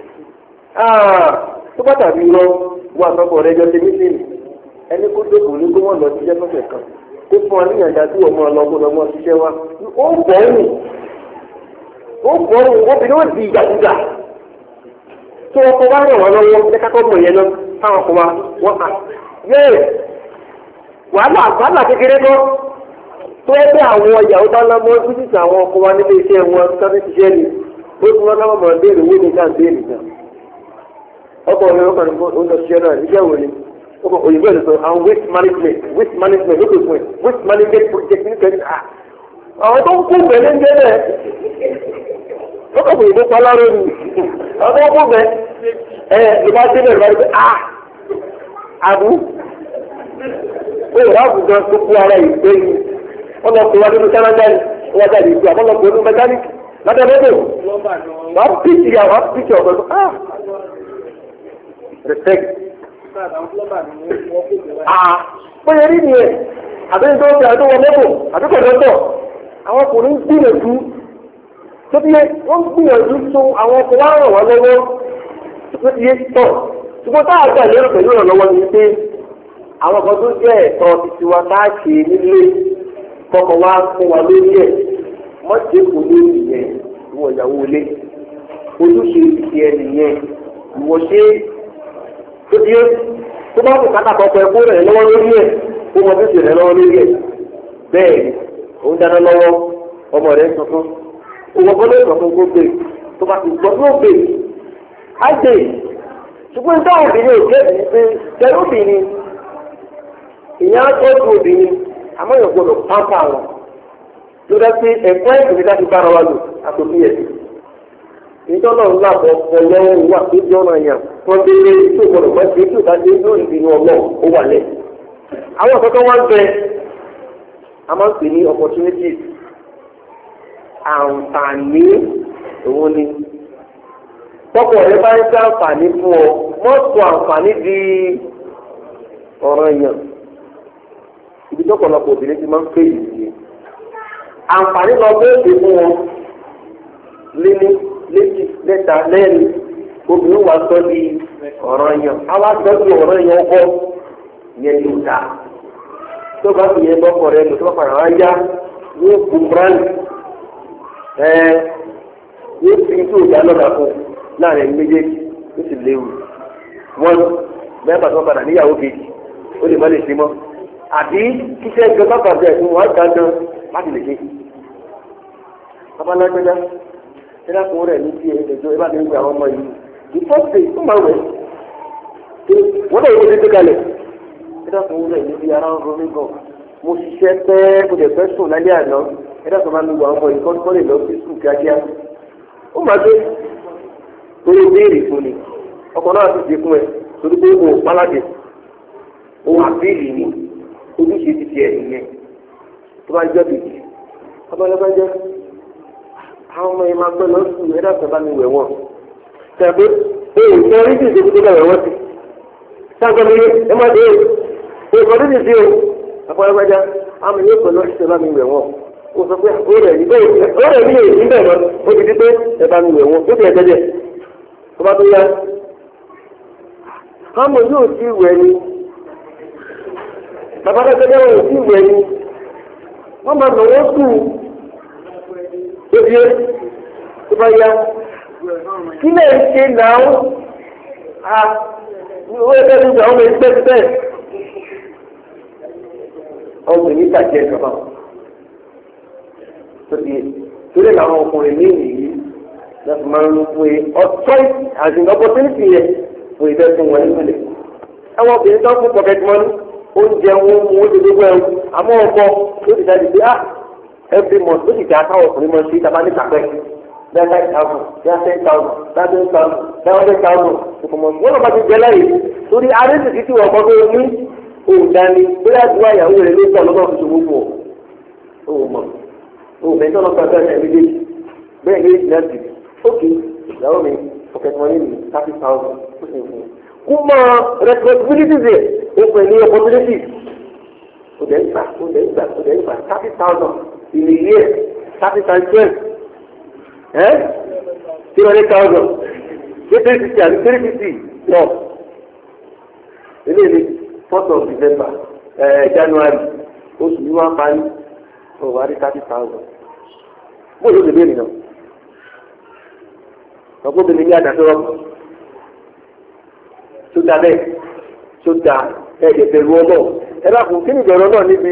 tó bá tàbí lọ wà lọ́kọ̀ rẹ̀ jọ ṣe ní sínú ẹni kó dókòó ní kó wọ́n lọ síṣẹ́ fọ́fẹ̀ kan kó fún wa ní ìyànjá tí ọmọ ọlọ́gbọ́n lọ́mọ ṣiṣẹ́ wa ó bọ̀ọ́rùn obìnrin ó di ìjàkújà tó ọkọ̀ wá ràn wọ́n lọ́wọ́ ní kákọ́ mọ̀ yẹn lọ táwọn ọkọ̀ wa wọ́n kà yẹ́ẹ̀ wàhálà kékeré kan tó ẹgbẹ́ àwọn ìyàwó bá lámọ́ fíjìsì àwọn ọkọ̀ wa nílé iṣẹ́ wọn sáré ṣiṣẹ́ ni ó ti wọ́n láwọn mọ̀ béèrè owó ní káà béèrè náà ọkọ̀ rẹ̀ ọkọ̀ rẹ̀ ó lọ ṣiṣẹ́ náà iṣẹ́ wo ni òyìnbó ẹ̀ sọ àwọn waste management ló pè fún ẹ̀ waste management project ní kẹ́ni àwọn tó ń kú bẹ̀rẹ̀ ń jẹ́ bẹ́ẹ̀ lọ́kọ̀ òyìnbó paláró ni àwọn tó ń kú bẹ́ẹ̀ ló bá dé bẹ̀rẹ̀ bá rí pé àbú ó yẹ láàbù gan tó kú ara ìgbé yìí wọ́n lọ pè wá nínú sánájà ni wọ́n jáde ìgbé àwọn ọlọ́pàá nínú mẹkáníìkì ládàbẹ́dẹ̀ wọ́n pìtì ọ̀gbẹ́ respect. Bóyá rí ni ẹ̀ àbí tó ń bẹ àdó wọn lọ́bọ̀ àbí kọ̀dọ̀tọ̀ àwọn ọkùnrin ń gbìyànjú tó ti yẹ wọ́n gbìyànjú tó àwọn ọkùnrin wá ràn wọ́n lọ́wọ́ tó ti yẹ tọ̀ ṣùgbọ́n tá a gbà lérò pẹ̀lú ìrànlọ́wọ́ ni pé àwọn kan tó jẹ́ ẹ̀tọ́ títí wa tá a ṣe nílé kọ́kọ́ wá fún wa lórí ẹ̀ mọ́tò kò lórí yẹn ìwọ ìyàwó ilé ojúṣe ìṣe ẹ nìyẹn ìwọ ṣe tó ti yẹ tó bá kó kátà kọ́kọ́ ẹ̀kọ́ rẹ̀ lọ́wọ́ lórí ẹ̀ kó mọ bíṣe rẹ̀ lọ́wọ́ lórí ẹ̀ bẹ́ẹ̀ ó ń dáná lọ́wọ́ ọmọ rẹ̀ tuntun òwò gbọ́dọ̀ tuntun kó gbé tó bá ti gbọ́ yóò gbé á gbé ṣùgbọ́n táwọn obìnrin ò jẹ́ ìpè tẹ́lẹ̀ obìnrin ìyá tọ́jú obìnrin àmọ́ yóò gbọ́dọ̀ pàmpá wọn ló dá sí ẹ̀kọ́ ìpínlẹ̀ láti bára wa lò àtòkí ẹ̀ ìjọba ńlá bọ̀ ọlọ́wọ́ wà tó jẹ́ ọ̀nà yẹn wọ́n dé lé tó gbọ́dọ̀ pẹ́ sí tó dájú lórí ìbínú ọlọ́ọ̀ ó wà lẹ̀. àwọn ọ̀kọ́kọ́ wá ń bẹ a máa ń pè ní opportunities àǹfààní òun ni tọ́pọ̀ rẹ bá ń ṣe àǹfààní fún ọ mọ́tò àǹfààní di ọ̀ràn yẹn ibi tọ́pọ̀lọpọ̀ obìnrin ti máa ń pè yìí àǹfààní lọ bẹ́ẹ̀ fún wọn léní léjì lẹ́ta lẹ́rin obìnrin wa sọ di ọ̀ràn yẹn àwa sọ di ọ̀ràn yẹn ọkọ yẹn ló dá tó bá fi yẹn bọ́kọ̀ rẹ lò tó bá fara wá yá yóò kú brand yóò fi tó ìjà lọ́dà fún láàrin méjèèjì ó sì léwu wọn bẹ́ẹ̀ bá tó padà níyàwó kejì ó lè má lè ṣe mọ́ àbí kíkẹ́ ẹgbẹ́ bá bàjẹ́ fún wọn ká dán láti lè ṣe. babalágbẹ́dá ẹlẹ́kùn rẹ̀ ní ti ẹ̀jọ̀ ẹ bá ti ń gbé àwọn ọmọ yìí ìfọ́sẹ̀ tó máa wẹ̀ wọ́n náà wọ́n ti dé kalẹ̀ ẹlẹ́kùn rẹ̀ ní ti ara ń ronú gan mo ṣiṣẹ́ pẹ́ kó dẹ̀ fẹ́ sùn lálẹ́ àná ẹlẹ́kùn máa ń lu àwọn ọmọ yìí kọ́ lè lọ sí sùn kíákíá ó máa dé torí béèrè fún ni ọkọ̀ náà ti dé fún ẹ torí pé o páládé o àbílì ni ojúṣe ti tiẹ̀ nìyẹn tó bá jẹ́ bìbì abọ́lẹ́bá jẹ́ àwọn ọmọ yẹn máa gbẹ́ lọ sùn ẹ̀dá tó bá mi wẹ̀ wọ́n tẹ̀gbé ee ṣe orí ti ìdókòtò bá wẹ̀ wọ́n ti sáńkọ́ mi ẹ má dé o kọ́ nídìí sí o abọ́lẹ́bá jẹ́ àwọn yóò pẹ̀lú ọ̀ṣẹ́ bá mi wẹ̀ wọ́n o sọ pé ó rẹ̀ ní èyí bẹ́ẹ̀ lọ ó ti di pé ẹ bá mi wẹ̀ wọ́n ó ti ẹ̀ tẹ́jẹ̀ tó bá tó yá káàmù yóò ti wẹ̀ ni bàbá kẹ́kẹ́ wọn ò tí ì wẹ̀ ni wọ́n máa nà wọ́n sùn lóde tó bá yá kí lè ṣe náà owó ẹgbẹ́ nígbà wọn lè gbẹ́ bẹ́ẹ̀ ọ̀gbìn ní ìtàjẹ́ ìjọba tóbi torí làwọn ọkùnrin ní ìyí láti máa ń pè ọ̀tọ́ àti opportunity yẹn fún ìfẹ́ fún wọn nípìnlẹ̀ àwọn obìnrin tó ń fún pocket money oúnjẹ wọn mú oúnjẹ gbogbo ẹrù àmọ́ ọkọ ló ti dájú pé every month ló ti dá káwọn ọkùnrin mọ sí tàbá ní kàpẹ́ bẹ́ẹ̀ 5,000 bẹ́ẹ̀ 10,000 bẹ́ẹ̀ 100,000 ìfọ̀mọ̀ wọn lọ́ba ti jẹ láyé torí arẹ́sì títí wọn kọ́ tó ní òǹdání bóyá àdúrà ìyàwó rẹ̀ ló tọ̀ lọ́nà fi ṣòwò fún ọ òmò òmè tó lọ́kọ̀ ẹgbẹ́ ẹ̀ méjèèjì bẹ́ẹ̀ ní ìjìnlẹ̀ sí ókè ìyàwó mi pocket money ní 30,000 ó sì fún un. Kúmọ̀ responsibilities ẹ̀ ó pè ní opportunities. Ó dẹ̀ ń gbà 30,000 in a year 30 times 12. 300,000. Ṣé 350 àbí 350? No. Eléyìí 4th of December January oṣù yìí wọ́n parí ó wá rí 30,000. Bó ló lè bẹ́ẹ̀ nìyẹn? Ọgbọ́n mi ní àdàtúrọ̀ sódà bẹ́ẹ̀ sódà ẹ̀ẹ́dẹ̀gbẹ̀rún ọlọ́ ẹ bá fún kíni ìbẹ̀rù náà níbi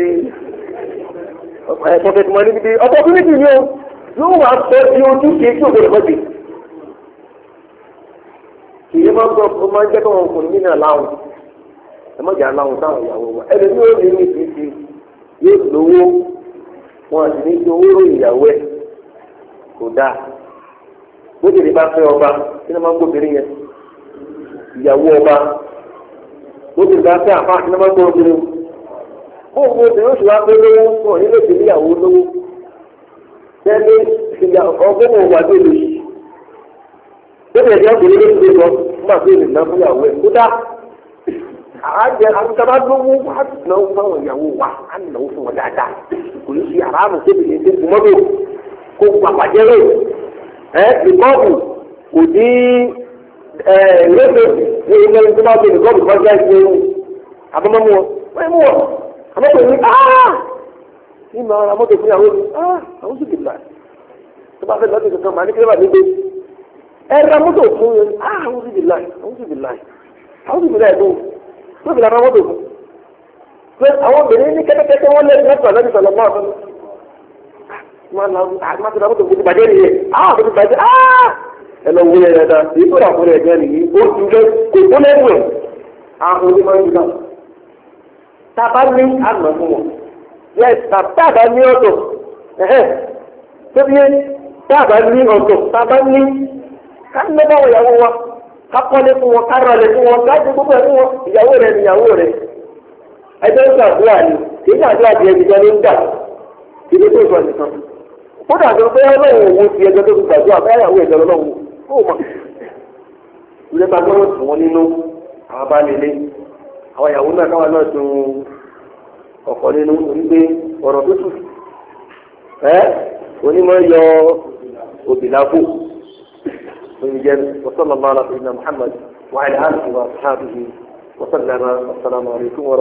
pocket money níbi opportunity ni o yóò wá sọ di ojúṣe tí òkè lọ́dẹ. Kìí máa ń gbọ́ ọ máa ń jẹ́ kí wọn kò ní nínú àláwọn ẹ má jà láwọn táwọn ìyàwó wa ẹni tí ó ní ní ìfìsí yóò lówó wọn àti ní ti owó ròyìn ìyàwó ẹ kò dáa bó ti lè bá fẹ́ ọba kí ni wọ́n máa ń gbóbìnrin yẹn ìyàwó ọba bó ti lè bá fẹ́ àfáà kí ni wọ́n máa ń gbóbìnrin bó o obìnrin oṣù wa pé lówó wọn nílò sí ìyàwó lówó tẹ́lẹ̀ ọgbọ́n wọn wà lórí yìí bẹ́ẹ̀ ni ọkùnrin ló ti lọ nígbà tó lè ná fún ìyàwó ẹ̀ kódà àjẹ àtúntàbá lówó wà náwó fáwọn ìyàwó wa á náwó fún wọn dáadáa kò ní sí aráàlú tó bìnrin tó kù mọ́tò kó pàpàjẹ́ rẹ̀ ìkọ́ọ̀bù kò ní lẹ́sẹ̀ ní ilé tó bá tó ìkọ́ọ̀bù tó bá jẹ́ ìṣe ewu àbámọ́mú wọn wọ́n mú wọn àmọ́tò ní ní ma ara mọ́tò fún ìyàwó mi àwọn sì dìgbà tó bá fẹ́ lọ́tò kankan màá ní kílẹ̀ bá nígbè ra mọ́tò fún yẹn àwọn sì dìgbà tó fi lára mọ́tò fún pé àwọn obìnrin ní kẹ́tẹ́kẹ́tẹ́ wọ́n lẹ́sìn láti ọ̀lẹ́bí sọ̀rọ̀ máa fún máa ti ra mọ́tò fún ti bàjẹ́ nìyẹn tó ti bàjẹ́ ẹ lọ wúlẹ̀ yẹn dá èyí tó rà fún ẹ̀ jẹ́ nìyí ó ti lé kò tó lẹ́nu ẹ̀ àwọn onímọ̀ ń gbà tábà ní àná fún wọn yẹ tábà ní ọ̀tọ̀ tó bí tábà ní ọ̀tọ̀ tábà ní ká ní báwọn ìyàwó wa kakọ́lé fún wọn kárọ̀lé fún wọn káàdì gbogbo ẹ̀ fún wọn ìyàwó rẹ̀ níyàwó rẹ̀ ẹjọ́ ń ṣàdúrà ni kì í ṣàdúrà di ẹni jẹ́ ló ń dà kí ló tó sọ nìkan ó dàbí pé ọlọ́run òun ti ẹjọ́ tó fi gbàdúrà bá ìyàwó ẹ̀jọ̀ lọ́wọ́ ó mọ̀ ilé bá gbọ́dọ̀ tù wọ́n nínú àwọn bá nílé àwọn ìyàwó náà káwọn náà tún ọkọ̀ nínú onígbé ọ̀rọ̀ tó tù onímọ̀ yọ òbíláfò وصلى الله على سيدنا محمد وعلى آله وأصحابه وسلم. والسلام عليكم ورحمة الله.